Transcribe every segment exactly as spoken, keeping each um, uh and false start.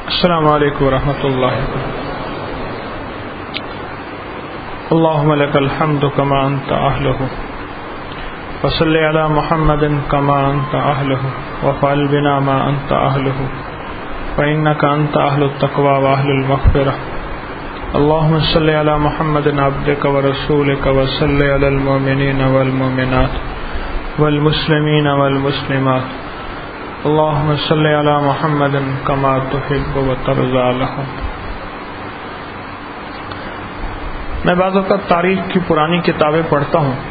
السلام علیکم ورحمۃ اللہ. اللهم لك الحمد كما انت اهله وصل على محمد كما انت اهله وفعل بنا ما انت اهله فانك انت اهل التقوى واهل المغفرة. اللهم صل على محمد عبدك ورسولك وصل على المؤمنين والمؤمنات والمسلمين والمسلمات. اللهم صل على محمد كما تحب وترضى لهم. میں بعض اوقات تاریخ کی پرانی کتابیں پڑھتا ہوں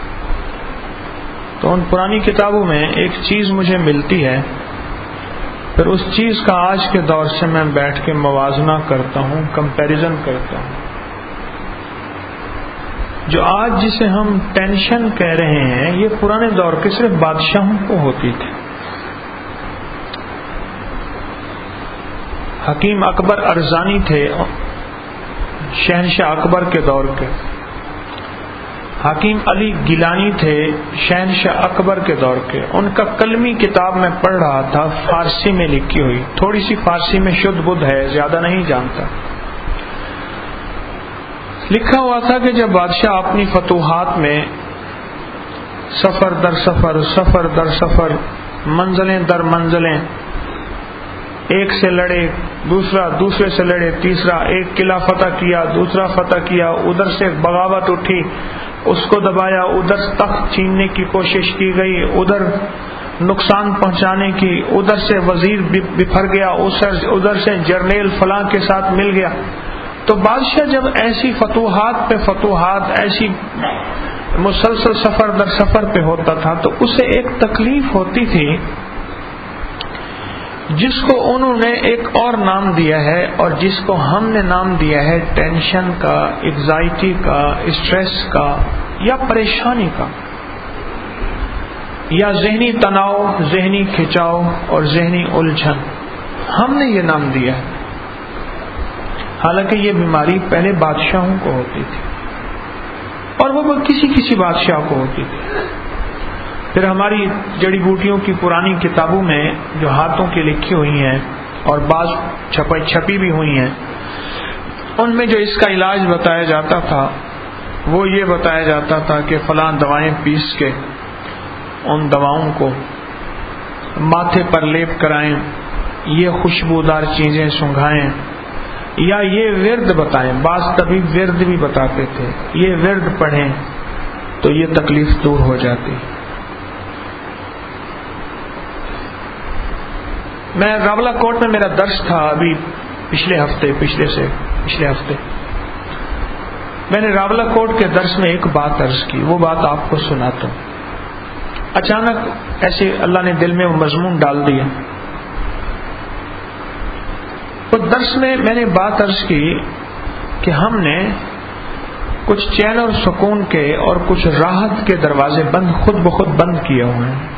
تو ان پرانی کتابوں میں ایک چیز مجھے ملتی ہے، پھر اس چیز کا آج کے دور سے میں بیٹھ کے موازنہ کرتا ہوں، کمپیریزن کرتا ہوں. جو آج جسے ہم ٹینشن کہہ رہے ہیں یہ پرانے دور کے صرف بادشاہوں کو ہوتی تھی. حکیم اکبر ارزانی تھے شہنشاہ اکبر کے دور کے، حکیم علی گیلانی تھے شہنشاہ اکبر کے دور کے. ان کا کلمی کتاب میں پڑھ رہا تھا، فارسی میں لکھی ہوئی، تھوڑی سی فارسی میں شدھ بدھ ہے، زیادہ نہیں جانتا. لکھا ہوا تھا کہ جب بادشاہ اپنی فتوحات میں سفر در سفر سفر در سفر منزلیں در منزلیں، ایک سے لڑے دوسرا، دوسرے سے لڑے تیسرا، ایک قلعہ فتح کیا دوسرا فتح کیا، ادھر سے بغاوت اٹھی اس کو دبایا، ادھر تخت چھیننے کی کوشش کی گئی، ادھر نقصان پہنچانے کی، ادھر سے وزیر بپھر گیا، ادھر سے جرنیل فلاں کے ساتھ مل گیا. تو بادشاہ جب ایسی فتوحات پہ فتوحات، ایسی مسلسل سفر در سفر پہ ہوتا تھا تو اسے ایک تکلیف ہوتی تھی جس کو انہوں نے ایک اور نام دیا ہے اور جس کو ہم نے نام دیا ہے ٹینشن کا، ایگزائٹی کا، اسٹریس کا یا پریشانی کا، یا ذہنی تناؤ، ذہنی کھچاؤ اور ذہنی الجھن. ہم نے یہ نام دیا ہے، حالانکہ یہ بیماری پہلے بادشاہوں کو ہوتی تھی اور وہ کسی کسی بادشاہ کو ہوتی تھی. پھر ہماری جڑی بوٹیوں کی پرانی کتابوں میں جو ہاتھوں کی لکھی ہوئی ہیں اور بعض چھپی چھپی بھی ہوئی ہیں، ان میں جو اس کا علاج بتایا جاتا تھا وہ یہ بتایا جاتا تھا کہ فلاں دوائیں پیس کے ان دواؤں کو ماتھے پر لیپ کرائیں، یہ خوشبودار چیزیں سنگھائیں، یا یہ ورد بتائیں. بعض طبیب ورد بھی بتاتے تھے، یہ ورد پڑھیں تو یہ تکلیف دور ہو جاتی. میں راولا کوٹ میں میرا درس تھا ابھی پچھلے ہفتے پچھلے سے پچھلے ہفتے میں نے راولا کوٹ کے درس میں ایک بات عرض کی، وہ بات آپ کو سناتا ہوں. اچانک ایسے اللہ نے دل میں وہ مضمون ڈال دیا. تو درس میں میں نے بات عرض کی کہ ہم نے کچھ چین اور سکون کے اور کچھ راحت کے دروازے بند خود بخود بند کیے ہوئے ہیں.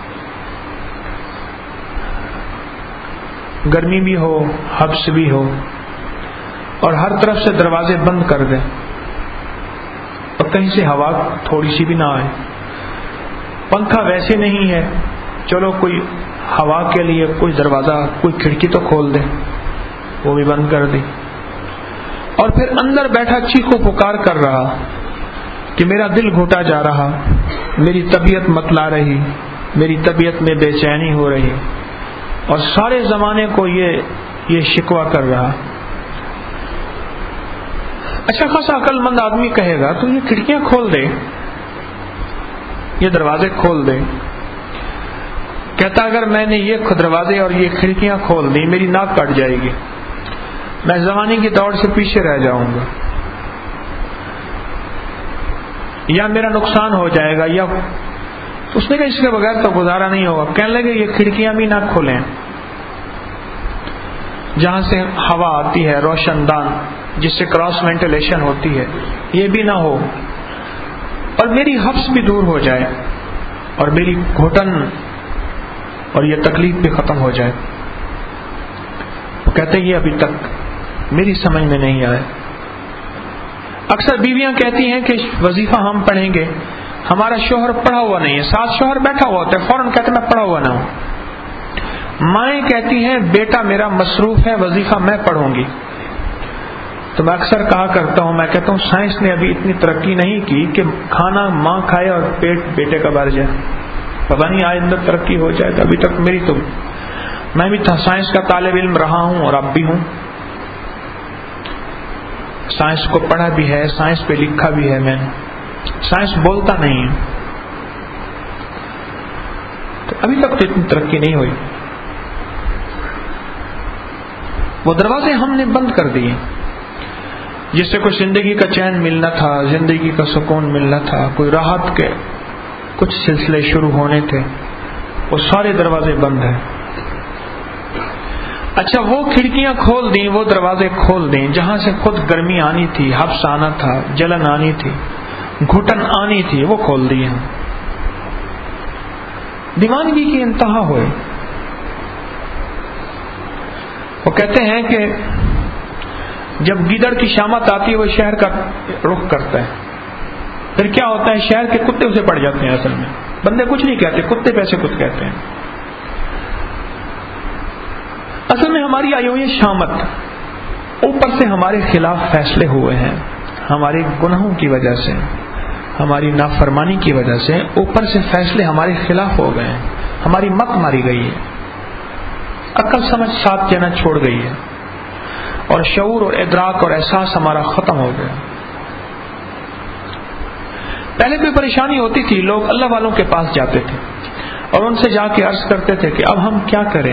گرمی بھی ہو، حبس بھی ہو، اور ہر طرف سے دروازے بند کر دیں اور کہیں سے ہوا تھوڑی سی بھی نہ آئے. پنکھا ویسے نہیں ہے، چلو کوئی ہوا کے لیے کوئی دروازہ، کوئی کھڑکی تو کھول دیں، وہ بھی بند کر دی. اور پھر اندر بیٹھا چیخو پکار کر رہا کہ میرا دل گھٹا جا رہا، میری طبیعت متلا رہی، میری طبیعت میں بے چینی ہو رہی، اور سارے زمانے کو یہ یہ شکوہ کر رہا. اچھا خاصا عقل مند آدمی کہے گا تو یہ کھڑکیاں کھول دے، یہ دروازے کھول دے. کہتا اگر میں نے یہ دروازے اور یہ کھڑکیاں کھول دی میری ناک کٹ جائے گی، میں زمانے کی دوڑ سے پیچھے رہ جاؤں گا، یا میرا نقصان ہو جائے گا. یا اس نے کہا اس کے بغیر تو گزارا نہیں ہوگا. کہنے لگے یہ کھڑکیاں بھی نہ کھولیں جہاں سے ہوا آتی ہے، روشن دان جس سے کراس وینٹیلیشن ہوتی ہے، یہ بھی نہ ہو، اور میری حبس بھی دور ہو جائے اور میری گھٹن اور یہ تکلیف بھی ختم ہو جائے. وہ کہتے یہ ابھی تک میری سمجھ میں نہیں آئے. اکثر بیویاں کہتی ہیں کہ وظیفہ ہم پڑھیں گے، ہمارا شوہر پڑھا ہوا نہیں ہے، ساتھ شوہر بیٹھا ہوا ہوتا ہے، فوراً کہتے میں پڑھا ہوا نہ ہوں. مائیں کہتی ہیں بیٹا میرا مصروف ہے، وظیفہ میں پڑھوں گی. تو میں اکثر کہا کرتا ہوں، میں کہتا ہوں سائنس نے ابھی اتنی ترقی نہیں کی کہ کھانا ماں کھائے اور پیٹ بیٹے کا بھر جائے. پتہ نہیں آئندہ ترقی ہو جائے. تو ابھی تک میری تو میں بھی تھا سائنس کا طالب علم رہا ہوں اور اب بھی ہوں. سائنس کو پڑھا بھی ہے، سائنس پہ لکھا بھی ہے میں نے. سائنس بولتا نہیں ہے. تو ابھی تک تو اتنی ترقی نہیں ہوئی. وہ دروازے ہم نے بند کر دیے جس سے کوئی زندگی کا چین ملنا تھا، زندگی کا سکون ملنا تھا، کوئی راحت کے کچھ سلسلے شروع ہونے تھے، وہ سارے دروازے بند ہیں. اچھا وہ کھڑکیاں کھول دیں، وہ دروازے کھول دیں جہاں سے خود گرمی آنی تھی، حبس آنا تھا، جلن آنی تھی، گھٹن آنی تھی، وہ کھول دیے ہیں. دیوانگی کی انتہا ہوئے. وہ کہتے ہیں کہ جب گیدڑ کی شامت آتی ہے وہ شہر کا رخ کرتا ہے. پھر کیا ہوتا ہے؟ شہر کے کتے اسے پڑ جاتے ہیں. اصل میں بندے کچھ نہیں کہتے، کتے پیسے کچھ کہتے ہیں. اصل میں ہماری آئی ہوئی شامت، اوپر سے ہمارے خلاف فیصلے ہوئے ہیں، ہمارے گناہوں کی وجہ سے، ہماری نافرمانی کی وجہ سے اوپر سے فیصلے ہمارے خلاف ہو گئے ہیں. ہماری مت ماری گئی ہے، عقل سمجھ ساتھ دینا چھوڑ گئی ہے، اور شعور اور ادراک اور احساس ہمارا ختم ہو گیا. پہلے کوئی پریشانی ہوتی تھی، لوگ اللہ والوں کے پاس جاتے تھے اور ان سے جا کے عرض کرتے تھے کہ اب ہم کیا کریں.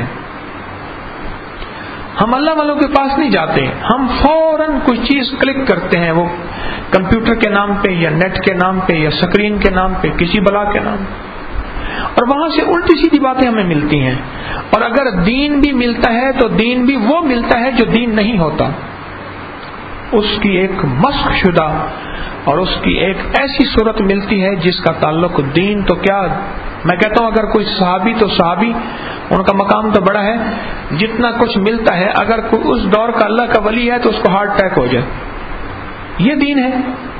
ہم اللہ والوں کے پاس نہیں جاتے، ہم فوراً کچھ چیز کلک کرتے ہیں، وہ کمپیوٹر کے نام پہ یا نیٹ کے نام پہ یا اسکرین کے نام پہ، کسی بلا کے نام پہ، اور وہاں سے الٹی سیدھی باتیں ہمیں ملتی ہیں. اور اگر دین بھی ملتا ہے تو دین بھی وہ ملتا ہے جو دین نہیں ہوتا. اس کی ایک مسخ شدہ اور اس کی ایک ایسی صورت ملتی ہے جس کا تعلق دین تو کیا، میں کہتا ہوں اگر کوئی صحابی تو صحابی، ان کا مقام تو بڑا ہے، جتنا کچھ ملتا ہے اگر کوئی اس دور کا اللہ کا ولی ہے تو اس کو ہارٹ اٹیک ہو جائے. یہ دین ہے.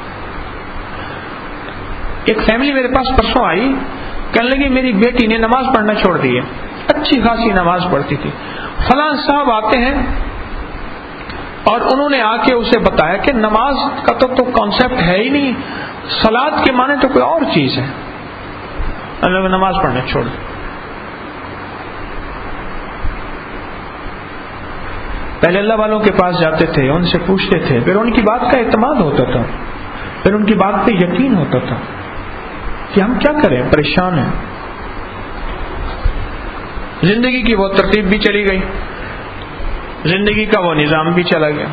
ایک فیملی میرے پاس پرسوں آئی، کہنے لگی میری بیٹی نے نماز پڑھنا چھوڑ دی ہے، اچھی خاصی نماز پڑھتی تھی. فلاں صاحب آتے ہیں اور انہوں نے آ کے اسے بتایا کہ نماز کا تو تو کانسیپٹ ہے ہی نہیں، صلاۃ کے معنی تو کوئی اور چیز ہے. اللہ نماز پڑھنا چھوڑ دی. پہلے اللہ والوں کے پاس جاتے تھے، ان سے پوچھتے تھے، پھر ان کی بات کا اعتماد ہوتا تھا، پھر ان کی بات پہ یقین ہوتا تھا کہ ہم کیا کریں، پریشان ہیں. زندگی کی وہ ترتیب بھی چلی گئی، زندگی کا وہ نظام بھی چلا گیا،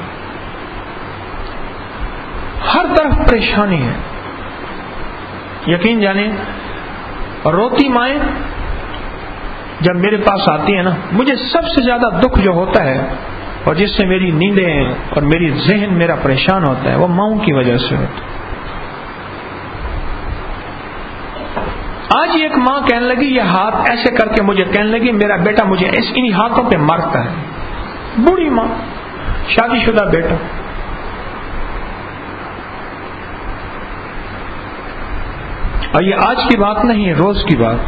ہر طرف پریشانی ہے. یقین جانیں، روتی مائیں جب میرے پاس آتی ہیں نا، مجھے سب سے زیادہ دکھ جو ہوتا ہے اور جس سے میری نیندیں اور میری ذہن میرا پریشان ہوتا ہے وہ ماؤں کی وجہ سے ہوتا ہے. آج ایک ماں کہنے لگی، یہ ہاتھ ایسے کر کے مجھے کہنے لگی میرا بیٹا مجھے انہی ہاتھوں پہ مارتا ہے. بوڑھی ماں، شادی شدہ بیٹا. اور یہ آج کی بات نہیں ہے، روز کی بات.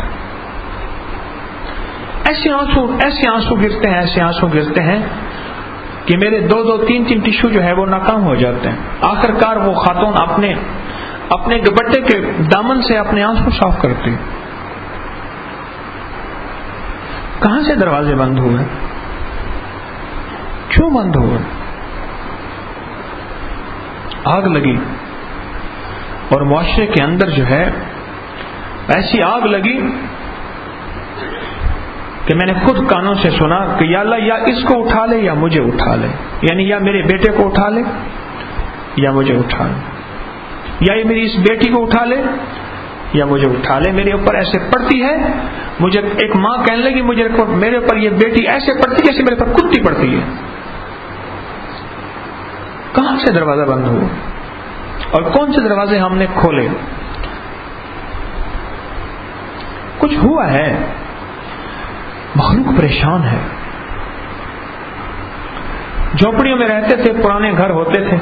ایسے آنسو ایسے آنسو گرتے ہیں، ایسے آنسو گرتے ہیں کہ میرے دو دو تین تین ٹشو جو ہے وہ ناکام ہو جاتے ہیں. آخر کار وہ خاتون اپنے اپنے دوپٹے کے دامن سے اپنے آنسو صاف کرتی. کہاں سے دروازے بند ہوئے؟ کیوں بند ہوئے؟ آگ لگی اور معاشرے کے اندر جو ہے ایسی آگ لگی کہ میں نے خود کانوں سے سنا کہ یا اللہ یا اس کو اٹھا لے یا مجھے اٹھا لے، یعنی یا میرے بیٹے کو اٹھا لے یا مجھے اٹھا لے، یا یہ میری اس بیٹی کو اٹھا لے یا مجھے اٹھا لے. میرے اوپر ایسے پڑتی ہے، مجھے ایک ماں کہنے لگی مجھے میرے اوپر یہ بیٹی ایسے پڑتی جیسے میرے اوپر کتی پڑتی ہے. کہاں سے دروازہ بند ہوا اور کون سے دروازے ہم نے کھولے؟ کچھ ہوا ہے، مخلوق پریشان ہے. جھونپڑیوں میں رہتے تھے، پرانے گھر ہوتے تھے،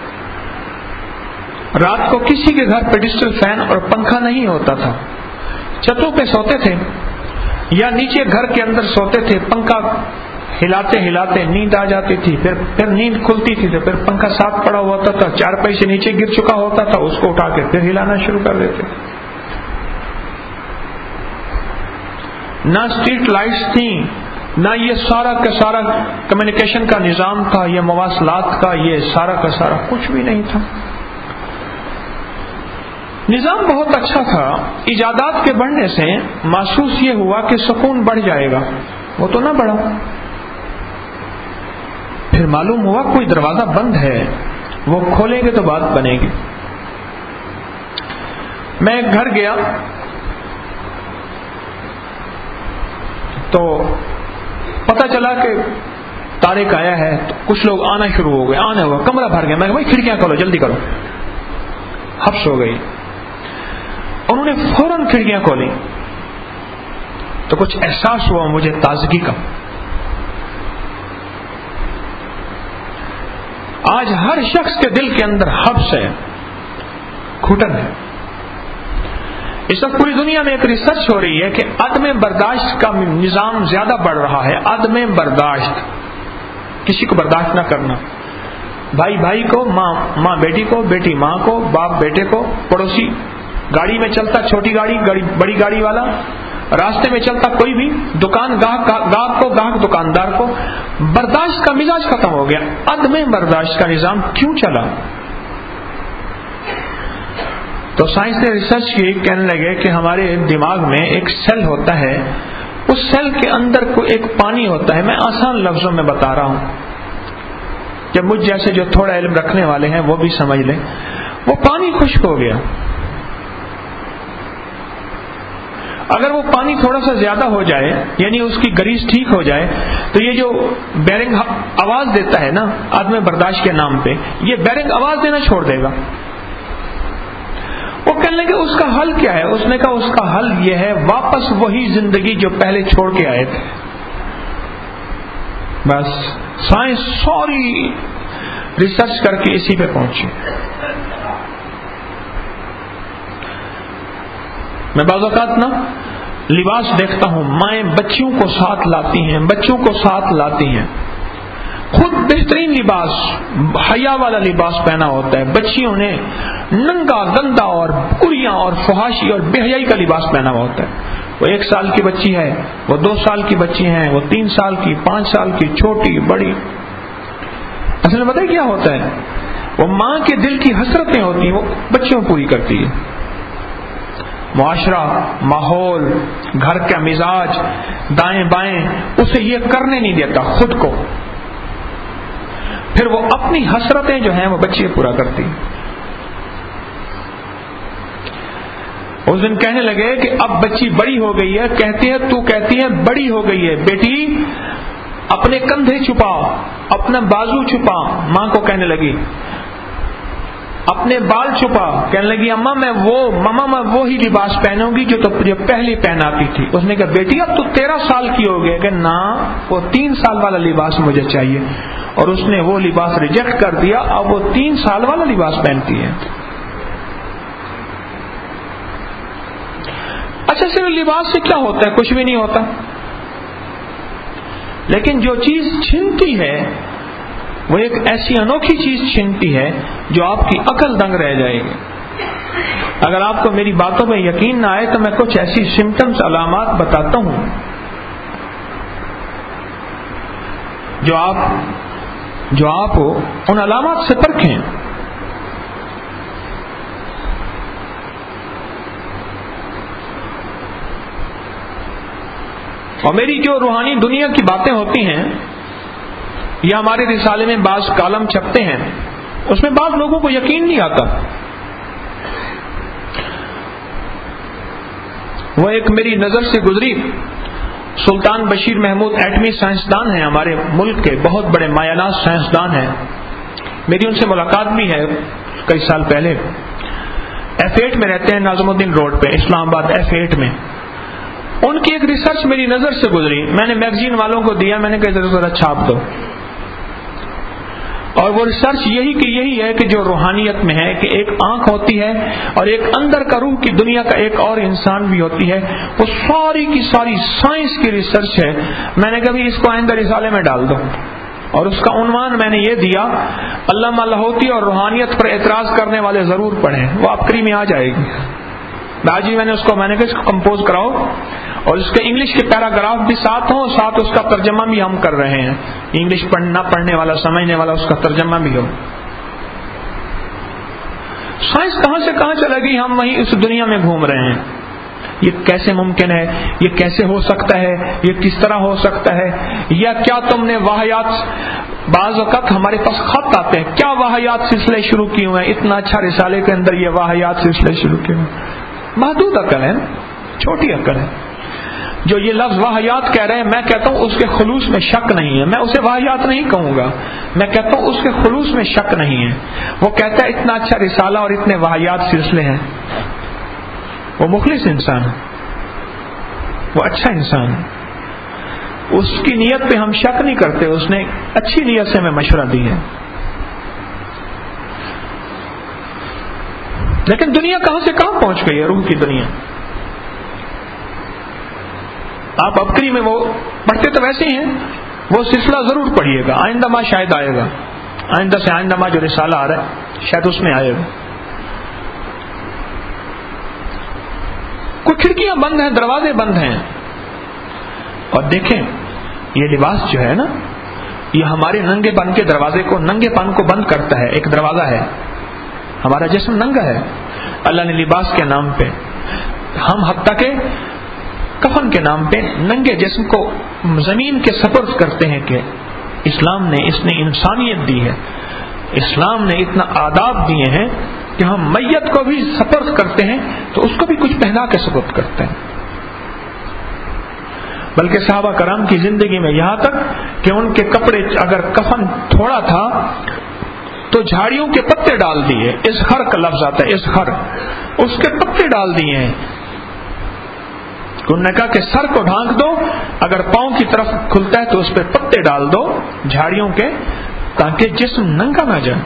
رات کو کسی کے گھر پہ ڈیجیٹل فین اور پنکھا نہیں ہوتا تھا، چھتوں پہ سوتے تھے. یا نیچے گھر کے اندر سوتے تھے، پنکھا ہلاتے ہلاتے نیند آ جاتی تھی، پھر پھر نیند کھلتی تھی تو پھر پنکھا ساتھ پڑا ہوتا تھا، چارپائی سے نیچے گر چکا ہوتا تھا، اس کو اٹھا کے پھر ہلانا شروع کر دیتے. نہ اسٹریٹ لائٹس تھیں، نہ یہ سارا کا سارا کمیونیکیشن کا نظام تھا، یہ مواصلات کا یہ سارا کا سارا کچھ بھی نہیں تھا. نظام بہت اچھا تھا. ایجادات کے بڑھنے سے محسوس یہ ہوا کہ سکون بڑھ جائے گا، وہ تو نہ بڑھا. پھر معلوم ہوا کوئی دروازہ بند ہے، وہ کھولیں گے تو بات بنے گی. میں گھر گیا تو پتہ چلا کہ طارق آیا ہے، تو کچھ لوگ آنا شروع ہو گئے، آنا ہوا، کمرہ بھر گیا. میں کہ بھائی کھڑکیاں کھولو، جلدی کرو. حبس ہو گئی. انہوں نے فوراً کھڑکیاں کھولی تو کچھ احساس ہوا مجھے تازگی کا. آج ہر شخص کے دل کے اندر حبس ہے، گھٹن ہے. اس وقت پوری دنیا میں ایک ریسرچ ہو رہی ہے کہ عدم برداشت کا نظام زیادہ بڑھ رہا ہے. عدم برداشت، کسی کو برداشت نہ کرنا، بھائی بھائی کو، ماں ماں بیٹی کو، بیٹی ماں کو، باپ بیٹے کو، پڑوسی گاڑی میں چلتا چھوٹی گاڑی گاڑی بڑی گاڑی والا، راستے میں چلتا کوئی بھی، دکان گاہک گاہک کو، گاہک دکاندار کو. برداشت کا مزاج ختم ہو گیا. عدم برداشت کا نظام کیوں چلا؟ تو سائنس نے ریسرچ کی، کہنے لگے کہ ہمارے دماغ میں ایک سیل ہوتا ہے، اس سیل کے اندر کو ایک پانی ہوتا ہے. میں آسان لفظوں میں بتا رہا ہوں کہ مجھ جیسے جو تھوڑا علم رکھنے والے ہیں وہ بھی سمجھ لیں. وہ پانی خشک ہو گیا. اگر وہ پانی تھوڑا سا زیادہ ہو جائے، یعنی اس کی گریز ٹھیک ہو جائے، تو یہ جو بیرنگ آواز دیتا ہے نا عدم برداشت کے نام پہ، یہ بیرنگ آواز دینا چھوڑ دے گا. وہ کہنے لگے اس کا حل کیا ہے؟ اس نے کہا اس کا حل یہ ہے واپس وہی زندگی جو پہلے چھوڑ کے آئے تھے. بس سائنس سوری ریسرچ کر کے اسی پہ پہنچی. میں بعض اوقات نا لباس دیکھتا ہوں، مائیں بچیوں کو ساتھ لاتی ہیں، بچوں کو ساتھ لاتی ہیں، خود بہترین لباس، حیا والا لباس پہنا ہوتا ہے، بچیوں نے ننگا گندا اور کڑیاں اور فحاشی اور بے حیائی کا لباس پہنا ہوا ہوتا ہے. وہ ایک سال کی بچی ہے، وہ دو سال کی بچی ہیں، وہ تین سال کی، پانچ سال کی، چھوٹی بڑی. اصل میں پتہ کیا ہوتا ہے؟ وہ ماں کے دل کی حسرتیں ہوتی ہیں، وہ بچیوں پوری کرتی ہے. معاشرہ، ماحول، گھر کا مزاج، دائیں بائیں اسے یہ کرنے نہیں دیتا خود کو. پھر وہ اپنی حسرتیں جو ہیں وہ بچے پورا کرتی. اس دن کہنے لگے کہ اب بچی بڑی ہو گئی ہے، کہتی ہے تو کہتی ہے بڑی ہو گئی ہے، بیٹی اپنے کندھے چھپا، اپنا بازو چھپا. ماں کو کہنے لگی اپنے بال چھپا. کہنے لگی اماں میں وہ ماما میں وہی لباس پہنوں گی جو تو جو پہلے پہناتی تھی. اس نے کہا بیٹی اب تو تیرہ سال کی ہو گئی. کہ نہ، وہ تین سال والا لباس مجھے چاہیے. اور اس نے وہ لباس ریجیکٹ کر دیا. اب وہ تین سال والا لباس پہنتی ہے. اچھا صرف لباس سے کیا ہوتا ہے؟ کچھ بھی نہیں ہوتا. لیکن جو چیز چھنتی ہے وہ ایک ایسی انوکھی چیز چھنتی ہے جو آپ کی عقل دنگ رہ جائے گی. اگر آپ کو میری باتوں میں یقین نہ آئے تو میں کچھ ایسی سمٹمز، علامات بتاتا ہوں جو آپ جو آپ ان علامات سے پرکھیں. اور میری جو روحانی دنیا کی باتیں ہوتی ہیں یا ہمارے رسالے میں بعض کالم چھپتے ہیں، اس میں بعض لوگوں کو یقین نہیں آتا. وہ ایک میری نظر سے گزری، سلطان بشیر محمود ایٹمی سائنسدان ہیں، ہمارے ملک کے بہت بڑے مایاناز سائنسدان ہیں. میری ان سے ملاقات بھی ہے کئی سال پہلے. ایف ایٹ میں رہتے ہیں، ناظم الدین روڈ پہ، اسلام آباد ایف ایٹ میں. ان کی ایک ریسرچ میری نظر سے گزری. میں نے میگزین والوں کو دیا، میں نے کہا ذرا ذرا چھاپ دو. اور وہ ریسرچ یہی کہ یہی ہے کہ جو روحانیت میں ہے کہ ایک آنکھ ہوتی ہے اور ایک اندر کا روح کی دنیا کا ایک اور انسان بھی ہوتی ہے. وہ ساری کی ساری سائنس کی ریسرچ ہے. میں نے کبھی اس کو آئندہ رسالے میں ڈال دو اور اس کا عنوان میں نے یہ دیا علامہ لاہوتی اور روحانیت پر اعتراض کرنے والے ضرور پڑھیں. وہ آخری میں آ جائے گی. آج ہی میں نے اس کو میں نے کہا اس کو کمپوز کراؤ اور اس کے انگلش کے پیراگراف بھی ساتھ ہوں, ساتھ اس کا ترجمہ بھی ہم کر رہے ہیں. انگلش پڑھنا پڑھنے والا سمجھنے والا اس کا ترجمہ بھی ہو. سائنس کہاں سے کہاں چلے گئی, ہم وہیں اس دنیا میں گھوم رہے ہیں. یہ کیسے ممکن ہے, یہ کیسے ہو سکتا ہے, یہ کس طرح ہو سکتا ہے, یا کیا تم نے واہیات, بعض اوقات ہمارے پاس خط آتے ہیں کیا واہیات سلسلے شروع کیے ہوئے ہیں, اتنا اچھا رسالے کے اندر یہ واہیات سلسلے شروع کیے ہوئے ہیں. محدود عقل ہے, چھوٹی عقل ہے. جو یہ لفظ واہیات کہہ رہے ہیں میں کہتا ہوں اس کے خلوص میں شک نہیں ہے. میں اسے واہیات نہیں کہوں گا, میں کہتا ہوں اس کے خلوص میں شک نہیں ہے. وہ کہتا ہے اتنا اچھا رسالہ اور اتنے واہیات سلسلے ہیں. وہ مخلص انسان ہے, وہ اچھا انسان ہے. اس کی نیت پہ ہم شک نہیں کرتے, اس نے اچھی نیت سے ہمیں مشورہ دی ہے. لیکن دنیا کہاں سے کہاں پہنچ گئی ہے, روح کی دنیا. آپ ابکری میں وہ پڑھتے تو ویسے ہی ہیں, وہ سلسلہ ضرور پڑھیے گا. آئندہ ماہ شاید آئے گا, آئندہ سے آئندہ ماہ جو رسالہ آ رہا ہے شاید اس میں آئے گا. کوئی کھڑکیاں بند ہیں, دروازے بند ہیں. اور دیکھیں یہ لباس جو ہے نا, یہ ہمارے ننگے پن کے دروازے کو, ننگے پن کو بند کرتا ہے. ایک دروازہ ہے, ہمارا جسم ننگا ہے. اللہ نے لباس کے نام پہ, ہم حتیٰ کہ کفن کے نام پہ ننگے جسم کو زمین کے سپرد کرتے ہیں کہ اسلام نے, اس نے انسانیت دی ہے, اسلام نے اتنا آداب دیے ہیں کہ ہم میت کو بھی سپرد کرتے ہیں تو اس کو بھی کچھ پہنا کے سپرد کرتے ہیں. بلکہ صحابہ کرام کی زندگی میں یہاں تک کہ ان کے کپڑے اگر کفن تھوڑا تھا تو جھاڑیوں کے پتے ڈال دیے. اسخر کا لفظ آتا ہے, اسخر, اس کے پتے ڈال دیے ہیں. انہوں نے کہا کہ سر کو ڈھانک دو, اگر پاؤں کی طرف کھلتا ہے تو اس پہ پتے ڈال دو جھاڑیوں کے, تاکہ جسم ننگا نہ جائے.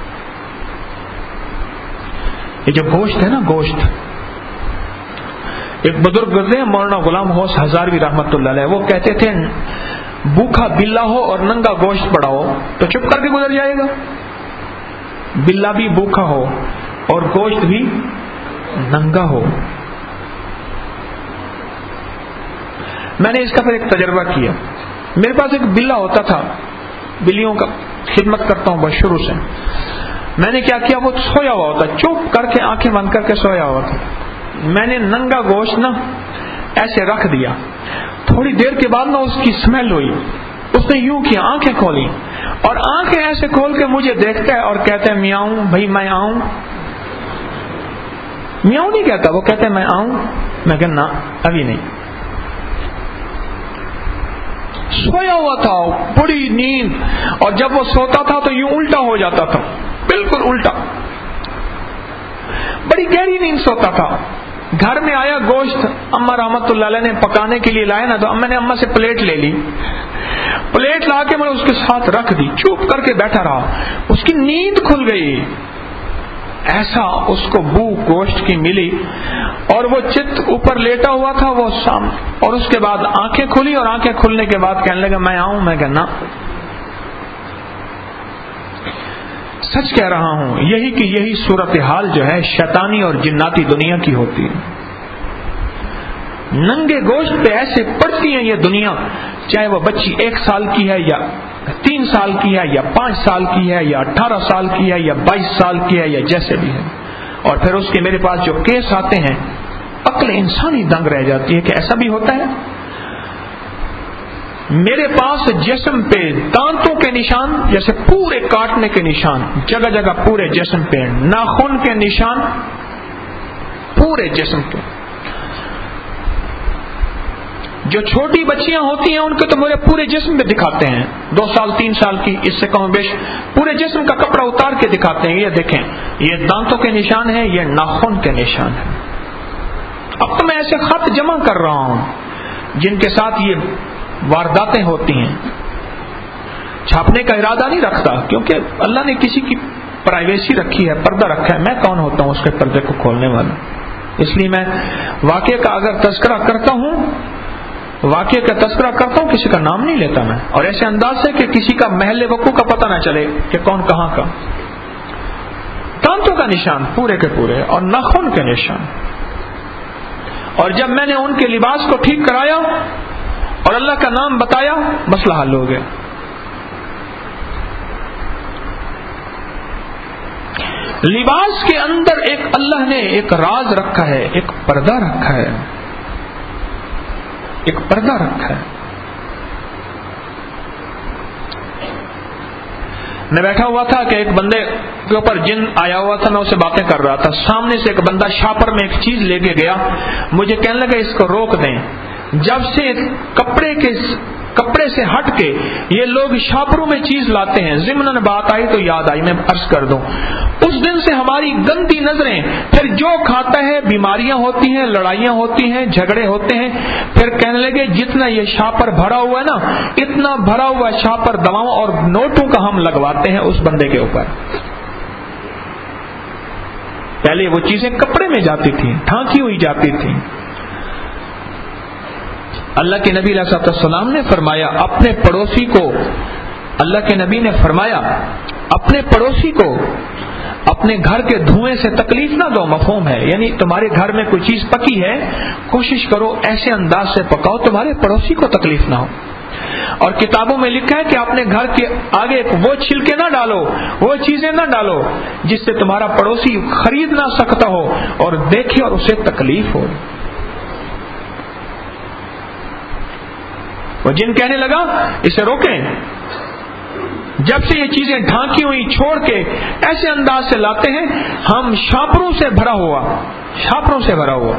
یہ جو گوشت ہے نا, گوشت, ایک بزرگ گزرے مولانا غلام غوث ہزاروی رحمت اللہ علیہ, وہ کہتے تھے بھوکا بلا ہو اور ننگا گوشت پڑا ہو تو چپ کر کے گزر جائے گا. بلا بھی بھوکا ہو اور گوشت بھی ننگا ہو. میں نے اس کا پھر ایک تجربہ کیا. میرے پاس ایک بلا ہوتا تھا, بلیوں کا خدمت کرتا ہوں بس شروع سے. میں نے کیا کیا, وہ سویا ہوا ہوتا, چپ کر کے آنکھیں بند کر کے سویا ہوا تھا. میں نے ننگا گوشت نا ایسے رکھ دیا. تھوڑی دیر کے بعد نا اس کی اسمیل ہوئی. اس نے یوں کیا, آنکھیں کھولی اور آنکھیں ایسے کھول کے مجھے دیکھتا ہے اور کہتا ہے میاؤں بھائی میں آؤں. میاؤں نہیں کہتا, وہ کہتا ہے میں آؤں. میں کہا نا ابھی نہیں. سویا ہوا تھا, بڑی نیند, اور جب وہ سوتا تھا تو یوں الٹا ہو جاتا تھا, بالکل الٹا, بڑی گہری نیند سوتا تھا. گھر میں آیا گوشت, اما رحمت اللہ علیہ نے پکانے کے لیے لایا نا, تو میں نے اما سے پلیٹ لے لی. پلیٹ لا کے میں اس کے ساتھ رکھ دی, چپ کر کے بیٹھا رہا. اس کی نیند کھل گئی, ایسا اس کو بو گوشت کی ملی, اور وہ چت اوپر لیٹا ہوا تھا وہ سام, اور اس کے بعد آنکھیں کھلی, اور آنکھیں کھلنے کے بعد کہنے لگا میں آؤں. میں کہنا سچ کہہ رہا ہوں, یہی کہ یہی صورتحال جو ہے شیطانی اور جناتی دنیا کی ہوتی ہے. ننگے گوشت پہ ایسے پڑتی ہیں یہ دنیا, چاہے وہ بچی ایک سال کی ہے یا تین سال کی ہے یا پانچ سال کی ہے یا اٹھارہ سال کی ہے یا بائیس سال کی ہے یا جیسے بھی ہے. اور پھر اس کے میرے پاس جو کیس آتے ہیں, عقل انسانی دنگ رہ جاتی ہے کہ ایسا بھی ہوتا ہے. میرے پاس جسم پہ دانتوں کے نشان, جیسے پورے کاٹنے کے نشان جگہ جگہ پورے جسم پہ, ناخن کے نشان پورے جسم پہ. جو چھوٹی بچیاں ہوتی ہیں ان کو تو میرے پورے جسم پہ دکھاتے ہیں, دو سال تین سال کی, اس سے کم بیش پورے جسم کا کپڑا اتار کے دکھاتے ہیں, یہ دیکھیں یہ دانتوں کے نشان ہے, یہ ناخن کے نشان ہے. اب تو میں ایسے خط جمع کر رہا ہوں جن کے ساتھ یہ وارداتیں ہوتی ہیں. چھاپنے کا ارادہ نہیں رکھتا، کیونکہ اللہ نے کسی کی پرائیویسی رکھی ہے، پردہ رکھا ہے، میں کون ہوتا ہوں اس کے پردے کو کھولنے والا؟ اس لیے میں واقعے کا اگر تذکرہ کرتا ہوں واقعے کا تذکرہ کرتا ہوں کسی کا نام نہیں لیتا میں، اور ایسے انداز سے کہ کسی کا محل وقوع کا پتہ نہ چلے کہ کون کہاں کا. دانتوں کا نشان پورے کے پورے اور ناخن کے نشان. اور جب میں نے ان کے لباس کو ٹھیک کرایا اور اللہ کا نام بتایا، مسئلہ حل ہو گیا. لباس کے اندر ایک اللہ نے ایک راز رکھا ہے، ایک پردہ رکھا ہے، ایک پردہ رکھا ہے. میں بیٹھا ہوا تھا کہ ایک بندے کے اوپر جن آیا ہوا تھا، میں اسے باتیں کر رہا تھا. سامنے سے ایک بندہ شاپر میں ایک چیز لے کے گیا، مجھے کہنے لگا اس کو روک دیں. جب سے کپڑے کے کپڑے سے ہٹ کے یہ لوگ شاپروں میں چیز لاتے ہیں، ضمناً بات آئی تو یاد آئی، میں عرض کر دوں. اس دن سے ہماری گندی نظریں، پھر جو کھاتا ہے بیماریاں ہوتی ہیں، لڑائیاں ہوتی ہیں، جھگڑے ہوتے ہیں. پھر کہنے لگے جتنا یہ شاپر بھرا ہوا ہے نا، اتنا بھرا ہوا شاپر دواؤں اور نوٹوں کا ہم لگواتے ہیں اس بندے کے اوپر. پہلے وہ چیزیں کپڑے میں جاتی تھیں، ڈھانکی ہوئی جاتی تھیں. اللہ کے نبی علیہ السلام نے فرمایا اپنے پڑوسی کو اللہ کے نبی نے فرمایا اپنے پڑوسی کو اپنے گھر کے دھوئیں سے تکلیف نہ دو. مفہوم ہے، یعنی تمہارے گھر میں کوئی چیز پکی ہے، کوشش کرو ایسے انداز سے پکاؤ تمہارے پڑوسی کو تکلیف نہ ہو. اور کتابوں میں لکھا ہے کہ اپنے گھر کے آگے وہ چھلکے نہ ڈالو، وہ چیزیں نہ ڈالو جس سے تمہارا پڑوسی خرید نہ سکتا ہو اور دیکھے اور اسے تکلیف ہو. وہ جن کہنے لگا اسے روکیں. جب سے یہ چیزیں ڈھانکی ہوئی چھوڑ کے ایسے انداز سے لاتے ہیں، ہم شاپروں سے بھرا ہوا شاپروں سے بھرا ہوا.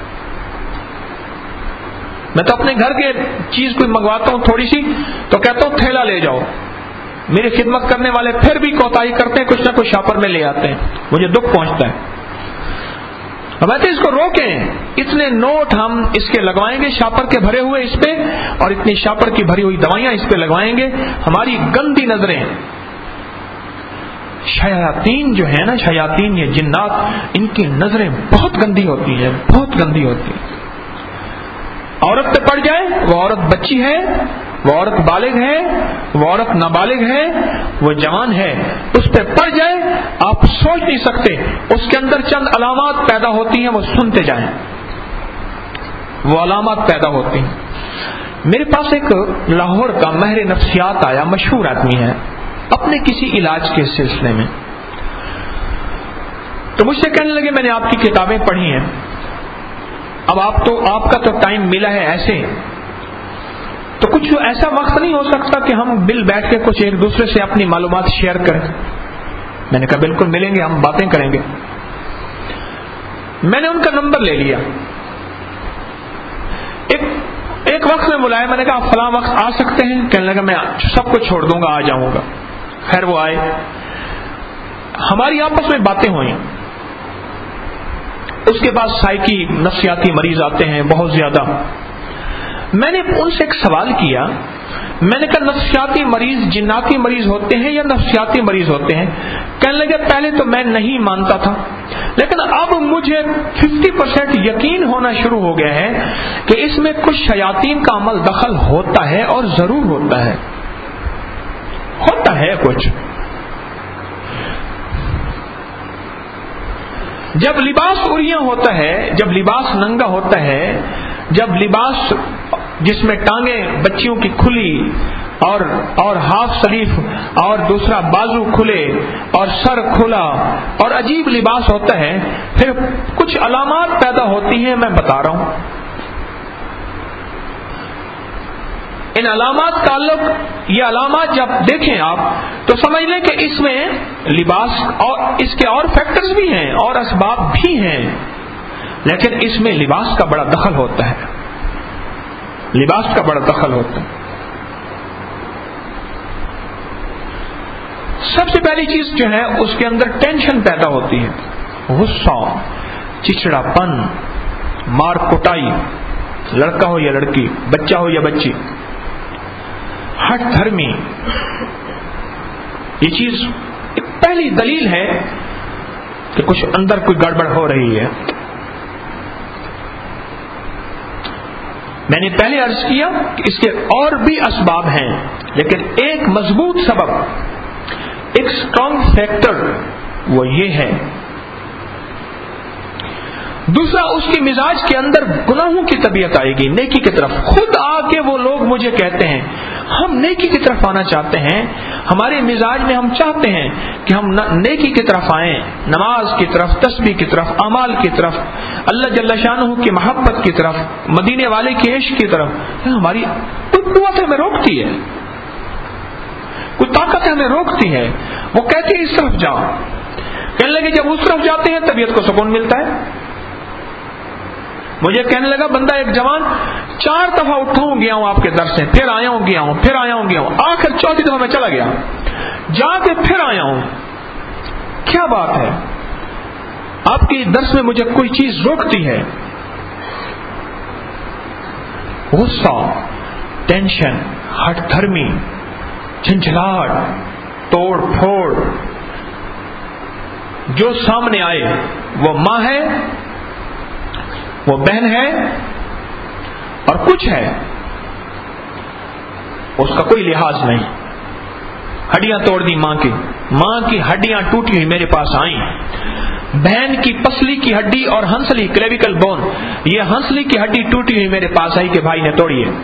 میں تو اپنے گھر کے چیز کوئی منگواتا ہوں تھوڑی سی تو کہتا ہوں تھیلا لے جاؤ. میری خدمت کرنے والے پھر بھی کوتاہی کرتے ہیں، کچھ نہ کچھ شاپر میں لے آتے ہیں، مجھے دکھ پہنچتا ہے. بھائی اس کو روکیں، اتنے نوٹ ہم اس کے لگوائیں گے شاپر کے بھرے ہوئے اس پہ، اور اتنی شاپر کی بھری ہوئی دوائیاں اس پہ لگوائیں گے. ہماری گندی نظریں، شیاطین جو ہیں نا، شیاطین یہ جنات، ان کی نظریں بہت گندی ہوتی ہیں، بہت گندی ہوتی ہیں. عورت پہ پڑ جائے، وہ عورت بچی ہے، وہ عورت بالغ ہے، وہ عورت نابالغ ہے، وہ جوان ہے، اس پہ پڑ جائے آپ سوچ نہیں سکتے. اس کے اندر چند علامات پیدا ہوتی ہیں، وہ سنتے جائیں، وہ علامات پیدا ہوتی ہیں. میرے پاس ایک لاہور کا ماہر نفسیات آیا، مشہور آدمی ہے، اپنے کسی علاج کے سلسلے میں. تو مجھ سے کہنے لگے میں نے آپ کی کتابیں پڑھی ہیں، اب آپ تو آپ کا تو ٹائم ملا ہے ایسے، تو کچھ ایسا وقت نہیں ہو سکتا کہ ہم مل بیٹھ کے کچھ ایک دوسرے سے اپنی معلومات شیئر کریں؟ میں نے کہا بالکل ملیں گے، ہم باتیں کریں گے. میں نے ان کا نمبر لے لیا. ایک ایک وقت میں بلایا، میں نے کہا آپ فلاں وقت آ سکتے ہیں؟ کہنے لگا میں سب کچھ چھوڑ دوں گا، آ جاؤں گا. خیر وہ آئے، ہماری آپس میں باتیں ہوئیں. اس کے بعد سائیکی نفسیاتی مریض آتے ہیں بہت زیادہ. میں نے ان سے ایک سوال کیا، میں نے کہا نفسیاتی مریض جناتی مریض ہوتے ہیں یا نفسیاتی مریض ہوتے ہیں؟ کہنے لگے پہلے تو میں نہیں مانتا تھا، لیکن اب مجھے ففٹی پرسینٹ یقین ہونا شروع ہو گیا ہے کہ اس میں کچھ شیاطین کا عمل دخل ہوتا ہے، اور ضرور ہوتا ہے ہوتا ہے کچھ. جب لباس اریاں ہوتا ہے، جب لباس ننگا ہوتا ہے، جب لباس جس میں ٹانگیں بچیوں کی کھلی اور اور ہاف سلیف اور دوسرا بازو کھلے اور سر کھلا اور عجیب لباس ہوتا ہے، پھر کچھ علامات پیدا ہوتی ہیں. میں بتا رہا ہوں ان علامات کا تعلق، یہ علامات جب دیکھیں آپ تو سمجھ لیں کہ اس میں لباس اور اس کے اور فیکٹرز بھی ہیں اور اسباب بھی ہیں، لیکن اس میں لباس کا بڑا دخل ہوتا ہے، لباس کا بڑا دخل ہوتا ہے. سب سے پہلی چیز جو ہے اس کے اندر ٹینشن پیدا ہوتی ہے، غصہ، چچڑا پن، مار کٹائی، لڑکا ہو یا لڑکی، بچہ ہو یا بچی. ہٹ دھرمی، یہ چیز ایک پہلی دلیل ہے کہ کچھ اندر کوئی گڑبڑ ہو رہی ہے. میں نے پہلے عرض کیا کہ اس کے اور بھی اسباب ہیں، لیکن ایک مضبوط سبب، ایک اسٹرانگ فیکٹر وہ یہ ہے. دوسرا، اس کی مزاج کے اندر گناہوں کی طبیعت آئے گی، نیکی کی طرف. خود آ کے وہ لوگ مجھے کہتے ہیں ہم نیکی کی طرف آنا چاہتے ہیں، ہمارے مزاج میں ہم چاہتے ہیں کہ ہم نیکی کی طرف آئیں، نماز کی طرف، تسبیح کی طرف، اعمال کی طرف، اللہ جل شانہ کی محبت کی طرف، مدینے والے کے عشق کی طرف. ہماری کوئی قوت ہمیں روکتی ہے، کوئی طاقت ہمیں روکتی ہے. وہ کہتے ہیں اس طرف جاؤ. کہنے لگے جب اس طرف جاتے ہیں طبیعت کو سکون ملتا ہے. مجھے کہنے لگا بندہ ایک جوان، چار دفعہ اٹھا ہوں گیا ہوں آپ کے در سے، پھر آیا ہوں گیا ہوں، پھر آیا ہوں گیا ہوں، آخر چوتھی دفعہ میں چلا گیا، جا کے پھر آیا ہوں. کیا بات ہے؟ آپ کی درس میں مجھے کوئی چیز روکتی ہے. غصہ، ٹینشن، ہٹ دھرمی، جھنجھلاہٹ، توڑ پھوڑ، جو سامنے آئے وہ ماں ہے، وہ بہن ہے، اور کچھ ہے اس کا کوئی لحاظ نہیں. ہڈیاں توڑ دی ماں کی، ماں کی ہڈیاں ٹوٹی ہوئی میرے پاس آئیں. بہن کی پسلی کی ہڈی اور ہنسلی کلیویکل بون، یہ ہنسلی کی ہڈی ٹوٹی ہوئی میرے پاس آئی کہ بھائی نے توڑی ہے.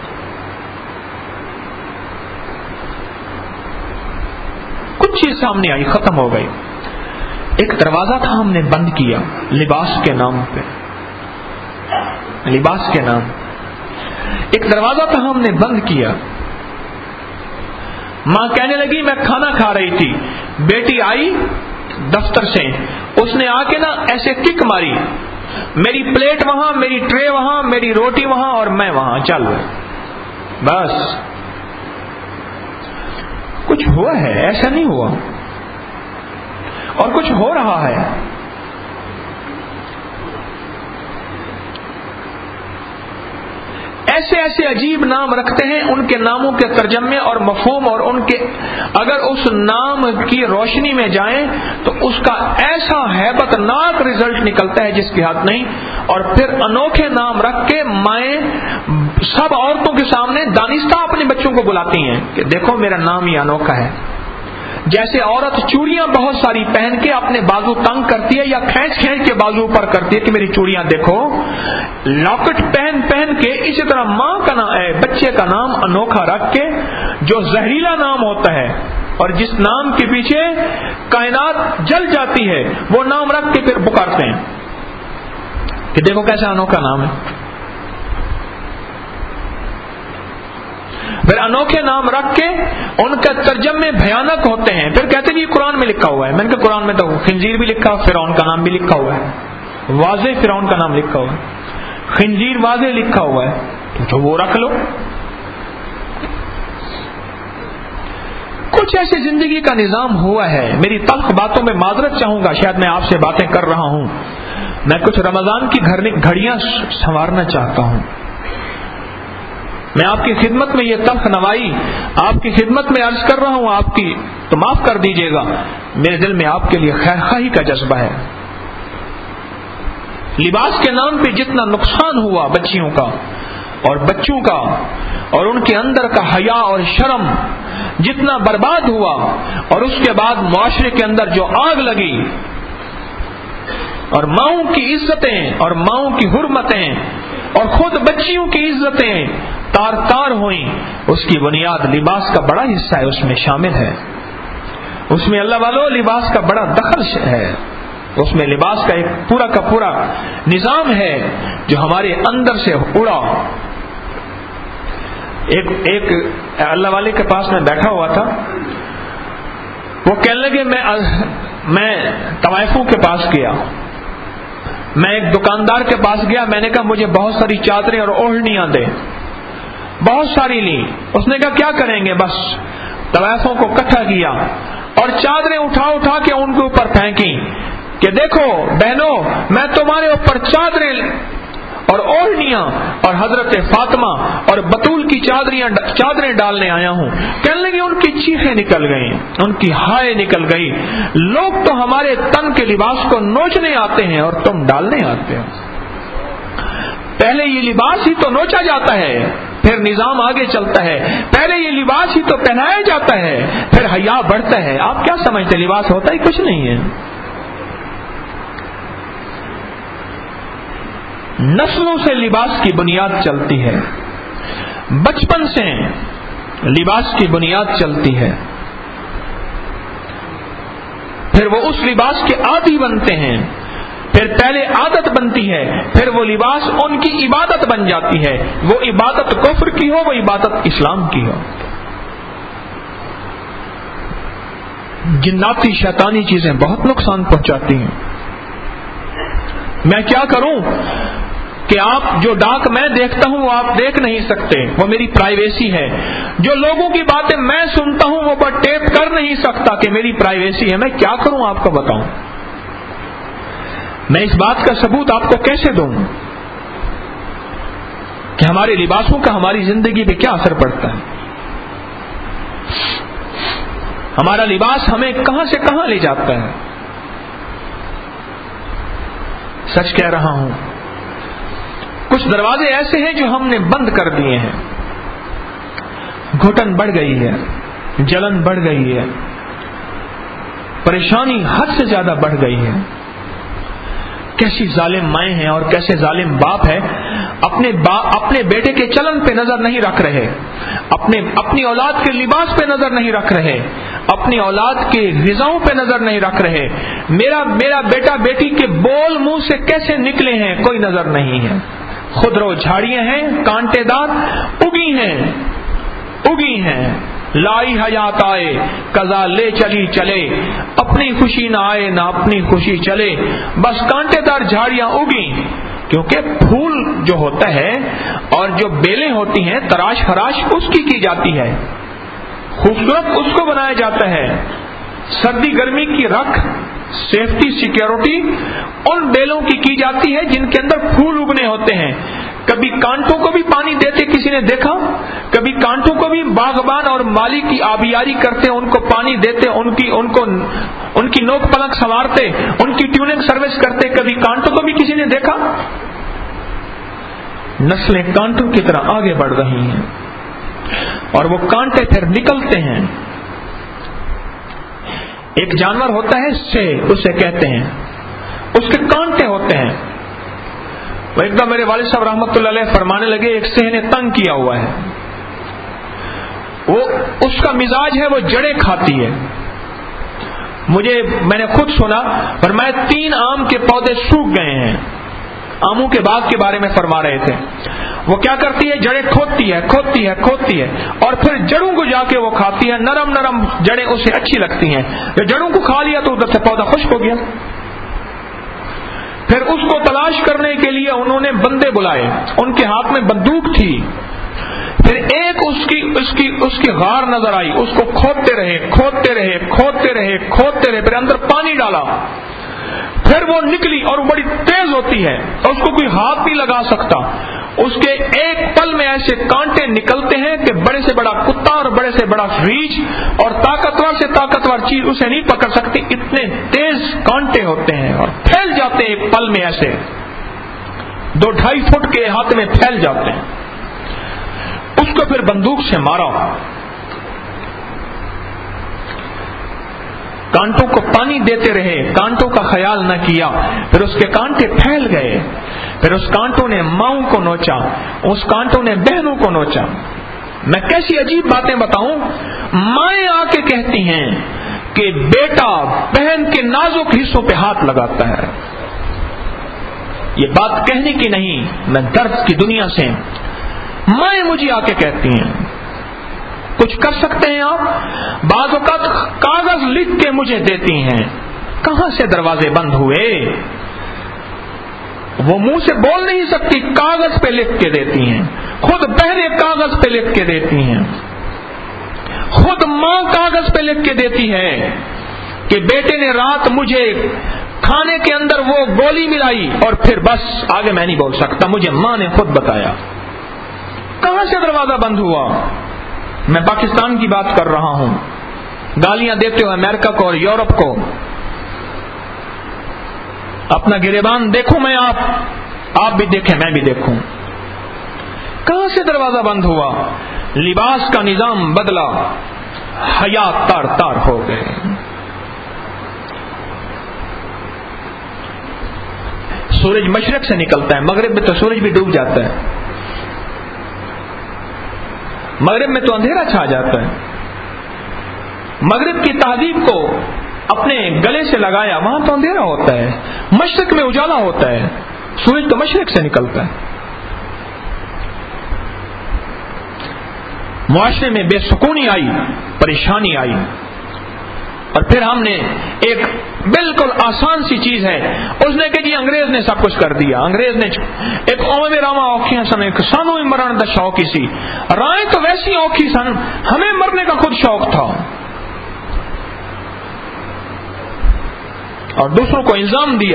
کچھ چیز سامنے آئی، ختم ہو گئی. ایک دروازہ تھا ہم نے بند کیا لباس کے نام پہ، لباس کے نام ایک دروازہ تھا ہم نے بند کیا. ماں کہنے لگی میں کھانا کھا رہی تھی، بیٹی آئی دفتر سے، اس نے آ کے نا ایسے کک ماری، میری پلیٹ وہاں، میری ٹرے وہاں، میری روٹی وہاں اور میں وہاں. چل بس کچھ ہوا ہے، ایسا نہیں ہوا، اور کچھ ہو رہا ہے. ایسے ایسے عجیب نام رکھتے ہیں، ان کے ناموں کے ترجمے اور مفہوم، اور ان کے اگر اس نام کی روشنی میں جائیں تو اس کا ایسا ہیبت ناک رزلٹ نکلتا ہے جس کی حد نہیں. اور پھر انوکھے نام رکھ کے مائیں سب عورتوں کے سامنے دانستہ اپنے بچوں کو بلاتی ہیں کہ دیکھو میرا نام یہ انوکھا ہے. جیسے عورت چوڑیاں بہت ساری پہن کے اپنے بازو تنگ کرتی ہے یا کھینچ کھینچ کے بازو پر کرتی ہے کہ میری چوڑیاں دیکھو، لاکٹ پہن پہن کے، اسی طرح ماں کا نام ہے، بچے کا نام انوکھا رکھ کے، جو زہریلا نام ہوتا ہے اور جس نام کے پیچھے کائنات جل جاتی ہے، وہ نام رکھ کے پھر پکارتے ہیں کہ دیکھو کیسا انوکھا نام ہے. پھر انوکھے نام رکھ کے ان کے ترجمے بھیانک ہوتے ہیں. پھر کہتے ہیں یہ قرآن میں لکھا ہوا ہے. میں نے کہا قرآن میں تو خنزیر بھی لکھا، فرعون کا نام بھی لکھا ہوا ہے، واضح فرعون کا نام لکھا ہوا ہے، خنزیر واضح لکھا ہوا ہے، تو وہ رکھ لو. کچھ ایسے زندگی کا نظام ہوا ہے. میری تلخ باتوں میں معذرت چاہوں گا، شاید میں آپ سے باتیں کر رہا ہوں، میں کچھ رمضان کی گھڑیاں سنوارنا چاہتا ہوں. میں آپ کی خدمت میں یہ تلخ نوائی آپ کی خدمت میں عرض کر رہا ہوں، آپ کی تو معاف کر دیجیے گا. میرے دل میں آپ کے لیے خیر خواہی کا جذبہ ہے. لباس کے نام پہ جتنا نقصان ہوا بچیوں کا اور بچوں کا اور ان کے اندر کا حیا اور شرم جتنا برباد ہوا، اور اس کے بعد معاشرے کے اندر جو آگ لگی اور ماؤں کی عزتیں اور ماؤں کی حرمتیں اور خود بچیوں کی عزتیں تار تار ہوئیں، اس کی بنیاد لباس کا بڑا حصہ ہے، اس میں شامل ہے. اس میں اللہ والو لباس کا بڑا دخل ہے. اس میں لباس کا ایک پورا کا پورا نظام ہے جو ہمارے اندر سے اڑا. ایک ایک اللہ والے کے پاس میں بیٹھا ہوا تھا، وہ کہنے لگے میں میں طوائفوں کے پاس گیا، میں ایک دکاندار کے پاس گیا، میں نے کہا مجھے بہت ساری چادریں اور اوڑھنیاں دے. بہت ساری لی. اس نے کہا کیا کریں گے؟ بس طوائفوں کو اکٹھا کیا اور چادریں اٹھا اٹھا کے ان کے اوپر پھینکی کہ دیکھو بہنوں، میں تمہارے اوپر چادریں اور اوڑھنیاں اور حضرت فاطمہ اور بطول کی چادریاں چادریں ڈالنے آیا ہوں. کہنے لگے ان کی چیخیں نکل گئی, ان کی ہائے نکل گئی, لوگ تو ہمارے تن کے لباس کو نوچنے آتے ہیں اور تم ڈالنے آتے ہو. پہلے یہ لباس ہی تو نوچا جاتا ہے, پھر نظام آگے چلتا ہے. پہلے یہ لباس ہی تو پہنایا جاتا ہے, پھر حیا بڑھتا ہے. آپ کیا سمجھتے لباس ہوتا ہی کچھ نہیں ہے. نسلوں سے لباس کی بنیاد چلتی ہے, بچپن سے لباس کی بنیاد چلتی ہے, پھر وہ اس لباس کے عادی بنتے ہیں, پھر پہلے عادت بنتی ہے, پھر وہ لباس ان کی عبادت بن جاتی ہے. وہ عبادت کفر کی ہو, وہ عبادت اسلام کی ہو. جناتی شیطانی چیزیں بہت نقصان پہنچاتی ہیں. میں کیا کروں کہ آپ جو ڈاک میں دیکھتا ہوں وہ آپ دیکھ نہیں سکتے, وہ میری پرائیویسی ہے. جو لوگوں کی باتیں میں سنتا ہوں وہ پر ٹیپ کر نہیں سکتا کہ میری پرائیویسی ہے. میں کیا کروں آپ کو بتاؤں, میں اس بات کا ثبوت آپ کو کیسے دوں کہ ہمارے لباسوں کا ہماری زندگی پہ کیا اثر پڑتا ہے. ہمارا لباس ہمیں کہاں سے کہاں لے جاتا ہے. سچ کہہ رہا ہوں, کچھ دروازے ایسے ہیں جو ہم نے بند کر دیے ہیں. گھٹن بڑھ گئی ہے, جلن بڑھ گئی ہے, پریشانی حد سے زیادہ بڑھ گئی ہے. کیسی ظالم مائیں ہیں اور کیسے ظالم باپ ہے, اپنے با اپنے بیٹے کے چلن پہ نظر نہیں رکھ رہے, اپنے اپنی اولاد کے لباس پہ نظر نہیں رکھ رہے, اپنی اولاد کے غذاؤں پہ نظر نہیں رکھ رہے. میرا میرا بیٹا بیٹی کے بول منہ سے کیسے نکلے ہیں کوئی نظر نہیں ہے. خودرو جھاڑیاں ہیں, کانٹے دار اگی ہیں اگی ہیں. لائی حیات آئے قضا لے چلی چلے, اپنی خوشی نہ آئے نہ اپنی خوشی چلے, بس کانٹے دار جھاڑیاں اگی. کیونکہ پھول جو ہوتا ہے اور جو بیلیں ہوتی ہیں تراش خراش اس کی کی جاتی ہے, خوبصورت اس کو بنایا جاتا ہے. سردی گرمی کی رکھ سیفٹی سیکیورٹی ان بیلوں کی کی جاتی ہے جن کے اندر پھول اگنے ہوتے ہیں. کبھی کانٹوں کو بھی پانی دیتے کسی نے دیکھا, کبھی کانٹوں کو بھی باغبان اور مالی کی آبیاری کرتے, ان کو پانی دیتے, ان کی ان کو ان کی نوک پلک سنوارتے, ان کی ٹیوننگ سروس کرتے. کبھی کانٹوں کو بھی کسی نے دیکھا. نسلیں کانٹوں کی طرح آگے بڑھ رہی ہیں اور وہ کانٹے پھر نکلتے ہیں. ایک جانور ہوتا ہے سہ, اسے کہتے ہیں, اس کے کانٹے ہوتے ہیں. وہ ایک دم میرے والد صاحب رحمۃ اللہ علیہ فرمانے لگے ایک سہ نے تنگ کیا ہوا ہے, وہ اس کا مزاج ہے وہ جڑیں کھاتی ہے. مجھے میں نے خود سنا فرمایا تین آم کے پودے سوکھ گئے ہیں, آموں کے باغ کے بارے میں فرما رہے تھے. وہ کیا کرتی ہے, جڑیں کھودتی ہے کھودتی ہے کھودتی ہے اور پھر جڑوں کو جا کے وہ کھاتی ہے. نرم نرم جڑیں اسے اچھی لگتی ہیں. جب جڑوں کو کھا لیا تو ادھر سے پودا خشک ہو گیا. پھر اس کو تلاش کرنے کے لیے انہوں نے بندے بلائے, ان کے ہاتھ میں بندوق تھی. پھر ایک اس کی اس کی اس کی غار نظر آئی, اس کو کھودتے رہے کھودتے رہے کھودتے رہے کھودتے رہے پھر اندر پانی ڈالا. پھر وہ نکلی اور وہ بڑی تیز ہوتی ہے اور اس کو کوئی ہاتھ نہیں لگا سکتا. اس کے ایک پل میں ایسے کانٹے نکلتے ہیں کہ بڑے سے بڑا کتا اور بڑے سے بڑا ریچھ اور طاقتور سے طاقتور چیز اسے نہیں پکڑ سکتی. اتنے تیز کانٹے ہوتے ہیں اور پھیل جاتے ہیں ایک پل میں, ایسے دو ڈھائی فٹ کے ہاتھ میں پھیل جاتے ہیں. اس کو پھر بندوق سے مارا, کانٹوں کو پانی دیتے رہے, کانٹوں کا خیال نہ کیا, پھر اس کے کانٹے پھیل گئے. پھر اس کانٹوں نے ماؤں کو نوچا, اس کانٹوں نے بہنوں کو نوچا. میں کیسی عجیب باتیں بتاؤں. مائیں آ کے کہتی ہیں کہ بیٹا بہن کے نازک حصوں پہ ہاتھ لگاتا ہے. یہ بات کہنے کی نہیں, میں درد کی دنیا سے, مائیں مجھے آ کے کہتی ہیں. کچھ کر سکتے ہیں آپ؟ بعض اوقات کاغذ لکھ کے مجھے دیتی ہیں. کہاں سے دروازے بند ہوئے؟ وہ منہ سے بول نہیں سکتی, کاغذ پہ لکھ کے دیتی ہیں. خود بہنیں کاغذ پہ لکھ کے دیتی ہیں, خود ماں کاغذ پہ لکھ کے دیتی ہے کہ بیٹے نے رات مجھے کھانے کے اندر وہ گولی ملائی اور پھر بس آگے میں نہیں بول سکتا، مجھے ماں نے خود بتایا۔ کہاں سے دروازہ بند ہوا؟ میں پاکستان کی بات کر رہا ہوں، گالیاں دیتے ہوئے امریکہ کو اور یورپ کو۔ اپنا گریبان دیکھوں میں، آپ آپ بھی دیکھیں، میں بھی دیکھوں۔ کہاں سے دروازہ بند ہوا؟ لباس کا نظام بدلا، حیات تار تار ہو گئے۔ سورج مشرق سے نکلتا ہے، مغرب میں تو سورج بھی ڈوب جاتا ہے، مغرب میں تو اندھیرا چھا جاتا ہے۔ مغرب کی تہذیب کو اپنے گلے سے لگایا، وہاں تو اندھیرا ہوتا ہے، مشرق میں اجالا ہوتا ہے، سورج تو مشرق سے نکلتا ہے۔ معاشرے میں بے سکونی آئی، پریشانی آئی، اور پھر ہم نے ایک بالکل آسان سی چیز ہے، اس نے کہ جی انگریز نے سب کچھ کر دیا، انگریز نے ایک قوم راما اوکھیاں سن ایک سانو مرن دا شوق سی، رائے تو ویسی اوکھی سن، ہمیں مرنے کا خود شوق تھا، اور دوسروں کو الزام دیا۔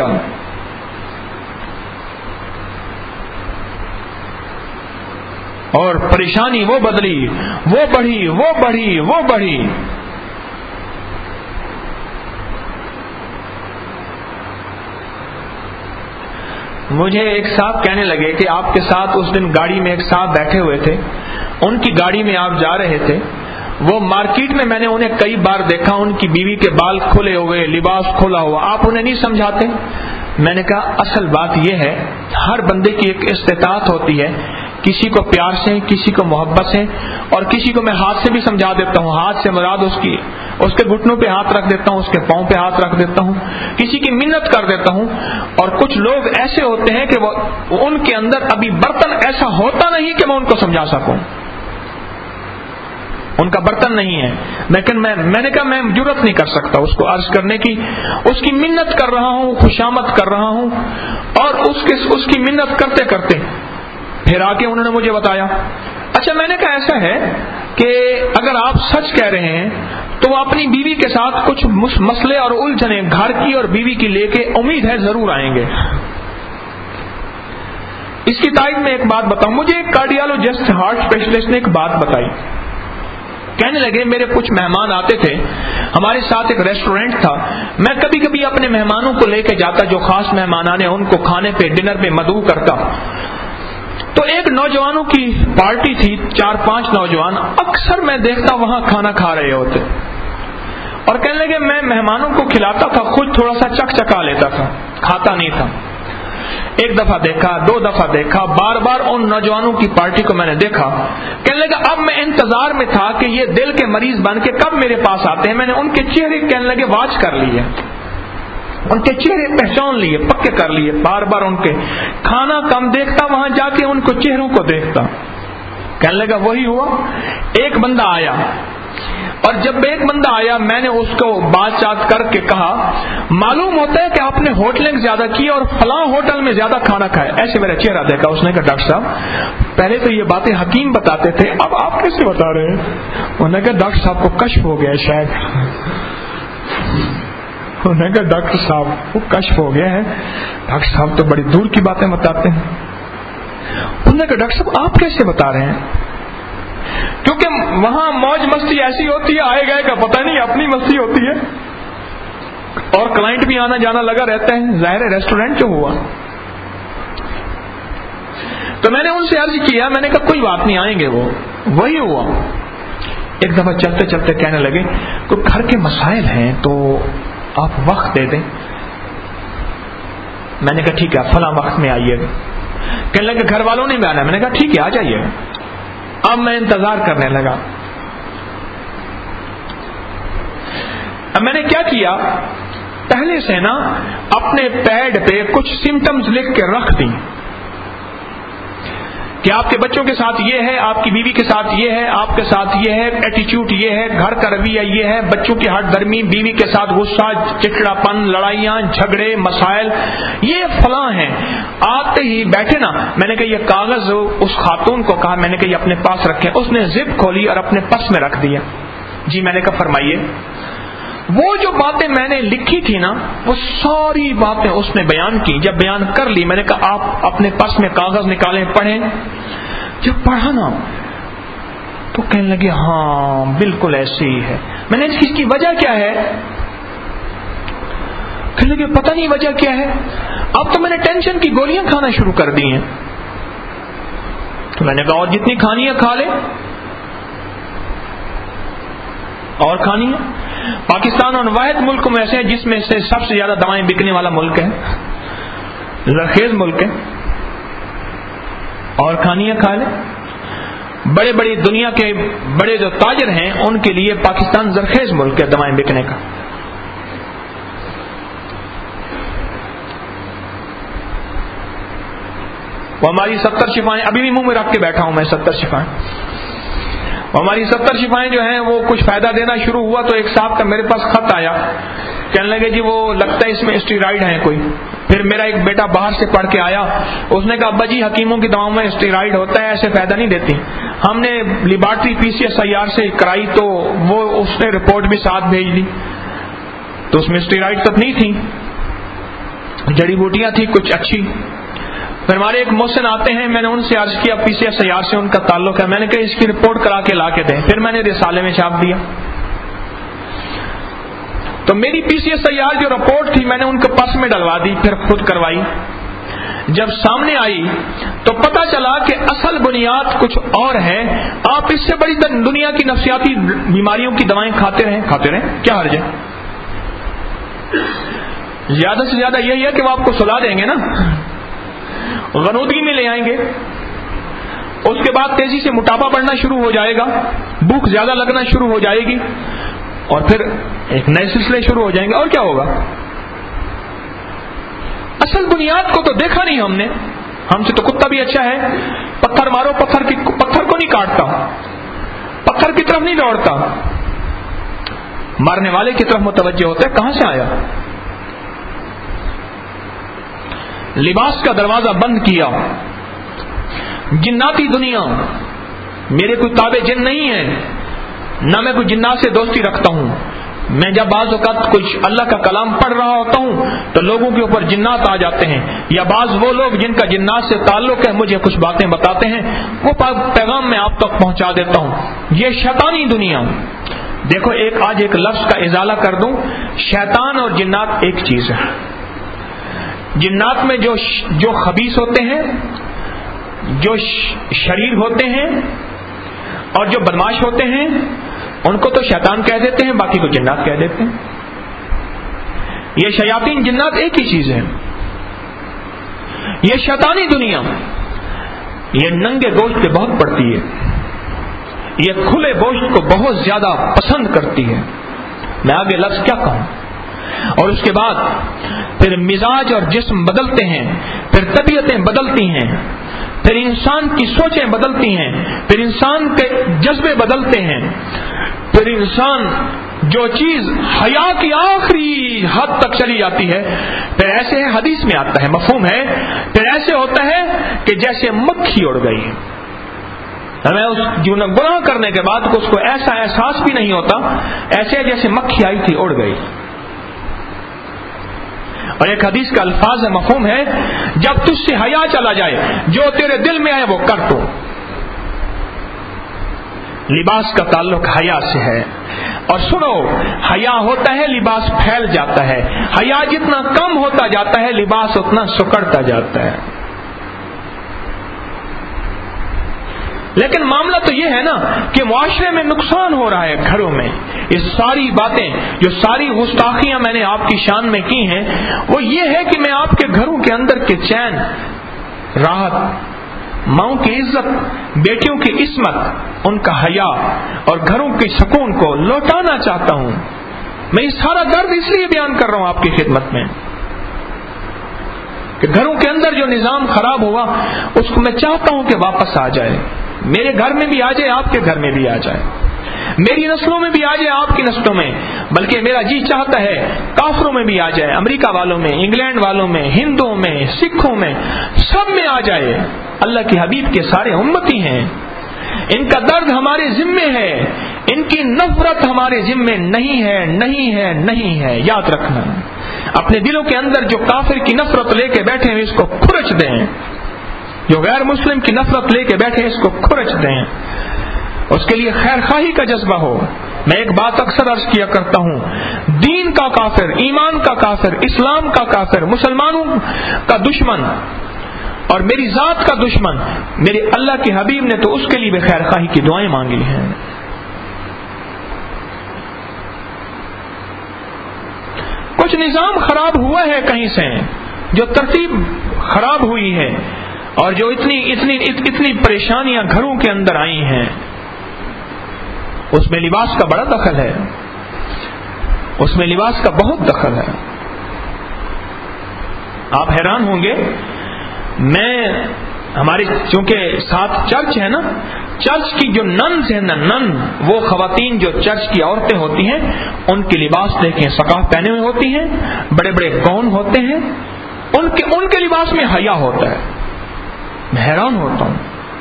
اور پریشانی وہ بدلی، وہ بڑھی، وہ بڑھی، وہ بڑھی۔ مجھے ایک صاحب کہنے لگے کہ آپ کے ساتھ اس دن گاڑی میں ایک صاحب بیٹھے ہوئے تھے، ان کی گاڑی میں آپ جا رہے تھے، وہ مارکیٹ میں میں نے انہیں کئی بار دیکھا، ان کی بیوی کے بال کھلے ہوئے، لباس کھلا ہوا، آپ انہیں نہیں سمجھاتے؟ میں نے کہا اصل بات یہ ہے، ہر بندے کی ایک استطاعت ہوتی ہے، کسی کو پیار سے، کسی کو محبت سے، اور کسی کو میں ہاتھ سے بھی سمجھا دیتا ہوں، ہاتھ سے مراد اس کی اس کے گھٹنوں پہ ہاتھ رکھ دیتا ہوں، اس کے پاؤں پہ ہاتھ رکھ دیتا ہوں، کسی کی منت کر دیتا ہوں۔ اور کچھ لوگ ایسے ہوتے ہیں کہ وہ ان کے اندر ابھی برتن ایسا ہوتا نہیں کہ میں ان کو سمجھا سکوں، ان کا برتن نہیں ہے، لیکن میں میں نے کہا میں جرأت نہیں کر سکتا اس کو عرض کرنے کی، اس کی منت کر رہا ہوں، خوشامد کر رہا ہوں، اور اس کے اس کی منت کرتے کرتے پھر آ کے انہوں نے مجھے بتایا۔ اچھا میں نے کہا ایسا ہے کہ اگر آپ سچ کہہ رہے ہیں تو وہ اپنی بیوی کے ساتھ کچھ مسئلے اور الجھنیں گھر کی اور بیوی کی لے کے امید ہے ضرور آئیں گے۔ اس کی تائید میں ایک بات بتاؤں، مجھے ایک کارڈیالوجسٹ ہارٹ اسپیشلسٹ نے ایک بات بتائی، کہنے لگے میرے کچھ مہمان آتے تھے، ہمارے ساتھ ایک ریسٹورینٹ تھا، میں کبھی کبھی اپنے مہمانوں کو لے کے جاتا، جو خاص مہمان آنے ان کو کھانے پہ ڈنر پہ مدعو کرتا، تو ایک نوجوانوں کی پارٹی تھی، چار پانچ نوجوان، اکثر میں دیکھتا وہاں کھانا کھا رہے ہوتے، اور کہنے لگے میں مہمانوں کو کھلاتا تھا، خود تھوڑا سا چک چکا لیتا تھا، کھاتا نہیں تھا۔ ایک دفعہ دیکھا، دو دفعہ دیکھا، بار بار ان نوجوانوں کی پارٹی کو میں نے دیکھا، کہنے لگا اب میں انتظار میں تھا کہ یہ دل کے مریض بن کے کب میرے پاس آتے ہیں، میں نے ان کے چہرے کہنے لگے واچ کر لیے، ان کے چہرے پہچان لیے، پکے کر لیے، بار بار ان کے کھانا کم دیکھتا، وہاں جا کے ان کو چہروں کو دیکھتا۔ کہنے لگا وہی ہوا، ایک بندہ آیا، اور جب ایک بندہ آیا میں نے اس کو بات چات کر کے کہا معلوم ہوتا ہے کہ آپ نے ہوٹلنگ زیادہ کی اور فلاں ہوٹل میں زیادہ کھانا کھایا، ایسے میرا چہرہ دیکھا، اس نے کہا ڈاکٹر صاحب پہلے تو یہ باتیں حکیم بتاتے تھے، اب آپ کیسے بتا رہے ہیں؟ انہوں نے کہا ڈاکٹر صاحب کو کشف ہو گیا شاید، انہوں نے کہا ڈاکٹر صاحب وہ کشف ہو گیا ہے، ڈاکٹر صاحب تو بڑی دور کی باتیں بتاتے ہیں۔ انہوں نے کہا ڈاکٹر صاحب آپ کیسے بتا رہے ہیں؟ کیونکہ وہاں موج مستی ایسی ہوتی ہے، آئے گئے کا پتہ نہیں، اپنی مستی ہوتی ہے، اور کلائنٹ بھی آنا جانا لگا رہتا ہے، ظاہر ہے ریسٹورینٹ جو ہوا۔ تو میں نے ان سے عرض کیا، میں نے کہا کوئی بات نہیں آئیں گے، وہ وہی ہوا۔ ایک دفعہ چلتے چلتے کہنے لگے کوئی گھر کے مسائل ہیں تو آپ وقت دے دیں۔ میں نے کہا ٹھیک ہے فلاں وقت میں آئیے گا۔ کہنے لگے گھر والوں نے بھی آنا ہے، میں نے کہا ٹھیک ہے آ جائیے گا۔ اب میں انتظار کرنے لگا، اب میں نے کیا کیا، پہلے سے نا اپنے پیڈ پہ کچھ سمٹمز لکھ کے رکھ دی کہ آپ کے بچوں کے ساتھ یہ ہے، آپ کی بیوی کے ساتھ یہ ہے، آپ کے ساتھ یہ ہے، ایٹیچیوڈ یہ ہے، گھر کا رویہ یہ ہے، بچوں کی ہٹ درمی، بیوی کے ساتھ غصہ، چڑچڑا پن، لڑائیاں، جھگڑے، مسائل، یہ فلاں ہیں۔ آتے ہی بیٹھے نا، میں نے کہا یہ کاغذ اس خاتون کو کہا، میں نے کہا یہ اپنے پاس رکھیں، اس نے زپ کھولی اور اپنے پس میں رکھ دیا۔ جی میں نے کہا فرمائیے۔ وہ جو باتیں میں نے لکھی تھی نا وہ ساری باتیں اس نے بیان کی. جب بیان کر لی میں نے کہا آپ اپنے پاس میں کاغذ نکالیں پڑھیں. جب پڑھا نا تو کہنے لگے ہاں بالکل ایسے ہی ہے. میں نے اس کی وجہ کیا ہے؟ کہنے لگے پتہ نہیں وجہ کیا ہے. اب تو میں نے ٹینشن کی گولیاں کھانا شروع کر دی ہیں. تو میں نے کہا اور جتنی کھانی ہے کھا لے اور کھانی ہے. پاکستان اور واحد ملک میں ایسے ہے جس میں سے سب سے زیادہ دوائیں بکنے والا ملک ہے, زرخیز ملک ہے, اور کھانی ہے کھا لے. بڑے بڑے دنیا کے بڑے جو تاجر ہیں ان کے لیے پاکستان زرخیز ملک ہے دوائیں بکنے کا. وہ ہماری ستر شفائیں ابھی بھی منہ میں رکھ کے بیٹھا ہوں میں, ستر شفائیں. ہماری ستر شفائیں جو ہیں وہ کچھ فائدہ دینا شروع ہوا تو ایک صاحب کا میرے پاس خط آیا, کہنے لگے جی وہ لگتا ہے اس میں اسٹیرائڈ ہیں کوئی. پھر میرا ایک بیٹا باہر سے پڑھ کے آیا, اس نے کہا ابا جی حکیموں کی دواؤں میں اسٹیرائڈ ہوتا ہے, ایسے فائدہ نہیں دیتی. ہم نے laboratory P C S I R سے کرائی تو وہ اس نے رپورٹ بھی ساتھ بھیج دی تو اس میں اسٹیرائڈ تک نہیں تھی, جڑی بوٹیاں تھی کچھ اچھی. پھر ہمارے ایک محسن آتے ہیں, میں نے ان سے عرض کیا پی سی ایس آئی آر سے ان کا تعلق ہے, میں نے کہا اس کی رپورٹ کرا کے لا کے دیں. پھر میں نے رسالے میں چھاپ دیا. تو میری P C S I R جو رپورٹ تھی میں نے ان کے پاس میں ڈلوا دی, پھر خود کروائی. جب سامنے آئی تو پتہ چلا کہ اصل بنیاد کچھ اور ہے. آپ اس سے بڑی دنیا کی نفسیاتی بیماریوں کی دوائیں کھاتے رہیں کھاتے رہیں کیا حرج ہے؟ زیادہ سے زیادہ یہی ہے کہ وہ آپ کو سلا دیں گے نا, غنودگی میں لے آئیں گے, اس کے بعد تیزی سے موٹاپا بڑھنا شروع ہو جائے گا, بھوک زیادہ لگنا شروع ہو جائے گی, اور پھر ایک نئے سلسلے شروع ہو جائیں گے. اور کیا ہوگا؟ اصل بنیاد کو تو دیکھا نہیں ہم نے. ہم سے تو کتا بھی اچھا ہے, پتھر مارو پتھر کی پتھر کو نہیں کاٹتا, پتھر کی طرف نہیں دوڑتا, مارنے والے کی طرف متوجہ ہوتا ہے. کہاں سے آیا؟ لباس کا دروازہ بند کیا. جناتی دنیا, میرے کوئی تابع جن نہیں ہے, نہ میں کوئی جنات سے دوستی رکھتا ہوں. میں جب بعض اوقات کچھ اللہ کا کلام پڑھ رہا ہوتا ہوں تو لوگوں کے اوپر جنات آ جاتے ہیں, یا بعض وہ لوگ جن کا جنات سے تعلق ہے مجھے کچھ باتیں بتاتے ہیں, وہ پیغام میں آپ تک پہنچا دیتا ہوں. یہ شیطانی دنیا. دیکھو ایک آج ایک لفظ کا ازالہ کر دوں, شیطان اور جنات ایک چیز ہے. جنات میں جو جو خبیث ہوتے ہیں, جو شریر ہوتے ہیں اور جو بدماش ہوتے ہیں ان کو تو شیطان کہہ دیتے ہیں, باقی کو جنات کہہ دیتے ہیں. یہ شیاطین جنات ایک ہی چیز ہے. یہ شیطانی دنیا یہ ننگے گوشت پہ بہت پڑتی ہے, یہ کھلے گوشت کو بہت زیادہ پسند کرتی ہے. میں آگے لفظ کیا کہوں. اور اس کے بعد پھر مزاج اور جسم بدلتے ہیں, پھر طبیعتیں بدلتی ہیں, پھر انسان کی سوچیں بدلتی ہیں, پھر انسان کے جذبے بدلتے ہیں, پھر انسان جو چیز حیا کی آخری حد تک چلی جاتی ہے, پھر ایسے حدیث میں آتا ہے, مفہوم ہے, پھر ایسے ہوتا ہے کہ جیسے مکھی اڑ گئی. ہمیں اس گناہ کرنے کے بعد اس کو ایسا احساس بھی نہیں ہوتا, ایسے جیسے مکھی آئی تھی اڑ گئی. اور ایک حدیث کا الفاظ ہے, مفہوم ہے, جب تجھ سے حیا چلا جائے جو تیرے دل میں آئے وہ کر تو. لباس کا تعلق حیا سے ہے. اور سنو, حیا ہوتا ہے لباس پھیل جاتا ہے, حیا جتنا کم ہوتا جاتا ہے لباس اتنا سکڑتا جاتا ہے. لیکن معاملہ تو یہ ہے نا کہ معاشرے میں نقصان ہو رہا ہے گھروں میں. یہ ساری باتیں جو ساری گستاخیاں میں نے آپ کی شان میں کی ہیں وہ یہ ہے کہ میں آپ کے گھروں کے اندر کے چین, راحت, ماؤں کی عزت, بیٹیوں کی عصمت, ان کا حیا اور گھروں کے سکون کو لوٹانا چاہتا ہوں. میں یہ سارا درد اس لیے بیان کر رہا ہوں آپ کی خدمت میں کہ گھروں کے اندر جو نظام خراب ہوا اس کو میں چاہتا ہوں کہ واپس آ جائے. میرے گھر میں بھی آ جائے, آپ کے گھر میں بھی آ جائے, میری نسلوں میں بھی آ جائے, آپ کی نسلوں میں, بلکہ میرا جی چاہتا ہے کافروں میں بھی آ جائے, امریکہ والوں میں, انگلینڈ والوں میں, ہندوؤں میں, سکھوں میں, سب میں آ جائے. اللہ کے حبیب کے سارے امتی ہیں, ان کا درد ہمارے ذمے ہے, ان کی نفرت ہمارے ذمے نہیں ہے، نہیں ہے، نہیں ہے، یاد رکھنا۔ اپنے دلوں کے اندر جو کافر کی نفرت لے کے بیٹھے ہیں اس کو کھرچ دیں، جو غیر مسلم کی نفرت لے کے بیٹھے ہیں اس کو کھرچ دیں، اس کے لیے خیر خواہی کا جذبہ ہو۔ میں ایک بات اکثر عرض کیا کرتا ہوں، دین کا کافر، ایمان کا کافر، اسلام کا کافر، مسلمانوں کا دشمن اور میری ذات کا دشمن میرے اللہ کے حبیب نے تو اس کے لیے بھی خیر خواہی کی دعائیں مانگی ہیں۔ کچھ نظام خراب ہوا ہے کہیں سے، جو ترتیب خراب ہوئی ہے اور جو اتنی اتنی اتنی پریشانیاں گھروں کے اندر آئی ہیں، اس میں لباس کا بڑا دخل ہے، اس میں لباس کا بہت دخل ہے۔ آپ حیران ہوں گے، میں ہمارے چونکہ ساتھ چرچ ہے نا، چرچ کی جو ننز ہیں نا، نن وہ خواتین جو چرچ کی عورتیں ہوتی ہیں، ان کے لباس دیکھیں، سقاف پہنے ہوئے ہوتی ہیں، بڑے بڑے گاؤن ہوتے ہیں، ان کے ان کے لباس میں حیا ہوتا ہے۔ میں حیران ہوتا ہوں۔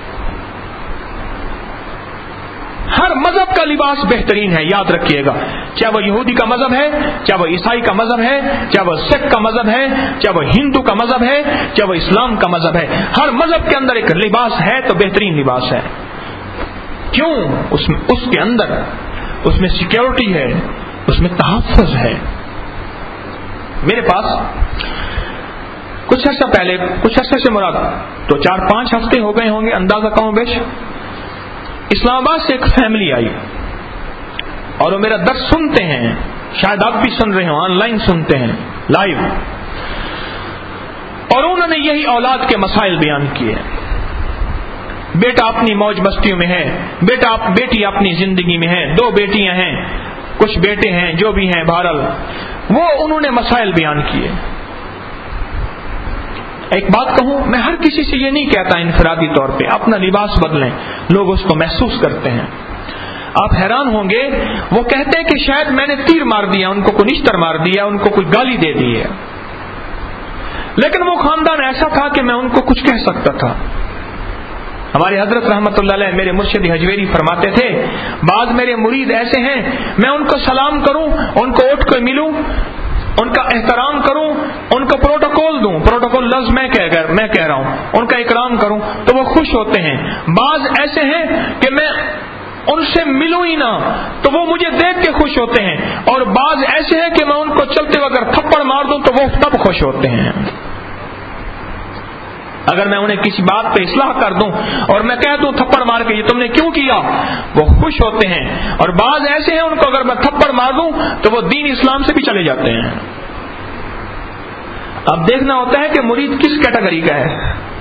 ہر مذہب کا لباس بہترین ہے، یاد رکھیے گا، چاہے وہ یہودی کا مذہب ہے، چاہے وہ عیسائی کا مذہب ہے، چاہے وہ سکھ کا مذہب ہے، چاہے وہ ہندو کا مذہب ہے، چاہے وہ اسلام کا مذہب ہے، ہر مذہب کے اندر ایک لباس ہے تو بہترین لباس ہے۔ کیوں؟ اس میں اس کے اندر اس میں سیکیورٹی ہے، اس میں تحفظ ہے۔ میرے پاس کچھ عرصہ پہلے، کچھ عرصے سے مراد تو چار پانچ ہفتے ہو گئے ہوں گے اندازہ کم و بیش، اسلام آباد سے ایک فیملی آئی اور وہ میرا درس سنتے ہیں، شاید آپ بھی سن رہے ہوں، آن لائن سنتے ہیں، لائیو، اور انہوں نے یہی اولاد کے مسائل بیان کیے۔ بیٹا اپنی موج مستیوں میں ہے، بیٹا بیٹی اپنی زندگی میں ہے، دو بیٹیاں ہیں، کچھ بیٹے ہیں، جو بھی ہیں، بہرحال وہ انہوں نے مسائل بیان کیے۔ ایک بات کہوں، میں ہر کسی سے یہ نہیں کہتا انفرادی طور پہ اپنا لباس بدلیں، لوگ اس کو محسوس کرتے ہیں۔ آپ حیران ہوں گے، وہ کہتے ہیں کہ شاید میں نے تیر مار دیا، ان کو کوئی نشتر مار دیا، ان کو کوئی گالی دے دی ہے، لیکن وہ خاندان ایسا تھا کہ میں ان کو کچھ کہہ سکتا تھا۔ ہمارے حضرت رحمت اللہ علیہ میرے مرشد حجویری فرماتے تھے، بعض میرے مرید ایسے ہیں، میں ان کو سلام کروں، ان کو اٹھ کے ملوں، ان کا احترام کروں، ان کو پروٹوکول دوں، پروٹوکول لفظ میں کہہ کر میں کہہ رہا ہوں، ان کا اکرام کروں تو وہ خوش ہوتے ہیں۔ بعض ایسے ہیں کہ میں ان سے ملوں ہی نہ تو وہ مجھے دیکھ کے خوش ہوتے ہیں، اور بعض ایسے ہیں کہ میں ان کو چلتے وقت اگر تھپڑ مار دوں تو وہ تب خوش ہوتے ہیں۔ اگر میں انہیں کسی بات پہ اصلاح کر دوں اور میں کہہ دوں تھپڑ مار کے یہ تم نے کیوں کیا، وہ خوش ہوتے ہیں، اور بعض ایسے ہیں ان کو اگر میں تھپڑ مار دوں تو وہ دین اسلام سے بھی چلے جاتے ہیں۔ اب دیکھنا ہوتا ہے کہ مرید کس کیٹیگری کا ہے،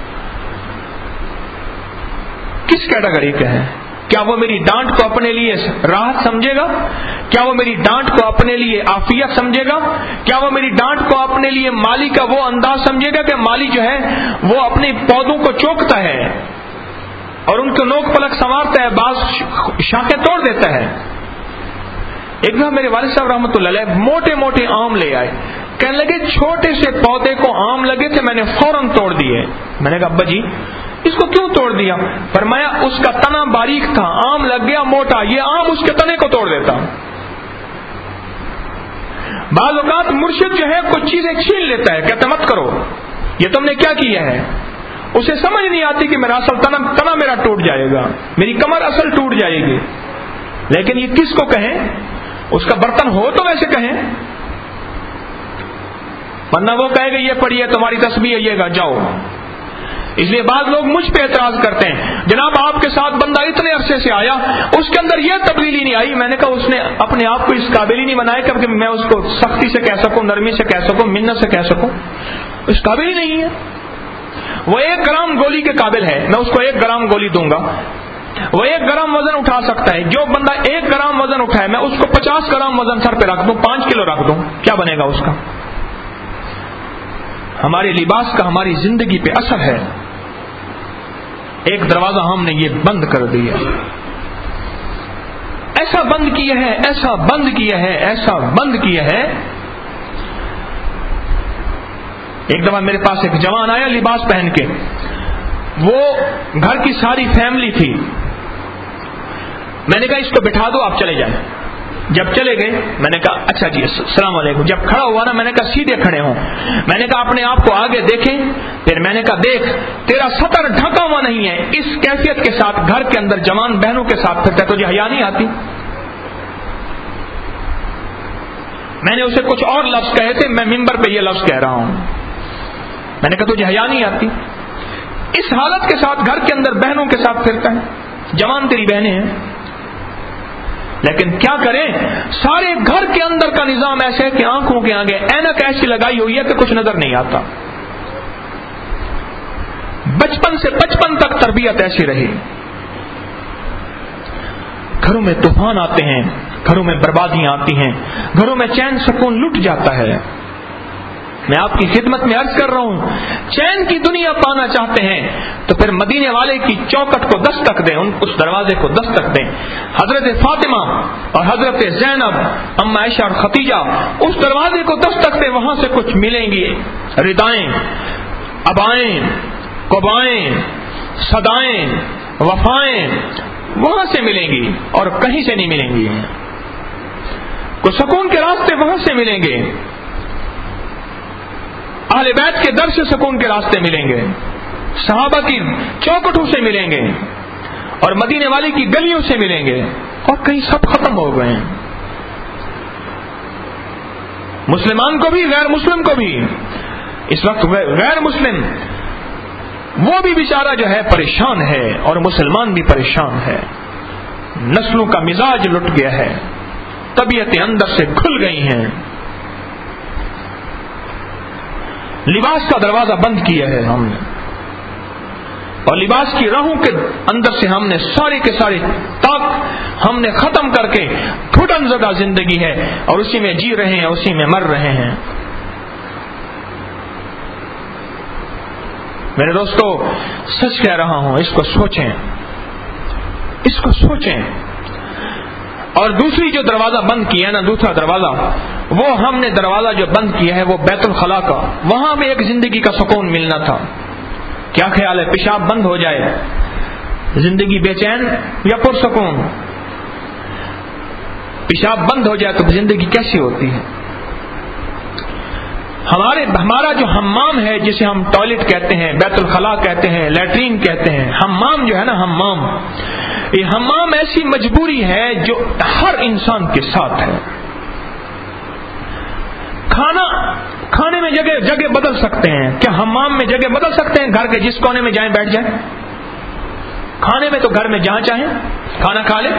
کس کیٹیگری کا ہے۔ کیا وہ میری ڈانٹ کو اپنے لیے راحت سمجھے گا؟ کیا وہ میری ڈانٹ کو اپنے لیے عافیت سمجھے گا؟ کیا وہ میری ڈانٹ کو اپنے لیے مالی کا وہ انداز سمجھے گا کہ مالی جو ہے وہ اپنے پودوں کو چوکتا ہے اور ان کو نوک پلک سنوارتا ہے، بعض شاخیں توڑ دیتا ہے۔ ایک دفعہ میرے والد صاحب رحمۃ اللہ علیہ موٹے موٹے آم لے آئے، کہنے لگے چھوٹے سے پودے کو آم لگے تھے، میں نے فوراً توڑ دیے۔ میں نے کہا ابا جی اس کو کیوں توڑ دیا؟ فرمایا اس کا تنا باریک تھا، آم لگ گیا موٹا، یہ آم اس کے تنے کو توڑ دیتا۔ بعض اوقات مرشد جو ہے کچھ چیزیں چھین لیتا ہے، کہتا مت کرو، یہ تم نے کیا کیا ہے، اسے سمجھ نہیں آتی کہ میرا اصل تنا تنا میرا ٹوٹ جائے گا، میری کمر اصل ٹوٹ جائے گی، لیکن یہ کس کو کہیں؟ اس کا برتن ہو تو ویسے کہیں، ورنہ وہ کہے گا یہ پڑھی ہے تمہاری تسبیح ہے، یہ گا جاؤ۔ اس لیے بعض لوگ مجھ پہ اعتراض کرتے ہیں، جناب آپ کے ساتھ بندہ اتنے عرصے سے آیا، اس کے اندر یہ تبدیلی نہیں آئی۔ میں نے کہا اس نے اپنے آپ کو اس قابل ہی نہیں بنایا کہ میں اس کو سختی سے کہہ سکوں، نرمی سے کہہ سکوں، منت سے کہہ سکوں، اس قابل ہی نہیں ہے۔ وہ ایک گرام گولی کے قابل ہے، میں اس کو ایک گرام گولی دوں گا، وہ ایک گرام وزن اٹھا سکتا ہے۔ جو بندہ ایک گرام وزن اٹھائے میں اس کو پچاس گرام وزن سر پہ رکھ دوں، پانچ کلو رکھ دوں، کیا بنے گا اس کا؟ ہمارے لباس کا ہماری زندگی پہ اثر ہے۔ ایک دروازہ ہم نے یہ بند کر دیا، ایسا بند کیا ہے، ایسا بند کیا ہے، ایسا بند کیا ہے۔ ایک دفعہ میرے پاس ایک جوان آیا لباس پہن کے، وہ گھر کی ساری فیملی تھی، میں نے کہا اس کو بٹھا دو، آپ چلے جائیں۔ جب چلے گئے میں نے کہا اچھا جی السلام علیکم۔ جب کھڑا ہوا نا میں نے کہا سیدھے کھڑے ہوں، میں نے کہا اپنے آپ کو آگے دیکھیں، پھر میں نے کہا دیکھ تیرا سطر ڈھکا ہوا نہیں ہے، اس کیفیت کے ساتھ گھر کے اندر جوان بہنوں کے ساتھ پھرتا، تجھے حیا نہیں آتی؟ میں نے اسے کچھ اور لفظ کہے تھے، میں ممبر پہ یہ لفظ کہہ رہا ہوں، میں نے کہا تجھے حیا نہیں آتی؟ اس حالت کے ساتھ گھر کے اندر بہنوں کے ساتھ پھرتا ہے، جوان تیری بہنیں ہیں، لیکن کیا کریں سارے گھر کے اندر کا نظام ایسے ہے کہ آنکھوں کے آگے اینک ایسی لگائی ہوئی ہے کہ کچھ نظر نہیں آتا۔ بچپن سے بچپن تک تربیت ایسی رہی، گھروں میں طوفان آتے ہیں، گھروں میں بربادیاں آتی ہیں، گھروں میں چین سکون لٹ جاتا ہے۔ میں آپ کی خدمت میں عرض کر رہا ہوں، چین کی دنیا پانا چاہتے ہیں تو پھر مدینے والے کی چوکٹ کو دستک دیں، اس دروازے کو دستک دیں۔ حضرت فاطمہ اور حضرت زینب، اما عائشہ اور ختیجہ اس دروازے کو دستک دیں، وہاں سے کچھ ملیں گی، ردائیں، ابائیں، قبائیں، صدائیں، وفائیں وہاں سے ملیں گی اور کہیں سے نہیں ملیں گی۔ کچھ سکون کے راستے وہاں سے ملیں گے، اہل بیت کے در سے سکون کے راستے ملیں گے، صحابہ کی چوکٹوں سے ملیں گے اور مدینے والی کی گلیوں سے ملیں گے، اور کہیں سب ختم ہو گئے ہیں۔ مسلمان کو بھی غیر مسلم کو بھی اس وقت غیر مسلم وہ بھی بیچارہ جو ہے پریشان ہے اور مسلمان بھی پریشان ہے، نسلوں کا مزاج لٹ گیا ہے، طبیعتیں اندر سے کھل گئی ہیں، لباس کا دروازہ بند کیا ہے ہم نے، اور لباس کی راہوں کے اندر سے ہم نے سارے کے سارے طاق ہم نے ختم کر کے گھٹن زدہ زندگی ہے اور اسی میں جی رہے ہیں، اسی میں مر رہے ہیں۔ میرے دوستو سچ کہہ رہا ہوں، اس کو سوچیں، اس کو سوچیں۔ اور دوسری جو دروازہ بند کیا ہے نا، دوسرا دروازہ، وہ ہم نے دروازہ جو بند کیا ہے وہ بیت الخلا کا، وہاں میں ایک زندگی کا سکون ملنا تھا۔ کیا خیال ہے پیشاب بند ہو جائے زندگی بے چین یا پرسکون؟ پیشاب بند ہو جائے تو زندگی کیسی ہوتی ہے؟ ہمارے ہمارا جو حمام ہے جسے ہم ٹوائلٹ کہتے ہیں، بیت الخلا کہتے ہیں، لیٹرین کہتے ہیں، حمام جو ہے نا، حمام، یہ حمام ایسی مجبوری ہے جو ہر انسان کے ساتھ ہے۔ کھانا کھانے میں جگہ جگہ بدل سکتے ہیں، کیا حمام میں جگہ بدل سکتے ہیں؟ گھر کے جس کونے میں جائیں بیٹھ جائیں، کھانے میں تو گھر میں جہاں چاہیں کھانا کھا لیں۔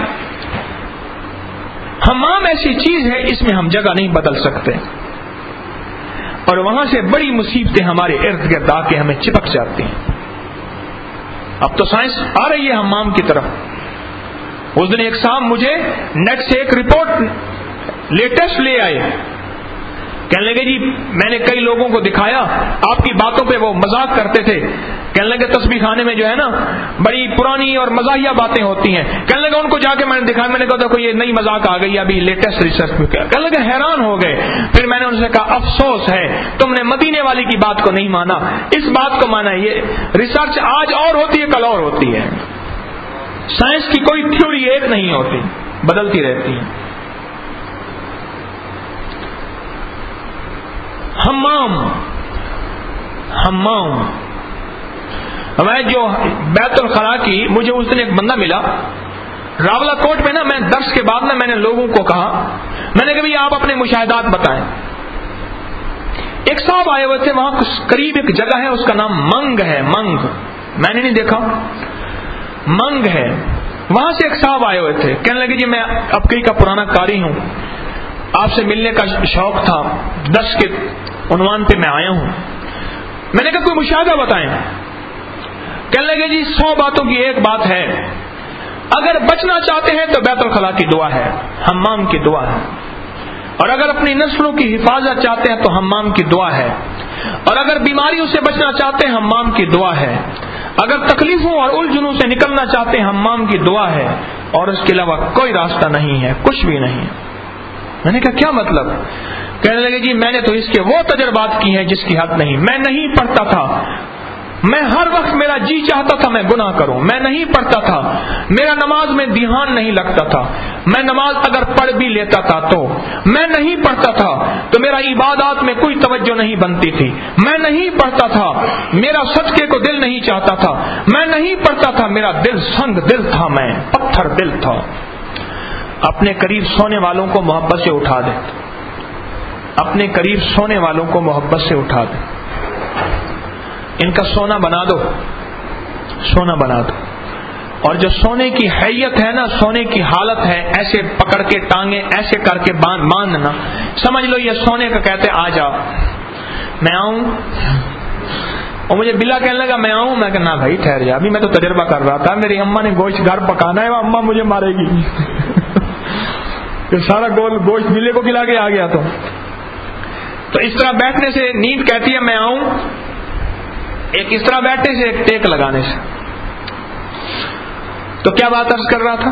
حمام ایسی چیز ہے اس میں ہم جگہ نہیں بدل سکتے، اور وہاں سے بڑی مصیبتیں ہمارے ارد گرد آ کے ہمیں چپک جاتی ہیں۔ اب تو سائنس آ رہی ہے حمام کی طرف۔ اس دن ایک صاحب مجھے نیٹ سے ایک رپورٹ لیٹسٹ لے آئے، کہنے لگے جی میں نے کئی لوگوں کو دکھایا، آپ کی باتوں پہ وہ مذاق کرتے تھے، کہنے لگے تسبیح خانے میں جو ہے نا بڑی پرانی اور مزاحیہ باتیں ہوتی ہیں، کہنے لگے ان کو جا کے میں نے دکھایا، میں نے کہا دیکھو یہ نئی مذاق آ گئی ابھی لیٹسٹ ریسرچ میں، کہنے لگے حیران ہو گئے۔ پھر میں نے ان سے کہا افسوس ہے تم نے مدینے والی کی بات کو نہیں مانا، اس بات کو مانا۔ یہ ریسرچ آج اور ہوتی ہے کل اور ہوتی ہے، سائنس کی کوئی تھیوری ایک نہیں ہوتی، بدلتی رہتی ہے۔ حمام حمام میں جو بیت الخلا کی، مجھے اس دن ایک بندہ ملا راولہ کوٹ میں نا، میں درس کے بعد نا میں نے لوگوں کو کہا، میں نے کہا بھئی آپ اپنے مشاہدات بتائیں۔ ایک صاحب آئے ہوئے تھے، وہاں قریب ایک جگہ ہے اس کا نام منگ ہے، منگ، میں نے نہیں دیکھا، منگ ہے، وہاں سے ایک صاحب آئے ہوئے تھے، کہنے لگے جی میں ابکئی کا پرانا قاری ہوں، آپ سے ملنے کا شوق تھا، درس کے عنوان پہ میں آیا ہوں۔ میں نے کہا کوئی مشاہدہ بتائیں۔ کہنے لگے جی سو باتوں کی ایک بات ہے، اگر بچنا چاہتے ہیں تو بیت الخلا کی دعا ہے، حمام کی دعا ہے، اور اگر اپنی نسلوں کی حفاظت چاہتے ہیں تو حمام کی دعا ہے، اور اگر بیماریوں سے بچنا چاہتے ہیں حمام کی دعا ہے، اگر تکلیفوں اور الجھنوں سے نکلنا چاہتے ہیں حمام کی دعا ہے، اور اس کے علاوہ کوئی راستہ نہیں ہے، کچھ بھی نہیں ہے۔ میں نے کہا کیا مطلب؟ کہنے لگے جی میں نے تو اس کے وہ تجربات کی ہیں جس کی حد نہیں، میں نہیں پڑھتا تھا میں ہر وقت میرا جی چاہتا تھا میں گناہ کروں، میں نہیں پڑھتا تھا، میرا نماز میں دھیان نہیں لگتا تھا، میں نماز اگر پڑھ بھی لیتا تھا تو میں نہیں پڑھتا تھا تو میرا عبادات میں کوئی توجہ نہیں بنتی تھی، میں نہیں پڑھتا تھا میرا صدقے کو دل نہیں چاہتا تھا، میں نہیں پڑھتا تھا میرا دل سنگ دل تھا، میں پتھر دل تھا۔ اپنے قریب سونے والوں کو محبت سے اٹھا دے، اپنے قریب سونے والوں کو محبت سے اٹھا دے، ان کا سونا بنا دو، سونا بنا دو۔ اور جو سونے کی حیت ہے نا، سونے کی حالت ہے، ایسے پکڑ کے ٹانگیں ایسے کر کے باندھنا، سمجھ لو یہ سونے کا کہتے آ جا، میں آؤں۔ اور مجھے بلا کہنے لگا میں آؤں، میں کہنا بھائی ٹھہر جا، ابھی میں تو تجربہ کر رہا تھا، میری اماں نے گوشت گھر پکانا ہے، وہ اماں مجھے مارے گی کہ سارا گول گوشت بلے کو کھلا کے آ گیا۔ تو تو اس طرح بیٹھنے سے نیند کہتی ہے میں آؤں، ایک اس طرح بیٹھنے سے، ایک ٹیک لگانے سے۔ تو کیا بات عرض کر رہا تھا؟